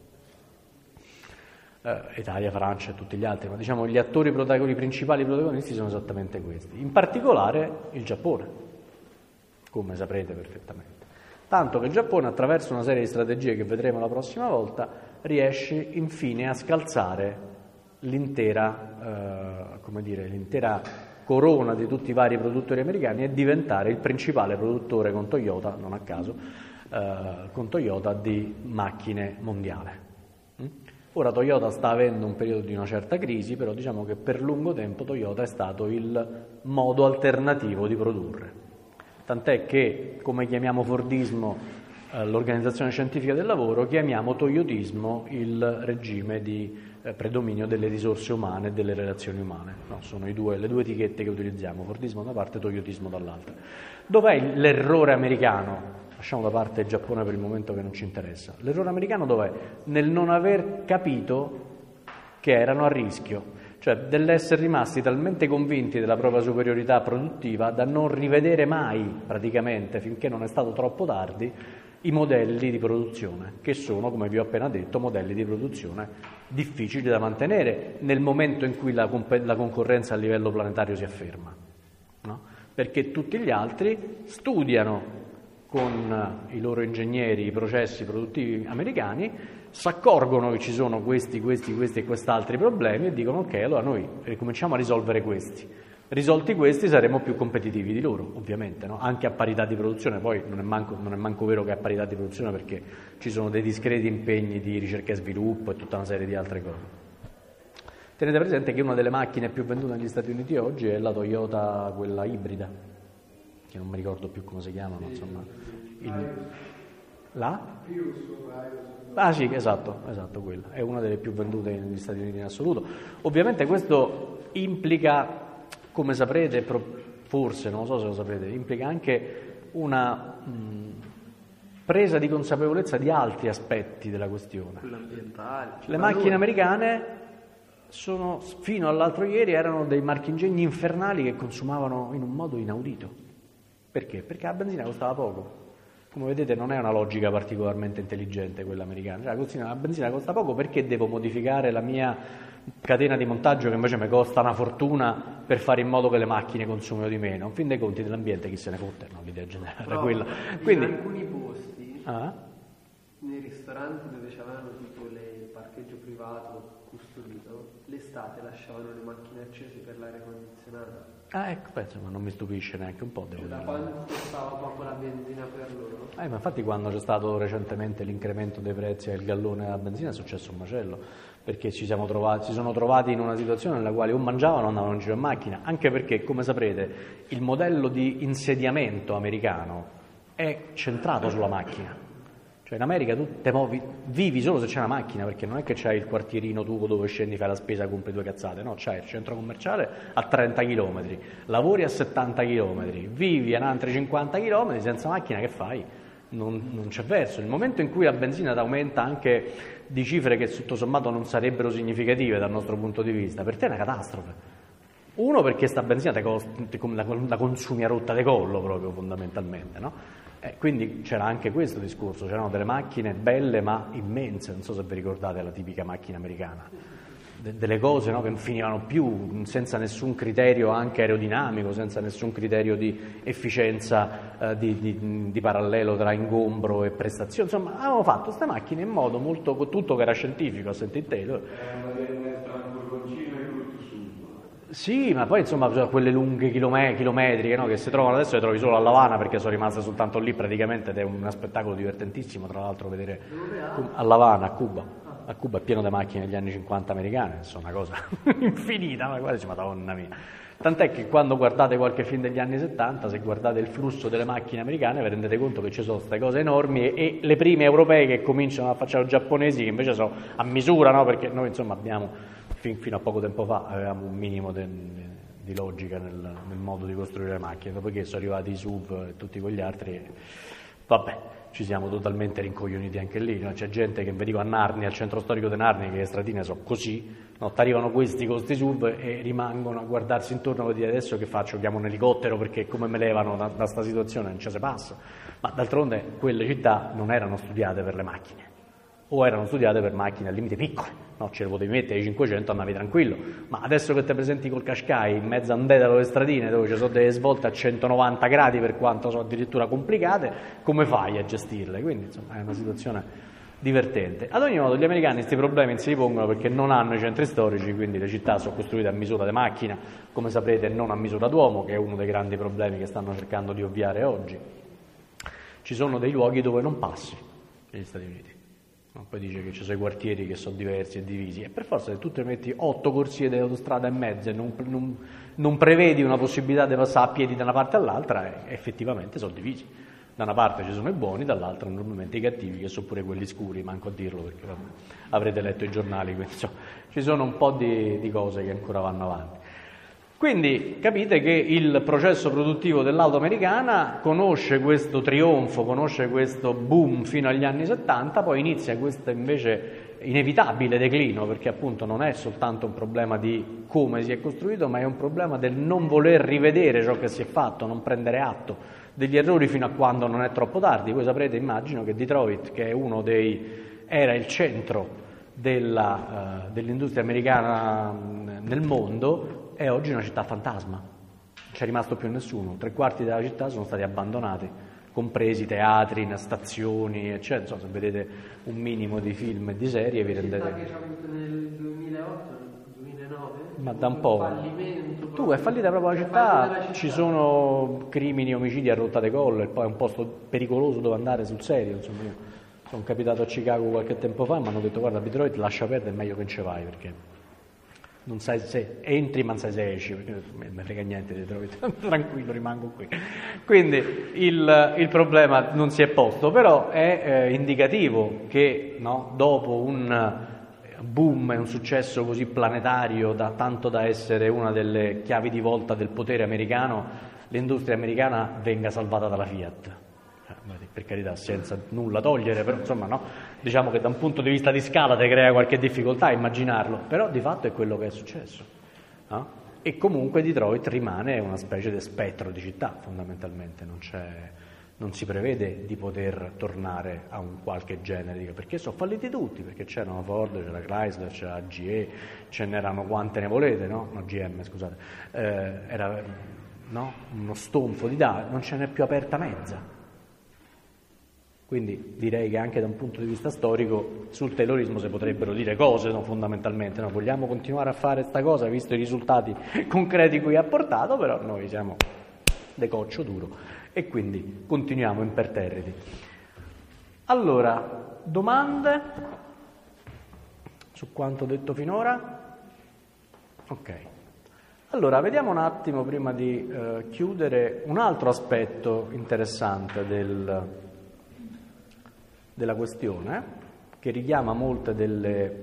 no. eh, Italia, Francia e tutti gli altri, ma diciamo gli attori protagonisti, i principali protagonisti sono esattamente questi, in particolare il Giappone, come saprete perfettamente. Tanto che il Giappone, attraverso una serie di strategie che vedremo la prossima volta, riesce infine a scalzare l'intera, eh, come dire, l'intera corona di tutti i vari produttori americani e diventare il principale produttore con Toyota, non a caso, eh, con Toyota di macchine mondiale. Ora Toyota sta avendo un periodo di una certa crisi, però diciamo che per lungo tempo Toyota è stato il modo alternativo di produrre. Tant'è che, come chiamiamo Fordismo eh, l'organizzazione scientifica del lavoro, chiamiamo Toyotismo il regime di eh, predominio delle risorse umane e delle relazioni umane. No, sono i due, le due etichette che utilizziamo, Fordismo da una parte, Toyotismo dall'altra. Dov'è l'errore americano? Lasciamo da parte il Giappone per il momento, che non ci interessa. L'errore americano dov'è? Nel non aver capito che erano a rischio, cioè dell'essere rimasti talmente convinti della propria superiorità produttiva da non rivedere mai, praticamente, finché non è stato troppo tardi, i modelli di produzione, che sono, come vi ho appena detto, modelli di produzione difficili da mantenere nel momento in cui la, comp- la concorrenza a livello planetario si afferma. no? Perché tutti gli altri studiano con i loro ingegneri i processi produttivi americani, si accorgono che ci sono questi, questi, questi e quest'altri problemi e dicono ok, allora noi ricominciamo a risolvere questi. Risolti questi saremo più competitivi di loro, ovviamente, no? Anche a parità di produzione, poi non è, manco, non è manco vero che a parità di produzione perché ci sono dei discreti impegni di ricerca e sviluppo e tutta una serie di altre cose. Tenete presente che una delle macchine più vendute negli Stati Uniti oggi è la Toyota, quella ibrida, che non mi ricordo più come si chiama, ma insomma... Il... La? Ah sì, esatto, esatto, quella. È una delle più vendute negli Stati Uniti in assoluto. Ovviamente questo implica... Come saprete, forse, non lo so se lo sapete, implica anche una mh, presa di consapevolezza di altri aspetti della questione. Le macchine americane sono, fino all'altro ieri, erano dei marchingegni infernali che consumavano in un modo inaudito. Perché? Perché la benzina costava poco. Come vedete non è una logica particolarmente intelligente quella americana. Cioè, la benzina costa poco, perché devo modificare la mia catena di montaggio che invece mi costa una fortuna per fare in modo che le macchine consumino di meno? In fin dei conti dell'ambiente chi se ne fotte, no? L'idea generale è quella. Quindi, in alcuni posti, ah? nei ristoranti dove c'avevano tipo le, il parcheggio privato custodito, l'estate lasciavano le macchine accese per l'aria condizionata. Ah, ecco, penso, ma non mi stupisce neanche un po', devo Cioè, dire. da quando costava poco la benzina per loro? Eh, ma infatti quando c'è stato recentemente l'incremento dei prezzi al gallone della benzina è successo un macello, perché ci siamo trovati, si sono trovati in una situazione nella quale o mangiavano o andavano in giro in macchina, anche perché, come saprete, il modello di insediamento americano è centrato sulla macchina. Cioè in America tu te muovi, vivi solo se c'è una macchina, perché non è che c'hai il quartierino tuo dove scendi, fai la spesa, compri due cazzate, no, c'hai il centro commerciale a trenta chilometri, lavori a settanta chilometri, vivi a altri cinquanta chilometri, senza macchina che fai? Non, non c'è verso. Nel momento in cui la benzina aumenta anche di cifre che tutto sommato non sarebbero significative dal nostro punto di vista, per te è una catastrofe. Uno, perché sta benzina te costa, la, la consumi a rotta di collo proprio fondamentalmente, no? Eh, quindi c'era anche questo discorso, c'erano delle macchine belle ma immense, non so se vi ricordate la tipica macchina americana, De- delle cose, no, che non finivano più, senza nessun criterio anche aerodinamico, senza nessun criterio di efficienza, eh, di, di, di parallelo tra ingombro e prestazione, insomma avevamo fatto queste macchine in modo molto, tutto che era scientifico, a sentire te. Sì, ma poi insomma quelle lunghe chilome- chilometriche, no, che si trovano adesso, le trovi solo a L'Avana perché sono rimaste soltanto lì praticamente, ed è un spettacolo divertentissimo tra l'altro vedere a L'Avana, a Cuba. A Cuba è pieno di macchine degli anni cinquanta americane, insomma una cosa infinita, ma quasi, madonna mia. Tant'è che quando guardate qualche film degli anni settanta, se guardate il flusso delle macchine americane, vi rendete conto che ci sono queste cose enormi e, e le prime europee che cominciano a affacciare i giapponesi, che invece sono a misura, no? Perché noi insomma abbiamo... Fino a poco tempo fa avevamo un minimo de, di logica nel, nel modo di costruire le macchine, dopodiché sono arrivati i S U V e tutti quegli altri, e, vabbè, ci siamo totalmente rincoglioniti anche lì, no? C'è gente che vedivo a Narnia, al centro storico di Narnia, che le stradine sono così, no? Arrivano questi con questi S U V e rimangono a guardarsi intorno e dire adesso che faccio, chiamo un elicottero perché come me levano da, da sta situazione, non ci si passa, ma d'altronde quelle città non erano studiate per le macchine, o erano studiate per macchine al limite piccole, no, ce le potevi mettere ai cinquecento, andavi tranquillo, ma adesso che ti presenti col Qashqai in mezzo a un dedalo delle stradine dove ci sono delle svolte a centonovanta gradi per quanto sono addirittura complicate, come fai a gestirle? Quindi insomma è una situazione divertente. Ad ogni modo gli americani questi problemi non si ripongono perché non hanno i centri storici, quindi le città sono costruite a misura di macchina, come saprete non a misura d'uomo, che è uno dei grandi problemi che stanno cercando di ovviare oggi. Ci sono dei luoghi dove non passi negli Stati Uniti. Poi dice che ci sono i quartieri che sono diversi e divisi, e per forza se tu ti metti otto corsie di autostrada e mezzo e non, non, non prevedi una possibilità di passare a piedi da una parte all'altra, eh, effettivamente sono divisi. Da una parte ci sono i buoni, dall'altra normalmente i cattivi, che sono pure quelli scuri, manco a dirlo perché vabbè, avrete letto i giornali, quindi insomma, ci sono un po' di, di cose che ancora vanno avanti. Quindi capite che il processo produttivo dell'auto americana conosce questo trionfo, conosce questo boom fino agli anni settanta, poi inizia questo invece inevitabile declino, perché appunto non è soltanto un problema di come si è costruito, ma è un problema del non voler rivedere ciò che si è fatto, non prendere atto degli errori fino a quando non è troppo tardi. Voi saprete, immagino, che Detroit, che è uno dei, era il centro della, uh, dell'industria americana nel mondo, è oggi una città fantasma. c'è rimasto più nessuno, tre quarti della città sono stati abbandonati, compresi teatri, stazioni, eccetera. Insomma, se vedete un minimo di film e di serie vi rendete... Città che ci ha avuto nel duemilaotto, nel duemilanove? Ma da un po'. Fallimento. Tu è fallita proprio la città, città, ci sono crimini, omicidi a rotta di collo e poi è un posto pericoloso dove andare sul serio, insomma. Io sono capitato a Chicago qualche tempo fa e mi hanno detto guarda, a Detroit lascia perdere, è meglio che non ci vai perché non sai se entri ma non sai se esci, perché non mi frega niente di Detroit, tranquillo, rimango qui. Quindi il, il problema non si è posto, però è eh, indicativo che no, dopo un boom e un successo così planetario, da, tanto da essere una delle chiavi di volta del potere americano, l'industria americana venga salvata dalla Fiat. Per carità, senza nulla togliere, però insomma no, diciamo che da un punto di vista di scala ti crea qualche difficoltà a immaginarlo, però di fatto è quello che è successo, no? E comunque Detroit rimane una specie di spettro di città fondamentalmente, non, c'è, non si prevede di poter tornare a un qualche genere, perché sono falliti tutti, perché c'erano Ford, c'era Chrysler, c'era G E, ce n'erano quante ne volete, no? No, G M scusate, eh, era no? uno stonfo di dati, non ce n'è più aperta mezza. Quindi direi che anche da un punto di vista storico sul Taylorismo si potrebbero dire cose, no, fondamentalmente. No, vogliamo continuare a fare questa cosa, visto i risultati concreti cui ha portato, però noi siamo de coccio duro e quindi continuiamo imperterriti. Allora, domande su quanto detto finora? Ok. Allora, vediamo un attimo, prima di eh, chiudere, un altro aspetto interessante del... della questione, che richiama molte delle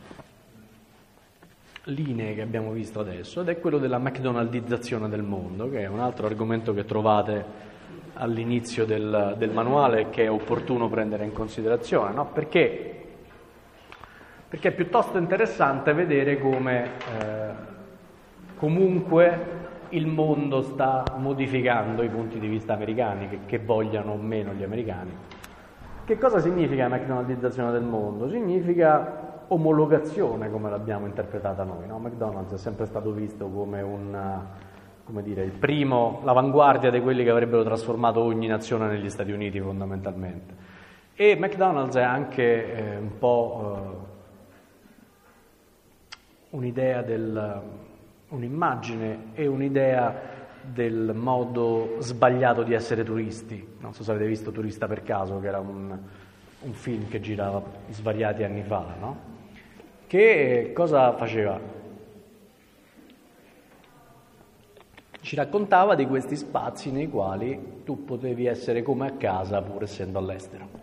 linee che abbiamo visto adesso, ed è quello della McDonaldizzazione del mondo, che è un altro argomento che trovate all'inizio del, del manuale e che è opportuno prendere in considerazione, no? Perché? Perché è piuttosto interessante vedere come eh, comunque il mondo sta modificando i punti di vista americani, che, che vogliano o meno gli americani. Che cosa significa McDonaldizzazione del mondo? Significa omologazione, come l'abbiamo interpretata noi, no? McDonald's è sempre stato visto come un, come dire, il primo, l'avanguardia di quelli che avrebbero trasformato ogni nazione negli Stati Uniti fondamentalmente. E McDonald's è anche eh, un po' eh, un'idea del, un'immagine e un'idea del modo sbagliato di essere turisti. Non so se avete visto Turista per caso, che era un, un film che girava svariati anni fa, no? Che cosa faceva? Ci raccontava di questi spazi nei quali tu potevi essere come a casa pur essendo all'estero.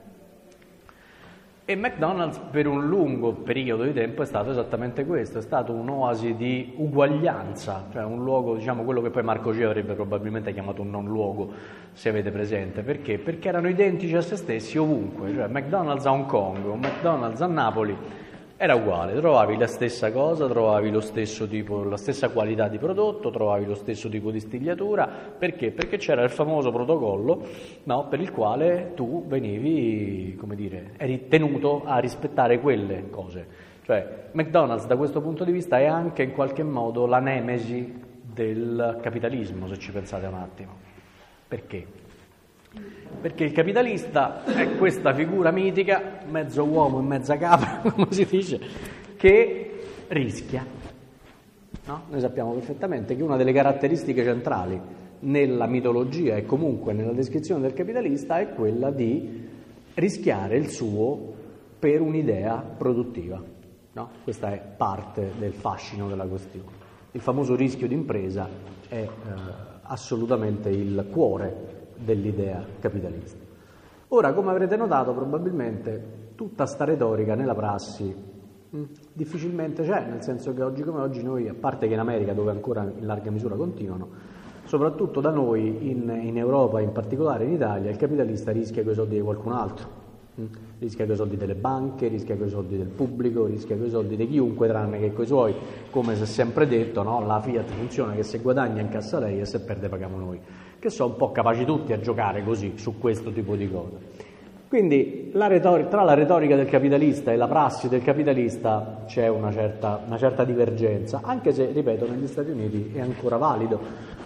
E McDonald's per un lungo periodo di tempo è stato esattamente questo, è stato un'oasi di uguaglianza, cioè un luogo, diciamo quello che poi Marco G avrebbe probabilmente chiamato un non luogo, se avete presente. Perché? Perché erano identici a se stessi ovunque, cioè McDonald's a Hong Kong, un McDonald's a Napoli era uguale, trovavi la stessa cosa, trovavi lo stesso tipo, la stessa qualità di prodotto, trovavi lo stesso tipo di stigliatura. Perché? Perché c'era il famoso protocollo, no, per il quale tu venivi, come dire, eri tenuto a rispettare quelle cose. Cioè McDonald's da questo punto di vista è anche in qualche modo la nemesi del capitalismo, se ci pensate un attimo. Perché? Perché il capitalista è questa figura mitica, mezzo uomo e mezza capra, come si dice, che rischia. No? Noi sappiamo perfettamente che una delle caratteristiche centrali nella mitologia e comunque nella descrizione del capitalista è quella di rischiare il suo per un'idea produttiva. No? Questa è parte del fascino della questione. Il famoso rischio d'impresa è eh, assolutamente il cuore dell'idea capitalista. Ora, come avrete notato, probabilmente tutta sta retorica nella prassi mh, difficilmente c'è, nel senso che oggi come oggi noi, a parte che in America, dove ancora in larga misura continuano, soprattutto da noi, in, in Europa, in particolare in Italia, il capitalista rischia coi soldi di qualcun altro, mh, rischia coi soldi delle banche, rischia coi soldi del pubblico, rischia coi soldi di chiunque, tranne che coi suoi, come si è sempre detto, no? La Fiat funziona che se guadagna incassa lei e se perde paghiamo noi, che sono un po' capaci tutti a giocare così, su questo tipo di cose. Quindi la retorica, tra la retorica del capitalista e la prassi del capitalista c'è una certa, una certa divergenza, anche se, ripeto, negli Stati Uniti è ancora valido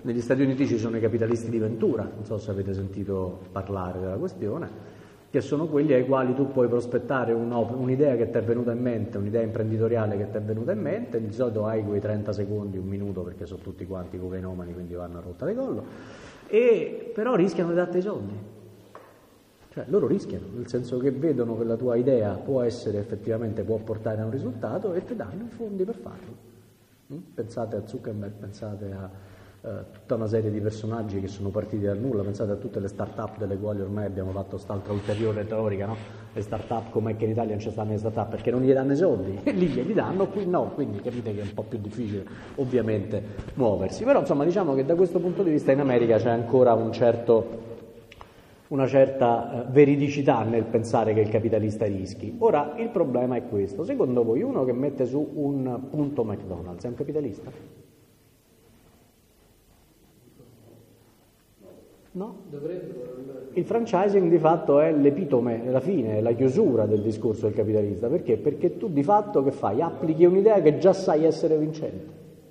Negli Stati Uniti ci sono i capitalisti di Ventura, non so se avete sentito parlare della questione, che sono quelli ai quali tu puoi prospettare un'idea che ti è venuta in mente, un'idea imprenditoriale che ti è venuta in mente, di solito hai quei trenta secondi, un minuto, perché sono tutti quanti cocainomani, quindi vanno a rotta di collo, e però rischiano di darti i soldi. Cioè loro rischiano, nel senso che vedono che la tua idea può essere effettivamente, può portare a un risultato e ti danno i fondi per farlo. Pensate a Zuckerberg, pensate a Uh, tutta una serie di personaggi che sono partiti dal nulla, pensate a tutte le start-up delle quali ormai abbiamo fatto quest'altra ulteriore teorica, no? Le start-up, com'è che in Italia non ci stanno le start-up? Perché non gli danno i soldi, e lì glieli danno, qui no, quindi capite che è un po' più difficile ovviamente muoversi, però insomma diciamo che da questo punto di vista in America c'è ancora un certo, una certa uh, veridicità nel pensare che il capitalista rischi. Ora il problema è questo: secondo voi uno che mette su un punto McDonald's è un capitalista? No? Il franchising di fatto è l'epitome, è la fine, è la chiusura del discorso del capitalista. Perché? Perché tu di fatto che fai? Applichi un'idea che già sai essere vincente.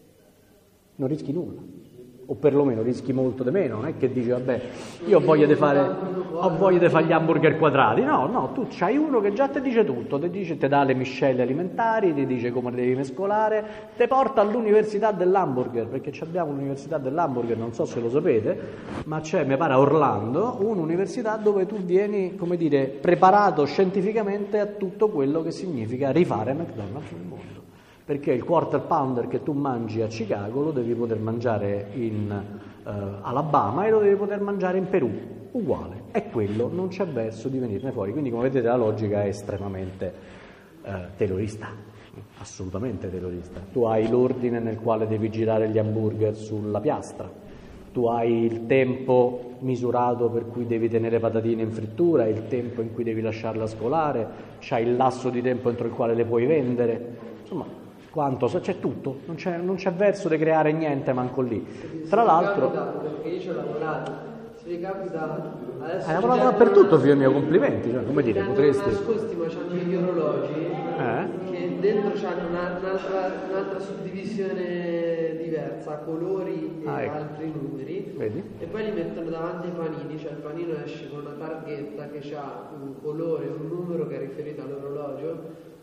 Non rischi nulla. O perlomeno rischi molto di meno, non è che dici vabbè, io ho voglia di fare, ho voglia di fare gli hamburger quadrati, no, no, tu c'hai uno che già ti dice tutto, ti dice, ti dà le miscele alimentari, ti dice come le devi mescolare, ti porta all'università dell'hamburger, perché abbiamo l'università dell'hamburger, non so se lo sapete, ma c'è, mi pare a Orlando, un'università dove tu vieni, come dire, preparato scientificamente a tutto quello che significa rifare McDonald's nel mondo. Perché il quarter pounder che tu mangi a Chicago lo devi poter mangiare in uh, Alabama e lo devi poter mangiare in Perù, uguale, è quello, non c'è verso di venirne fuori. Quindi come vedete la logica è estremamente uh, terrorista, assolutamente terrorista. Tu hai l'ordine nel quale devi girare gli hamburger sulla piastra, tu hai il tempo misurato per cui devi tenere patatine in frittura, il tempo in cui devi lasciarla scolare, c'hai il lasso di tempo entro il quale le puoi vendere, insomma quanto, c'è tutto, non c'è, non c'è verso di creare niente manco lì. Tra l'altro, perché io ci ho lavorato, se vi capita adesso hai lavorato dappertutto, figlio mio, complimenti, cioè, come dire, potresti nascosti, ma c'hanno gli orologi eh? che dentro c'hanno una, un'altra, un'altra suddivisione diversa, colori e ah, ecco. altri numeri. Vedi? E poi li mettono davanti ai panini, cioè il panino esce con una targhetta che ha un colore, un numero che è riferito all'orologio,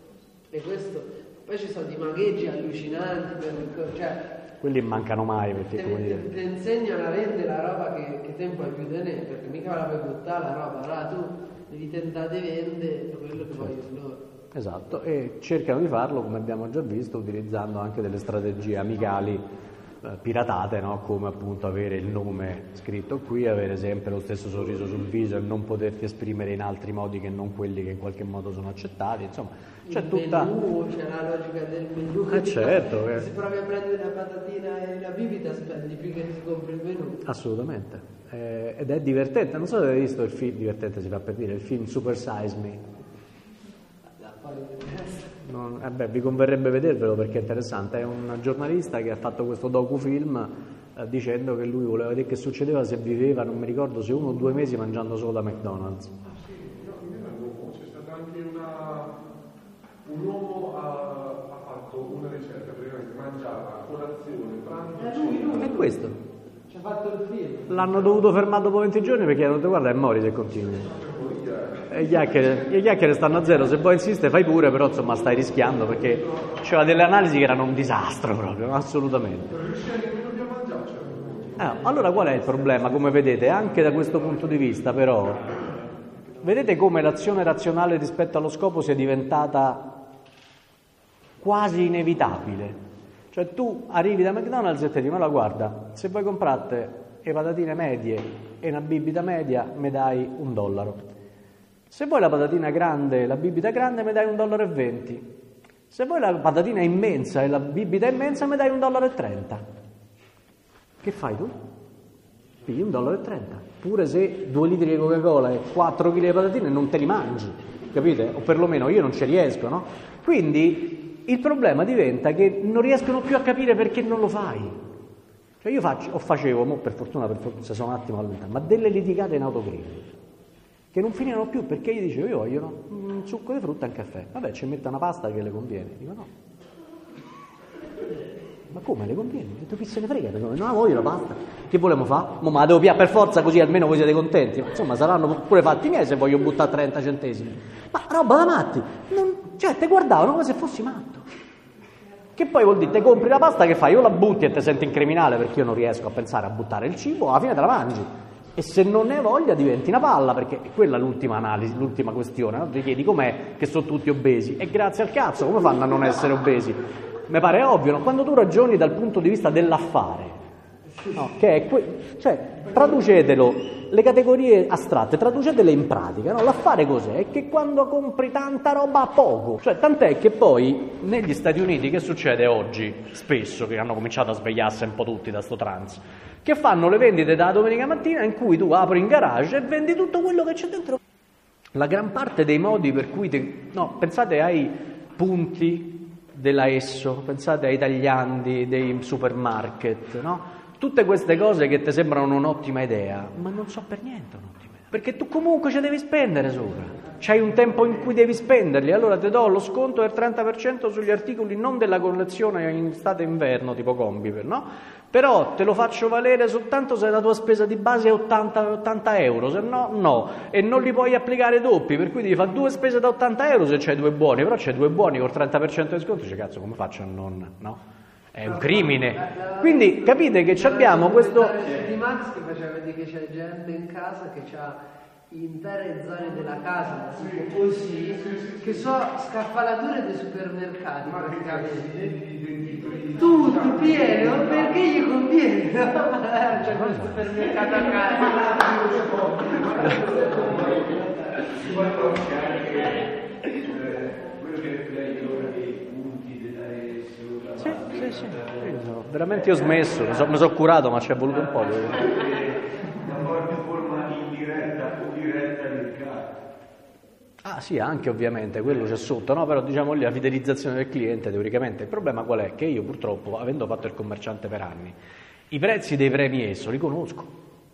e questo. Poi ci sono dei magheggi allucinanti, per, cioè, quelli mancano mai, perché te, come dire. Ti insegnano a vendere la roba che, che tempo hai più di ne, perché mica la puoi buttare la roba, allora tu devi tentare di vendere quello che vogliono loro. Esatto, e cercano di farlo, come abbiamo già visto, utilizzando anche delle strategie amicali eh, piratate, no? Come appunto avere il nome scritto qui, avere sempre lo stesso sorriso sul viso e non poterti esprimere in altri modi che non quelli che in qualche modo sono accettati, insomma. C'è il tutta menù, c'è la logica del menù. Eh certo, eh. Se provi a prendere la patatina e la bibita spendi più che ti compri il menù. Assolutamente, eh, ed è divertente, non so se avete visto il film, divertente si fa per dire, il film Super Size Me. Non, eh beh, vi converrebbe vedervelo perché è interessante, è un giornalista che ha fatto questo docufilm eh, dicendo che lui voleva vedere che succedeva se viveva, non mi ricordo se uno o due mesi mangiando solo da McDonald's. C'è stata anche una... un uomo ha, ha fatto una ricerca, praticamente mangiava colazione, pranzo, È questo. Ci ha fatto il film. L'hanno dovuto fermare dopo venti giorni perché hanno detto guarda è mori se continui. E chiacchiere, le chiacchiere stanno a zero, se vuoi insiste fai pure, però insomma stai rischiando perché c'era delle analisi che erano un disastro proprio, assolutamente. Eh, allora qual è il problema? Come vedete, anche da questo punto di vista però, vedete come l'azione razionale rispetto allo scopo sia diventata quasi inevitabile. Cioè tu arrivi da McDonald's e ti dicono, allora guarda, se vuoi comprarti le patatine medie e una bibita media, mi dai un dollaro. Se vuoi la patatina grande e la bibita grande, mi dai un dollaro e venti. Se vuoi la patatina immensa e la bibita immensa, mi dai un dollaro e trenta. Che fai tu? Pigli un dollaro e trenta. Pure se due litri di Coca-Cola e quattro chili di patatine non te li mangi, capite? O perlomeno io non ci riesco, no? Quindi il problema diventa che non riescono più a capire perché non lo fai. Cioè io faccio, o facevo, mo per fortuna, per fortuna, se sono un attimo allontanato, ma delle litigate in autogrill che non finivano più perché io dicevo io voglio un succo di frutta e un caffè, vabbè ci metto una pasta che le conviene, dico no, Ma come le conviene? Ho detto, chi se ne frega? Non la voglio, basta. Che volevamo fare? Ma la devo piare per forza così almeno voi siete contenti. Ma insomma saranno pure fatti miei se voglio buttare trenta centesimi. Ma roba da matti. Non, cioè te guardavano come se fossi matto. Che poi vuol dire, te compri la pasta, che fai? O la butti e ti senti in criminale perché io non riesco a pensare a buttare il cibo, alla fine te la mangi. E se non ne hai voglia diventi una palla, perché quella è l'ultima analisi, l'ultima questione, no? Ti chiedi com'è che sono tutti obesi, e grazie al cazzo, come fanno a non essere obesi? Mi pare ovvio, no? Quando tu ragioni dal punto di vista dell'affare, no? Che è que- cioè traducetelo, le categorie astratte, traducetele in pratica, no? L'affare cos'è? È che quando compri tanta roba a poco, cioè tant'è che poi negli Stati Uniti che succede oggi, spesso, che hanno cominciato a svegliarsi un po' tutti da sto trance, che fanno le vendite da domenica mattina in cui tu apri in garage e vendi tutto quello che c'è dentro. La gran parte dei modi per cui te, no, pensate ai punti della Esso, pensate ai tagliandi dei supermarket, no? Tutte queste cose che ti sembrano un'ottima idea, ma non so per niente un'ottima idea, perché tu comunque ci devi spendere sopra. C'hai un tempo in cui devi spenderli, allora ti do lo sconto del trenta per cento sugli articoli non della collezione in estate e inverno, tipo Combiver, no? Però te lo faccio valere soltanto se la tua spesa di base è ottanta euro, se no, no. E non li puoi applicare doppi, per cui devi fare due spese da ottanta euro se c'hai due buoni, però c'hai due buoni col trenta per cento di sconto, dice cazzo come faccio a non, no? È un crimine. Quindi capite che abbiamo questo... Di Max che faceva vedere che c'è gente in casa che ha intere zone della casa tipo così, che so scaffalature dei supermercati praticamente, tutto pieno perché gli conviene, no? C'è quel supermercato a casa. Sì, sì, sì. Io veramente io ho smesso, mi sono so curato, ma ci è voluto un po'. Ah sì, anche ovviamente, quello c'è sotto, no? Però diciamo lì la fidelizzazione del cliente teoricamente. Il problema qual è? Che io purtroppo, avendo fatto il commerciante per anni, i prezzi dei premi esso li conosco.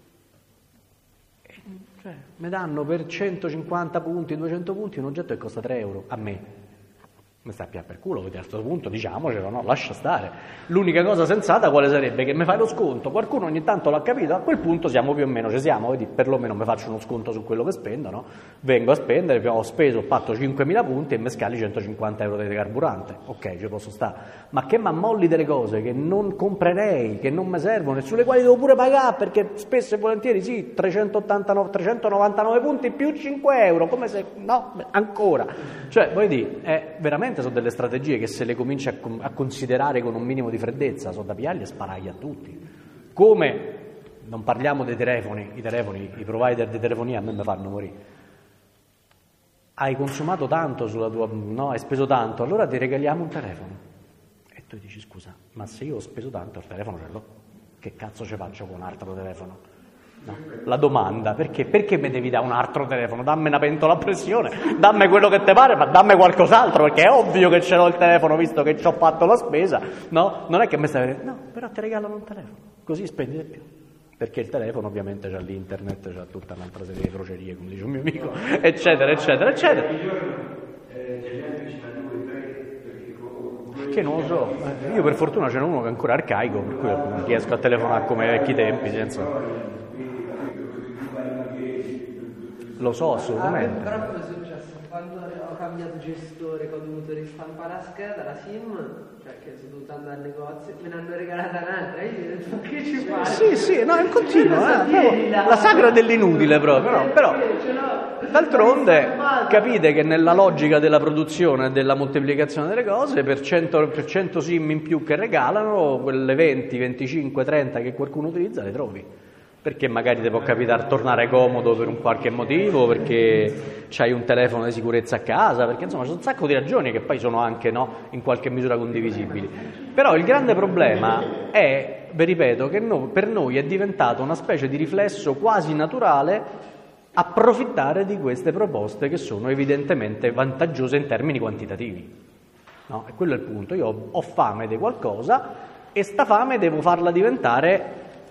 E, cioè, mi danno per centocinquanta punti, duecento punti un oggetto che costa tre euro, a me. Mi sta a piare per culo, perché a questo punto diciamocelo, no, lascia stare. L'unica cosa sensata quale sarebbe? Che mi fai lo sconto, qualcuno ogni tanto l'ha capito, a quel punto siamo più o meno, ci siamo, vedi, perlomeno mi faccio uno sconto su quello che spendo, no? Vengo a spendere, ho speso, ho fatto cinquemila punti e mi scali centocinquanta euro di carburante, ok, ci posso stare, ma che mi ammolli delle cose che non comprerei, che non mi servono e sulle quali devo pure pagare, perché spesso e volentieri sì, trecentottantanove, trecentonovantanove punti più cinque euro, come se, no, ancora, cioè, voglio dire, è veramente sono delle strategie che se le cominci a, a considerare con un minimo di freddezza sono da pigliarli e sparargli a tutti. Come non parliamo dei telefoni, i telefoni, i provider di telefonia a me mi fanno morire. Hai consumato tanto sulla tua, no, hai speso tanto, allora ti regaliamo un telefono. E tu dici scusa, ma se io ho speso tanto il telefono ce l'ho, che cazzo ci faccio con un altro telefono? No. La domanda, perché? Perché mi devi dare un altro telefono? Dammi una pentola a pressione, dammi quello che ti pare, ma dammi qualcos'altro, perché è ovvio che ce l'ho il telefono visto che ci ho fatto la spesa, no? Non è che mi stai vedendo, no, però ti regalano un telefono, così spendi di più. Perché il telefono ovviamente c'ha l'internet, c'ha tutta un'altra serie di crocerie, come dice un mio amico, eccetera, eccetera, eccetera. Che non lo so, io per fortuna ce n'è uno che è ancora arcaico, per cui non riesco a telefonare come ai vecchi tempi, senza... Lo so assolutamente. Ah, però come è successo? Quando ho cambiato gestore, che ho dovuto ristampare la scheda, la SIM, cioè che sono dovuto andare al negozio, me ne hanno regalata un'altra, io gli ho detto che ci fai? Sì, sì, no, è un continuo, eh, la sagra dell'inutile proprio, no? Però d'altronde capite che nella logica della produzione e della moltiplicazione delle cose, per cento, per cento SIM in più che regalano, quelle venti, venticinque, trenta che qualcuno utilizza le trovi. Perché magari ti può capitare tornare comodo per un qualche motivo, perché c'hai un telefono di sicurezza a casa, perché insomma c'è un sacco di ragioni che poi sono anche, no, in qualche misura condivisibili. Però il grande problema è, vi ripeto, che no, per noi è diventato una specie di riflesso quasi naturale approfittare di queste proposte che sono evidentemente vantaggiose in termini quantitativi. No? E quello è il punto. Io ho, ho fame di qualcosa e sta fame devo farla diventare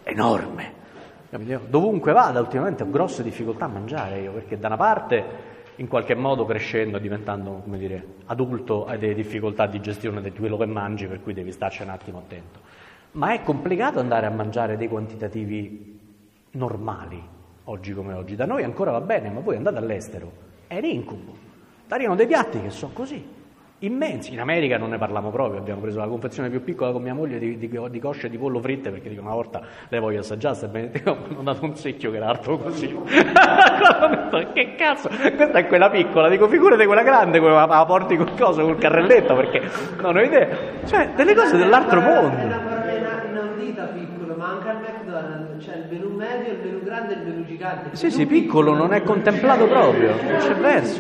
enorme. Dovunque vada ultimamente ho grosse difficoltà a mangiare io, perché da una parte in qualche modo crescendo, diventando, come dire, adulto, hai delle difficoltà di gestione di quello che mangi, per cui devi starci un attimo attento. Ma è complicato andare a mangiare dei quantitativi normali, oggi come oggi. Da noi ancora va bene, ma voi andate all'estero, è un incubo. Arrivano dei piatti che sono così, immensi. In America non ne parliamo proprio, abbiamo preso la confezione più piccola con mia moglie di, di, di cosce di pollo fritte, perché dico una volta le voglio assaggiare, se bene, ho dato un secchio che era altro così. Che cazzo, questa è quella piccola, dico figurate quella grande, quella la porti col coso, col carrelletto, perché non ho idea. Cioè, delle cose dell'altro mondo. È una inaudita piccola, ma anche al McDonald's c'è il menù medio, il menù grande e il menù gigante. Sì, sì, piccolo non è contemplato proprio, non c'è verso.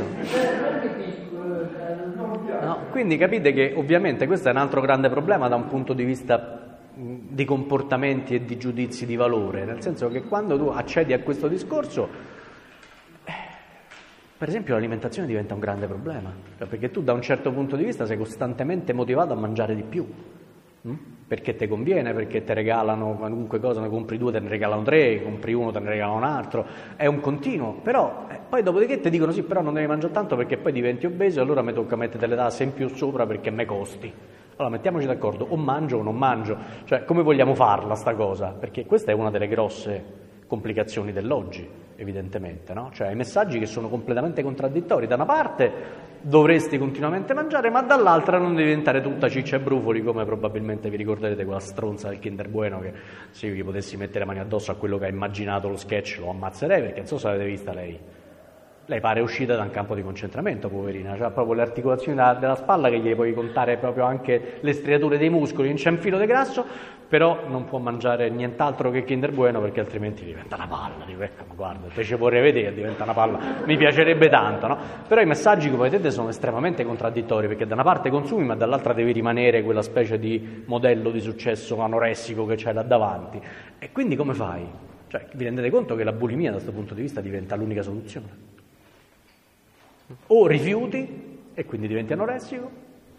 No, quindi capite che ovviamente questo è un altro grande problema da un punto di vista di comportamenti e di giudizi di valore, nel senso che quando tu accedi a questo discorso, eh, per esempio l'alimentazione diventa un grande problema, perché tu da un certo punto di vista sei costantemente motivato a mangiare di più, hm? Perché ti conviene, perché ti regalano qualunque cosa, ne compri due, te ne regalano tre, compri uno, te ne regalano un altro, è un continuo, però eh, poi dopodiché ti dicono sì, però non devi mangiare tanto perché poi diventi obeso e allora mi tocca mettere le tasse in più sopra perché me costi. Allora mettiamoci d'accordo, o mangio o non mangio, cioè come vogliamo farla sta cosa? Perché questa è una delle grosse complicazioni dell'oggi, evidentemente, no? Cioè i messaggi che sono completamente contraddittori. Da una parte dovresti continuamente mangiare, ma dall'altra non devi diventare tutta ciccia e brufoli, come probabilmente vi ricorderete quella stronza del Kinder Bueno che se io gli potessi mettere le mani addosso a quello che ha immaginato lo sketch lo ammazzerei, perché non so se l'avete vista lei. Lei pare uscita da un campo di concentramento, poverina, cioè proprio le articolazioni della, della spalla che gli puoi contare proprio anche le striature dei muscoli, non c'è un filo di grasso, però non può mangiare nient'altro che Kinder Bueno perché altrimenti diventa una palla. Dico, ecco, ma guarda, te ci vorrei vedere, diventa una palla, mi piacerebbe tanto, no? Però i messaggi, come vedete, sono estremamente contraddittori, perché da una parte consumi, ma dall'altra devi rimanere quella specie di modello di successo anoressico che c'hai là davanti. E quindi come fai? Cioè, vi rendete conto che la bulimia da questo punto di vista diventa l'unica soluzione? O rifiuti e quindi diventi anoressico,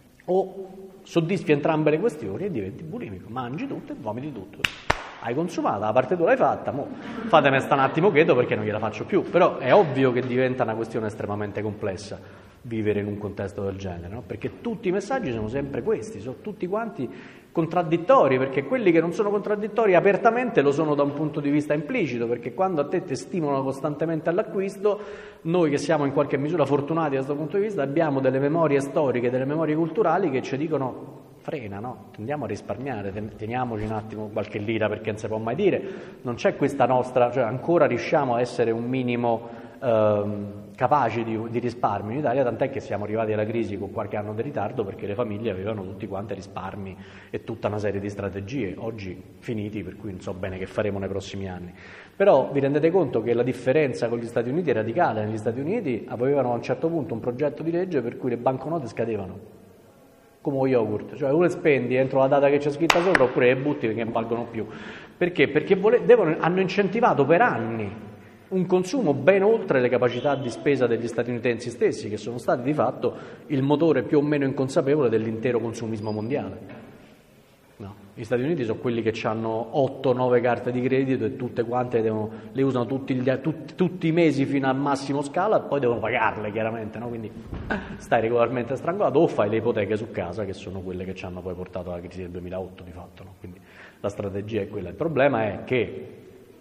o soddisfi entrambe le questioni e diventi bulimico, mangi tutto e vomiti tutto. Hai consumato, la parte tu l'hai fatta, mo fatemi sta un attimo chiedo perché non gliela faccio più, però è ovvio che diventa una questione estremamente complessa vivere in un contesto del genere, no? Perché tutti i messaggi sono sempre questi, sono tutti quanti contraddittori, perché quelli che non sono contraddittori apertamente lo sono da un punto di vista implicito, perché quando a te ti stimolano costantemente all'acquisto, noi che siamo in qualche misura fortunati da questo punto di vista abbiamo delle memorie storiche, delle memorie culturali che ci dicono frena, no? Tendiamo a risparmiare, teniamoci un attimo qualche lira perché non si può mai dire, non c'è questa nostra, cioè ancora riusciamo a essere un minimo ehm, capaci di, di risparmio in Italia, tant'è che siamo arrivati alla crisi con qualche anno di ritardo perché le famiglie avevano tutti quanti risparmi e tutta una serie di strategie, oggi finiti, per cui non so bene che faremo nei prossimi anni. Però vi rendete conto che la differenza con gli Stati Uniti è radicale. Negli Stati Uniti avevano a un certo punto un progetto di legge per cui le banconote scadevano come lo yogurt, cioè o le spendi entro la data che c'è scritta sopra oppure le butti perché non valgono più. Perché? Perché vole- devono, hanno incentivato per anni un consumo ben oltre le capacità di spesa degli statunitensi stessi, che sono stati di fatto il motore più o meno inconsapevole dell'intero consumismo mondiale. No. Gli Stati Uniti sono quelli che hanno otto nove carte di credito e tutte quante devono, le usano tutti, gli, tutti, tutti i mesi fino al massimo scala e poi devono pagarle chiaramente, no? Quindi stai regolarmente strangolato o fai le ipoteche su casa, che sono quelle che ci hanno poi portato alla crisi del duemilaotto di fatto, no? Quindi la strategia è quella. Il problema è che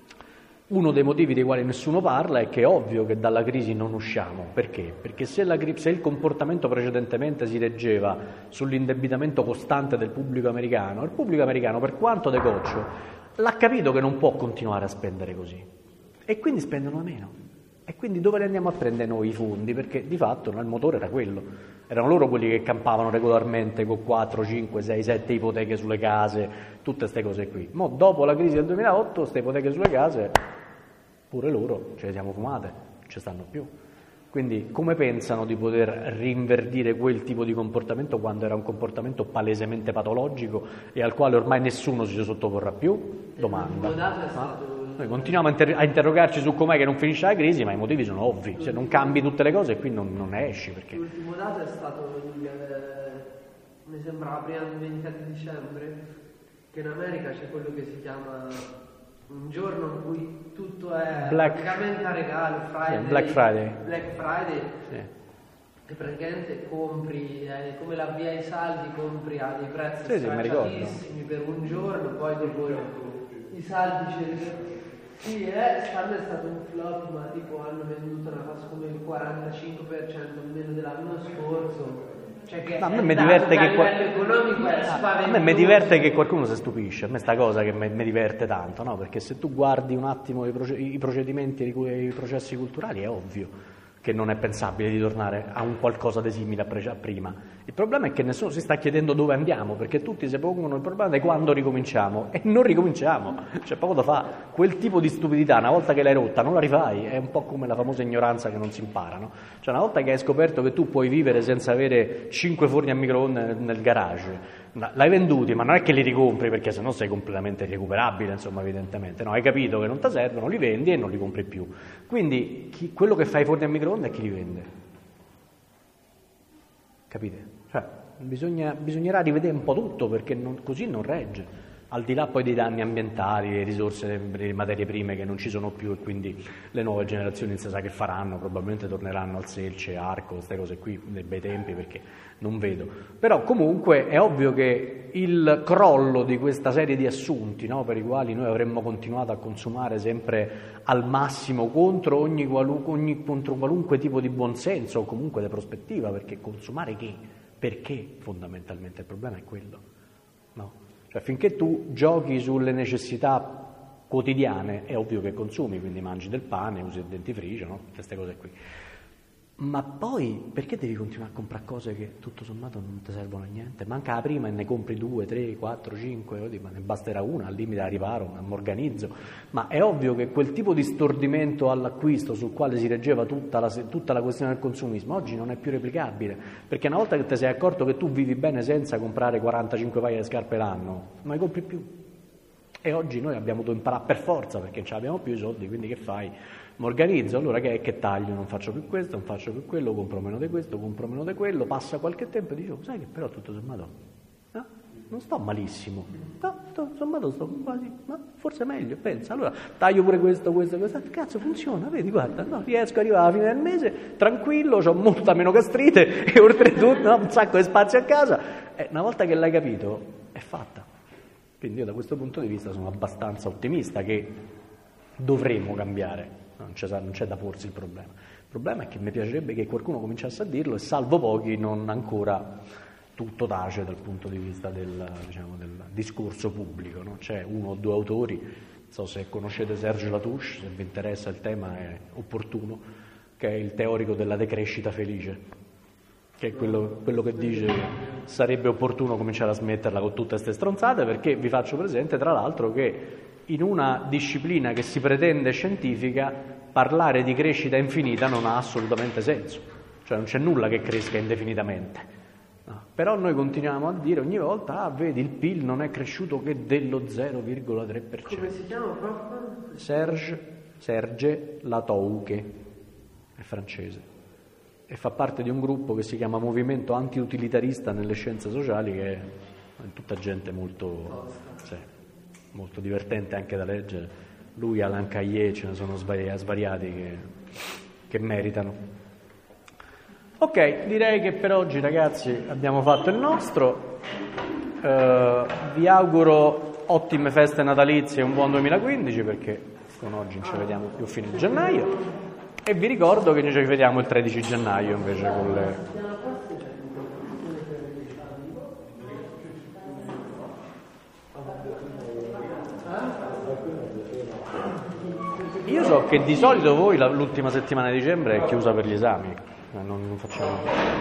uno dei motivi dei quali nessuno parla è che è ovvio che dalla crisi non usciamo. Perché? Perché se, la, se il comportamento precedentemente si reggeva sull'indebitamento costante del pubblico americano, il pubblico americano, per quanto decoccio, l'ha capito che non può continuare a spendere così. E quindi spendono meno. E quindi dove li andiamo a prendere noi i fondi? Perché di fatto no, il motore era quello. Erano loro quelli che campavano regolarmente con quattro, cinque, sei, sette ipoteche sulle case, tutte queste cose qui. Mo dopo la crisi del duemilaotto, queste ipoteche sulle case, pure loro ce le siamo fumate, non ci stanno più. Quindi come pensano di poter rinverdire quel tipo di comportamento quando era un comportamento palesemente patologico e al quale ormai nessuno si sottoporrà più? Domanda. Noi continuiamo a, inter- a interrogarci su com'è che non finisce la crisi, ma i motivi sono ovvi. Se non cambi tutte le cose qui non, non ne esci. Perché... L'ultimo dato è stato, il, mi sembra, la prima domenica di dicembre, che in America c'è quello che si chiama un giorno in cui tutto è Black- praticamente a regalo, Friday, Sì, Black Friday. Black Friday, Sì. che praticamente compri, eh, come la via ai saldi, compri a dei prezzi Sì, sì, mi ricordo. stracciatissimi per un giorno, poi dopo i saldi ce sì, eh, quest'anno è stato un flop, ma tipo hanno venduto una cosa come il quarantacinque per cento meno dell'anno scorso. Cioè che No, a me è mi dato diverte che a che qua- livello economico è A me spaventoso. mi diverte che qualcuno si stupisce, a me sta cosa che mi mi diverte tanto, no? Perché se tu guardi un attimo i, proce- i procedimenti, i processi culturali, è ovvio che non è pensabile di tornare a un qualcosa di simile a, pre- a prima. Il problema è che nessuno si sta chiedendo dove andiamo, perché tutti si pongono il problema di quando ricominciamo, e non ricominciamo, c'è poco da fare. Quel tipo di stupidità, una volta che l'hai rotta, non la rifai, è un po' come la famosa ignoranza che non si impara, no? Cioè una volta che hai scoperto che tu puoi vivere senza avere cinque forni a microonde nel, nel garage, l'hai venduti, ma non è che li ricompri, perché sennò sei completamente irrecuperabile, insomma, evidentemente, no? Hai capito che non ti servono, li vendi e non li compri più. Quindi chi, quello che fa i forni a microonde è chi li vende. Capite? Cioè, bisogna, bisognerà rivedere un po' tutto, perché non, così non regge. Al di là poi dei danni ambientali, le risorse, le materie prime che non ci sono più, e quindi le nuove generazioni non si sa che faranno, probabilmente torneranno al selce, arco, queste cose qui, nei bei tempi, perché non vedo. Però comunque è ovvio che il crollo di questa serie di assunti, no, per i quali noi avremmo continuato a consumare sempre al massimo contro ogni, qualu- ogni contro qualunque tipo di buonsenso o comunque di prospettiva, perché consumare che? Perché fondamentalmente il problema è quello, no? Cioè, finché tu giochi sulle necessità quotidiane è ovvio che consumi, quindi mangi del pane, usi il dentifricio, no? Queste cose qui. Ma poi perché devi continuare a comprare cose che tutto sommato non ti servono a niente? Manca la prima e ne compri due, tre, quattro, cinque, ma ne basterà una, al limite la riparo, mi organizzo. Ma è ovvio che quel tipo di stordimento all'acquisto sul quale si reggeva tutta la, tutta la questione del consumismo oggi non è più replicabile, perché una volta che ti sei accorto che tu vivi bene senza comprare quarantacinque paia di scarpe l'anno, non le compri più. E oggi noi abbiamo dovuto imparare per forza, perché non ce l'abbiamo più i soldi, quindi che fai? Mi organizzo, allora che è che taglio? Non faccio più questo, non faccio più quello, compro meno di questo, compro meno di quello, passa qualche tempo e dico, sai che però tutto sommato, no? Non sto malissimo, no, tutto sommato sto quasi, ma forse meglio, pensa, allora taglio pure questo, questo, questo, cazzo funziona, vedi, guarda, no, riesco ad arrivare alla fine del mese, tranquillo, ho molta meno gastrite e oltretutto no, un sacco di spazio a casa, e una volta che l'hai capito è fatta. Quindi io da questo punto di vista sono abbastanza ottimista che dovremmo cambiare. Non c'è, non c'è da porsi il problema. Il problema è che mi piacerebbe che qualcuno cominciasse a dirlo e salvo pochi non ancora tutto tace dal punto di vista del, diciamo, del discorso pubblico, no? C'è uno o due autori, non so se conoscete Serge Latouche, se vi interessa il tema è opportuno, che è il teorico della decrescita felice, che è quello, quello che dice che sarebbe opportuno cominciare a smetterla con tutte queste stronzate, perché vi faccio presente tra l'altro che in una disciplina che si pretende scientifica parlare di crescita infinita non ha assolutamente senso, cioè non c'è nulla che cresca indefinitamente, no. Però noi continuiamo a dire ogni volta, ah vedi il P I L non è cresciuto che dello zero virgola tre per cento. Come si chiama, prof? Serge, Serge Latouche, è francese, e fa parte di un gruppo che si chiama Movimento Antiutilitarista nelle Scienze Sociali, che è tutta gente molto... Sì, molto divertente anche da leggere. Lui, Alain Caillé, ce ne sono svariati, svariati che, che meritano. Ok, direi che per oggi ragazzi abbiamo fatto il nostro. Uh, vi auguro ottime feste natalizie e un buon duemilaquindici, perché con oggi non ci vediamo più fino a gennaio, e vi ricordo che noi ci vediamo il tredici gennaio invece con le... Io so che di solito voi la, l'ultima settimana di dicembre è chiusa per gli esami, non, non facciamo...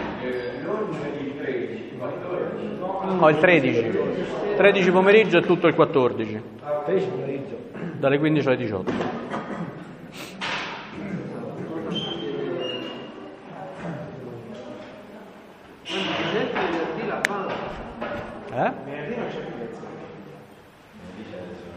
No, il tredici. tredici pomeriggio e tutto il quattordici. tredici pomeriggio. Dalle quindici alle diciotto. Eh? Venerdì non c'è più lezione.